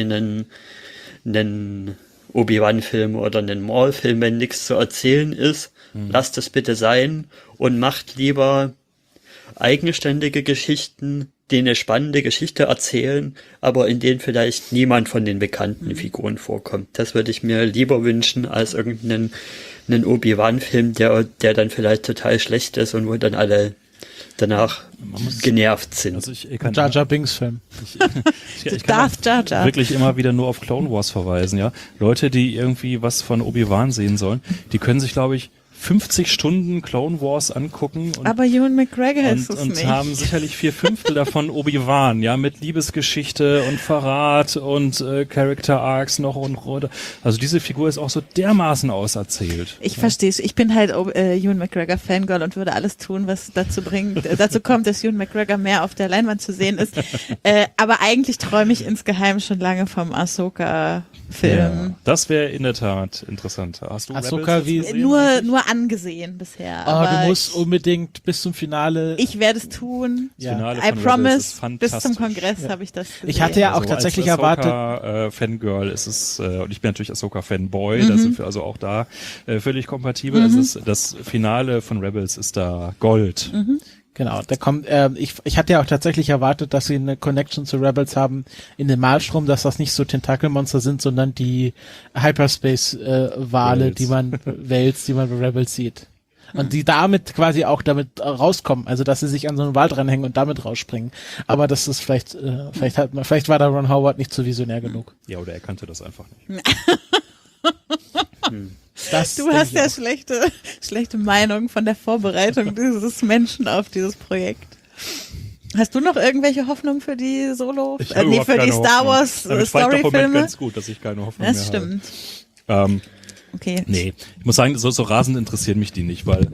einen Obi-Wan-Film oder einen Maul-Film, wenn nichts zu erzählen ist, lasst es bitte sein und macht lieber eigenständige Geschichten, die eine spannende Geschichte erzählen, aber in denen vielleicht niemand von den bekannten Figuren vorkommt. Das würde ich mir lieber wünschen, als irgendeinen Obi-Wan-Film, der dann vielleicht total schlecht ist und wo dann alle danach genervt sind. Also Jar Jar Binks Film. Ich kann Jar Jar wirklich immer wieder nur auf Clone Wars verweisen, ja. Leute, die irgendwie was von Obi-Wan sehen sollen, die können sich, glaube ich, 50 Stunden Clone Wars angucken. Aber Ewan McGregor ist es nicht. Und haben sicherlich 4/5 davon Obi-Wan, ja, mit Liebesgeschichte und Verrat und Character Arcs noch und also diese Figur ist auch so dermaßen auserzählt. Ich verstehe es. Ich bin halt Ewan McGregor Fangirl und würde alles tun, was dazu kommt, dass Ewan McGregor mehr auf der Leinwand zu sehen ist. Aber eigentlich träume ich insgeheim schon lange vom Ahsoka-Film. Ja, das wäre in der Tat interessant. Hast du Ahsoka wie nur angesehen bisher. Aber du musst unbedingt bis zum Finale. Ich werde es tun. Ja. I promise. Bis zum Kongress habe ich das gesehen. Ich hatte ja auch tatsächlich als erwartet. Fangirl ist es, und ich bin natürlich Ahsoka Fanboy, da sind wir also auch da völlig kompatibel. Das Finale von Rebels ist da Gold. Genau, der kommt, ich hatte ja auch tatsächlich erwartet, dass sie eine Connection zu Rebels haben in dem Malstrom, dass das nicht so Tentakelmonster sind, sondern die Hyperspace-Wale, die man bei Rebels sieht. Und die damit quasi auch damit rauskommen, also dass sie sich an so einen Wal dranhängen und damit rausspringen. Aber das ist vielleicht war da Ron Howard nicht so visionär genug. Ja, oder er kannte das einfach nicht. Du hast ja schlechte Meinung von der Vorbereitung dieses Menschen auf dieses Projekt. Hast du noch irgendwelche Hoffnung für die Solo, für die Star Wars Storyfilme? Ganz gut, dass ich keine Hoffnung das mehr stimmt. habe. Okay. Nee, ich muss sagen, so rasend interessieren mich die nicht, weil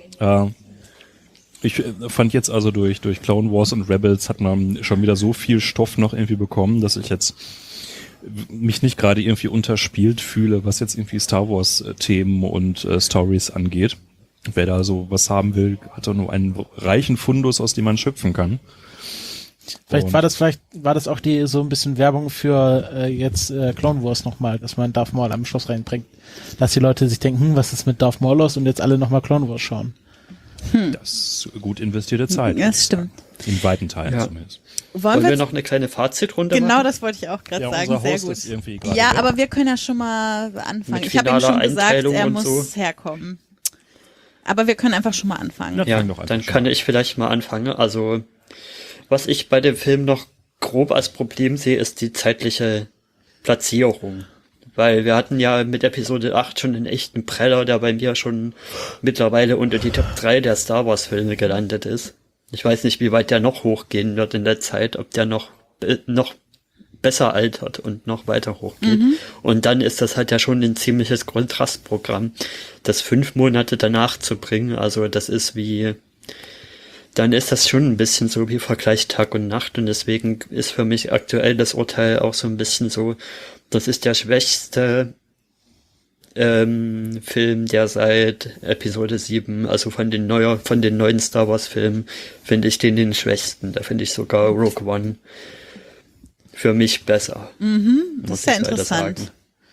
ich fand jetzt also durch Clone Wars und Rebels hat man schon wieder so viel Stoff noch irgendwie bekommen, dass ich jetzt mich nicht gerade irgendwie unterspielt fühle, was jetzt irgendwie Star Wars Themen und Stories angeht. Wer da so was haben will, hat doch nur einen reichen Fundus, aus dem man schöpfen kann. Vielleicht war das auch die so ein bisschen Werbung für jetzt Clone Wars nochmal, dass man Darth Maul am Schluss reinbringt. Dass die Leute sich denken, was ist mit Darth Maul los und jetzt alle nochmal Clone Wars schauen. Das ist gut investierte Zeit. Ja, das stimmt. In weiten Teilen zumindest. Wollen wir noch eine kleine Fazitrunde machen? Genau, das wollte ich auch gerade sagen. Unser Sehr Host gut. ist irgendwie gerade Ja, weg. aber wir können ja schon mal anfangen. Mit Ich habe ihm schon finaler gesagt, Einteilung er und muss so. herkommen. Aber wir können einfach schon mal anfangen. Ja, fang doch einfach dann schon kann an. ich vielleicht mal anfangen. Also, was ich bei dem Film noch grob als Problem sehe, ist die zeitliche Platzierung. Weil wir hatten ja mit Episode 8 schon einen echten Preller, der bei mir schon mittlerweile unter die Top 3 der Star Wars Filme gelandet ist. Ich weiß nicht, wie weit der noch hochgehen wird in der Zeit, ob der noch besser altert und noch weiter hochgeht. Und dann ist das halt ja schon ein ziemliches Kontrastprogramm, das 5 Monate danach zu bringen. Also das ist dann ist das schon ein bisschen so wie Vergleich Tag und Nacht, und deswegen ist für mich aktuell das Urteil auch so ein bisschen so, das ist der schwächste Film, der seit Episode 7, also von den neuen Star Wars Filmen, finde ich den schwächsten. Da finde ich sogar Rogue One für mich besser. Das ist ja interessant.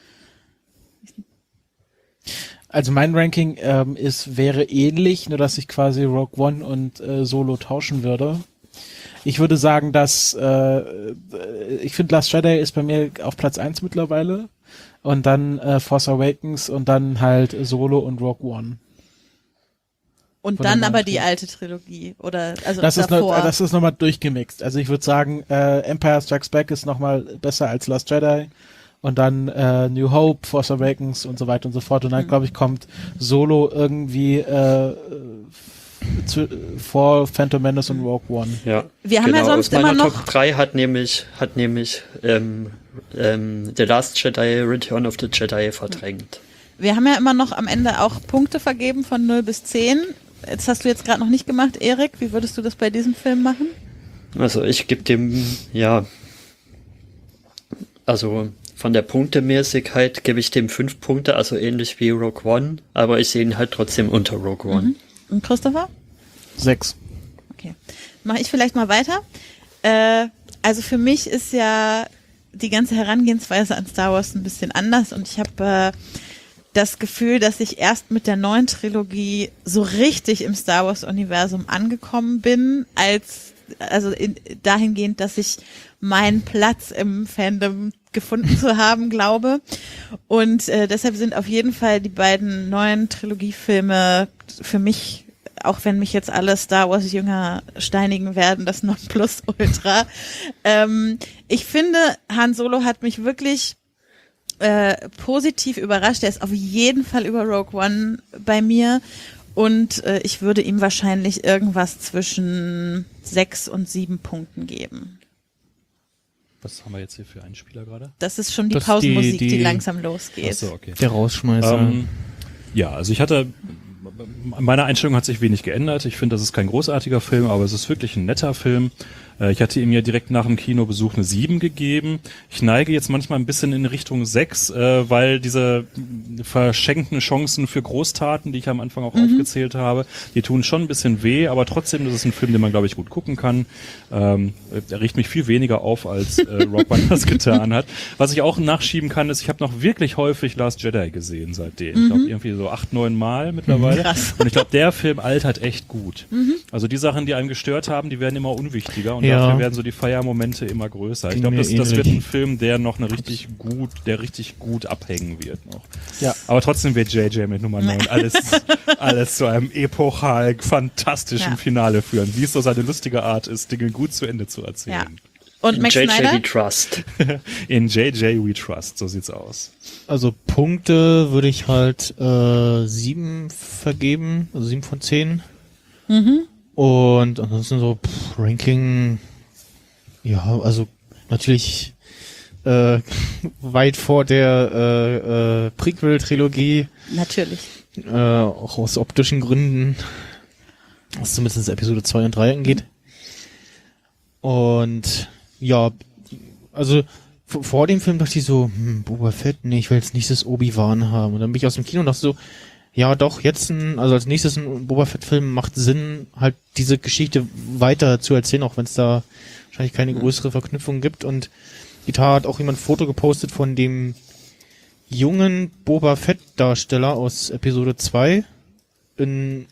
Also mein Ranking wäre ähnlich, nur dass ich quasi Rogue One und Solo tauschen würde. Ich würde sagen, dass ich finde Last Jedi ist bei mir auf Platz 1 mittlerweile, und dann Force Awakens und dann halt Solo und Rogue One. Und Von dann den aber neuen die alte Trilogie, oder also Das davor. ist nochmal durchgemixt. Also ich würde sagen, Empire Strikes Back ist nochmal besser als Last Jedi. Und dann New Hope, Force Awakens und so weiter und so fort. Und dann, glaube ich, kommt Solo irgendwie vor Phantom Menace und Rogue One. Ja, Wir haben ja sonst aus meiner immer noch- Top 3 hat nämlich The Last Jedi, Return of the Jedi verdrängt. Wir haben ja immer noch am Ende auch Punkte vergeben von 0 bis 10. Das hast du jetzt gerade noch nicht gemacht, Erik. Wie würdest du das bei diesem Film machen? Also ich gebe dem, also von der Punktemäßigkeit gebe ich dem 5 Punkte, also ähnlich wie Rogue One, aber ich sehe ihn halt trotzdem unter Rogue One. Und Christopher? 6. Okay. Mache ich vielleicht mal weiter. Also für mich ist ja die ganze Herangehensweise an Star Wars ein bisschen anders, und ich habe das Gefühl, dass ich erst mit der neuen Trilogie so richtig im Star Wars Universum angekommen bin, dahingehend, dass ich meinen Platz im Fandom gefunden zu haben, glaube. Und deshalb sind auf jeden Fall die beiden neuen Trilogiefilme für mich, auch wenn mich jetzt alle Star Wars Jünger steinigen werden, das Nonplusultra. Ich finde, Han Solo hat mich wirklich positiv überrascht. Er ist auf jeden Fall über Rogue One bei mir, und ich würde ihm wahrscheinlich irgendwas zwischen 6 und 7 Punkten geben. Was haben wir jetzt hier für einen Spieler gerade? Das ist schon die Das ist Pausenmusik, die die langsam losgeht. Achso, okay. Der Rausschmeißer. Ja, also meine Einstellung hat sich wenig geändert. Ich finde, das ist kein großartiger Film, aber es ist wirklich ein netter Film. Ich hatte ihm ja direkt nach dem Kinobesuch eine 7 gegeben. Ich neige jetzt manchmal ein bisschen in Richtung 6, weil diese verschenkten Chancen für Großtaten, die ich am Anfang auch aufgezählt habe, die tun schon ein bisschen weh, aber trotzdem, das ist ein Film, den man, glaube ich, gut gucken kann. Er riecht mich viel weniger auf, als Rogue One das getan hat. Was ich auch nachschieben kann, ist, ich habe noch wirklich häufig Last Jedi gesehen seitdem. Ich glaube, irgendwie so 8, 9 Mal mittlerweile. Krass. Und ich glaube, der Film altert echt gut. Also die Sachen, die einem gestört haben, die werden immer unwichtiger und Ja. dafür werden so die Feiermomente immer größer. Ich Ging glaube, mir das wird ähnlich. ein Film, der noch richtig gut abhängen wird noch. Ja. Aber trotzdem wird JJ mit Nummer 9 alles zu einem epochal fantastischen Ja. Finale führen, wie es so seine lustige Art ist, Dinge gut zu Ende zu erzählen. Ja. Und Max JJ Snyder? We Trust. In JJ We Trust, so sieht's aus. Also Punkte würde ich halt 7 vergeben, also 7 von 10. Und ansonsten so Ranking, ja, also natürlich weit vor der Prequel-Trilogie, Natürlich. auch aus optischen Gründen, was zumindest Episode 2 und 3 angeht. Und ja, also vor dem Film dachte ich so, Boba Fett, nee, ich will jetzt nicht das Obi-Wan haben. Und dann bin ich aus dem Kino und dachte so, ja doch, jetzt also als nächstes ein Boba Fett-Film macht Sinn, halt diese Geschichte weiter zu erzählen, auch wenn es da wahrscheinlich keine größere Verknüpfung gibt. Und die Tat hat auch jemand ein Foto gepostet von dem jungen Boba Fett-Darsteller aus Episode 2 in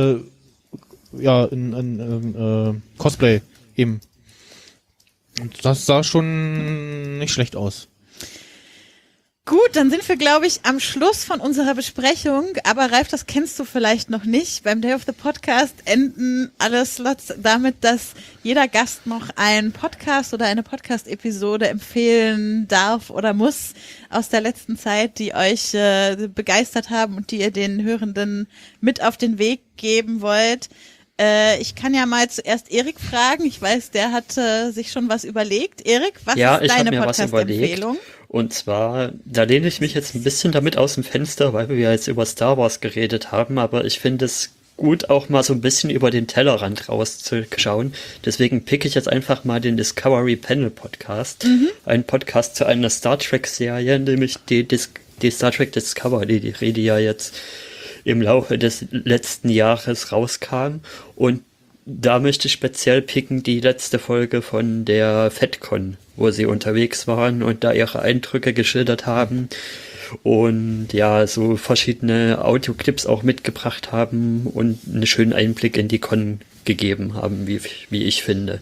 Cosplay eben. Und das sah schon nicht schlecht aus. Gut, dann sind wir, glaube ich, am Schluss von unserer Besprechung. Aber Ralf, das kennst du vielleicht noch nicht. Beim Day of the Podcast enden alle Slots damit, dass jeder Gast noch einen Podcast oder eine Podcast-Episode empfehlen darf oder muss aus der letzten Zeit, die euch begeistert haben und die ihr den Hörenden mit auf den Weg geben wollt. Ich kann ja mal zuerst Erik fragen. Ich weiß, der hat sich schon was überlegt. Erik, was Ja, ist ich habe deine mir was überlegt. Podcast-Empfehlung? Und zwar, da lehne ich mich jetzt ein bisschen damit aus dem Fenster, weil wir ja jetzt über Star Wars geredet haben, aber ich finde es gut, auch mal so ein bisschen über den Tellerrand rauszuschauen. Deswegen pick ich jetzt einfach mal den Discovery Panel Podcast. Ein Podcast zu einer Star Trek-Serie, nämlich die Star Trek Discovery, die ja jetzt im Laufe des letzten Jahres rauskam. Und da möchte ich speziell picken die letzte Folge von der FedCon, wo sie unterwegs waren und da ihre Eindrücke geschildert haben und ja, so verschiedene Audioclips auch mitgebracht haben und einen schönen Einblick in die Con gegeben haben, wie ich finde.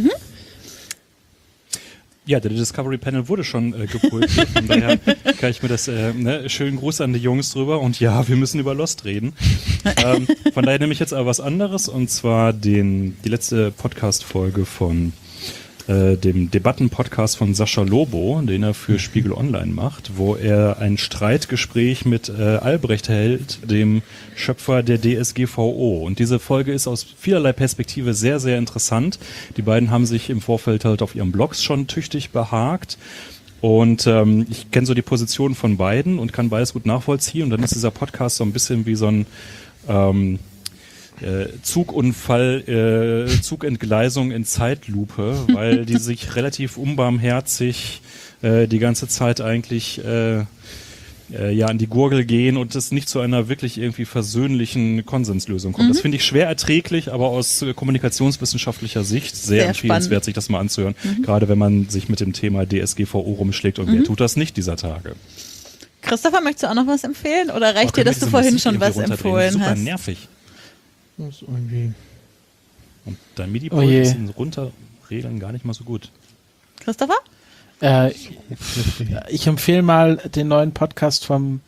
Ja, der Discovery Panel wurde schon gepult. Von daher kann ich mir das, schönen Gruß an die Jungs drüber. Und ja, wir müssen über Lost reden. Von daher nehme ich jetzt aber was anderes. Und zwar die letzte Podcast-Folge von dem Debatten-Podcast von Sascha Lobo, den er für Spiegel Online macht, wo er ein Streitgespräch mit Albrecht hält, dem Schöpfer der DSGVO. Und diese Folge ist aus vielerlei Perspektive sehr, sehr interessant. Die beiden haben sich im Vorfeld halt auf ihren Blogs schon tüchtig behagt. Und ich kenne so die Positionen von beiden und kann beides gut nachvollziehen. Und dann ist dieser Podcast so ein bisschen wie so ein Zugunfall, Zugentgleisung in Zeitlupe, weil die sich relativ unbarmherzig die ganze Zeit eigentlich an die Gurgel gehen und es nicht zu einer wirklich irgendwie versöhnlichen Konsenslösung kommt. Das finde ich schwer erträglich, aber aus kommunikationswissenschaftlicher Sicht sehr empfehlenswert, sich das mal anzuhören, gerade wenn man sich mit dem Thema DSGVO rumschlägt und wer tut das nicht dieser Tage. Christopher, möchtest du auch noch was empfehlen? Oder reicht dir, dass du vorhin schon was empfohlen Super hast? Nervig. Das ist irgendwie Und dein MIDI-Pult ist in Runterregeln gar nicht mal so gut. Christopher? Ich empfehle mal den neuen Podcast von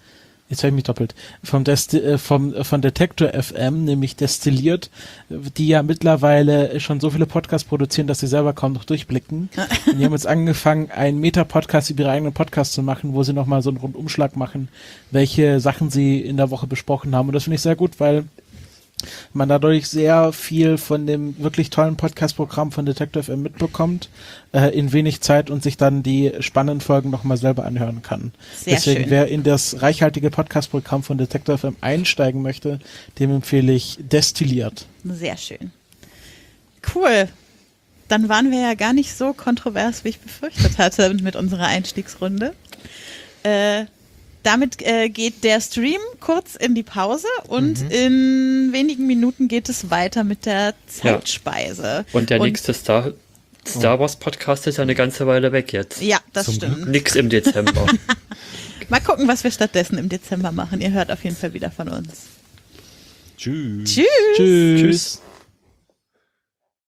Detektor FM, nämlich Destilliert, die ja mittlerweile schon so viele Podcasts produzieren, dass sie selber kaum noch durchblicken. Und die haben jetzt angefangen, einen Meta-Podcast über ihre eigenen Podcasts zu machen, wo sie nochmal so einen Rundumschlag machen, welche Sachen sie in der Woche besprochen haben. Und das finde ich sehr gut, weil man dadurch sehr viel von dem wirklich tollen Podcast-Programm von Detektor FM mitbekommt, in wenig Zeit und sich dann die spannenden Folgen nochmal selber anhören kann. Sehr Deswegen, schön. wer in das reichhaltige Podcast-Programm von Detektor FM einsteigen möchte, dem empfehle ich Destilliert. Sehr schön. Cool. Dann waren wir ja gar nicht so kontrovers, wie ich befürchtet hatte mit unserer Einstiegsrunde. Damit geht der Stream kurz in die Pause und in wenigen Minuten geht es weiter mit der Zeitspeise. Und der nächste Star Wars Podcast ist ja eine ganze Weile weg jetzt. Ja, das stimmt. Nix im Dezember. Mal gucken, was wir stattdessen im Dezember machen. Ihr hört auf jeden Fall wieder von uns. Tschüss. Tschüss. Tschüss.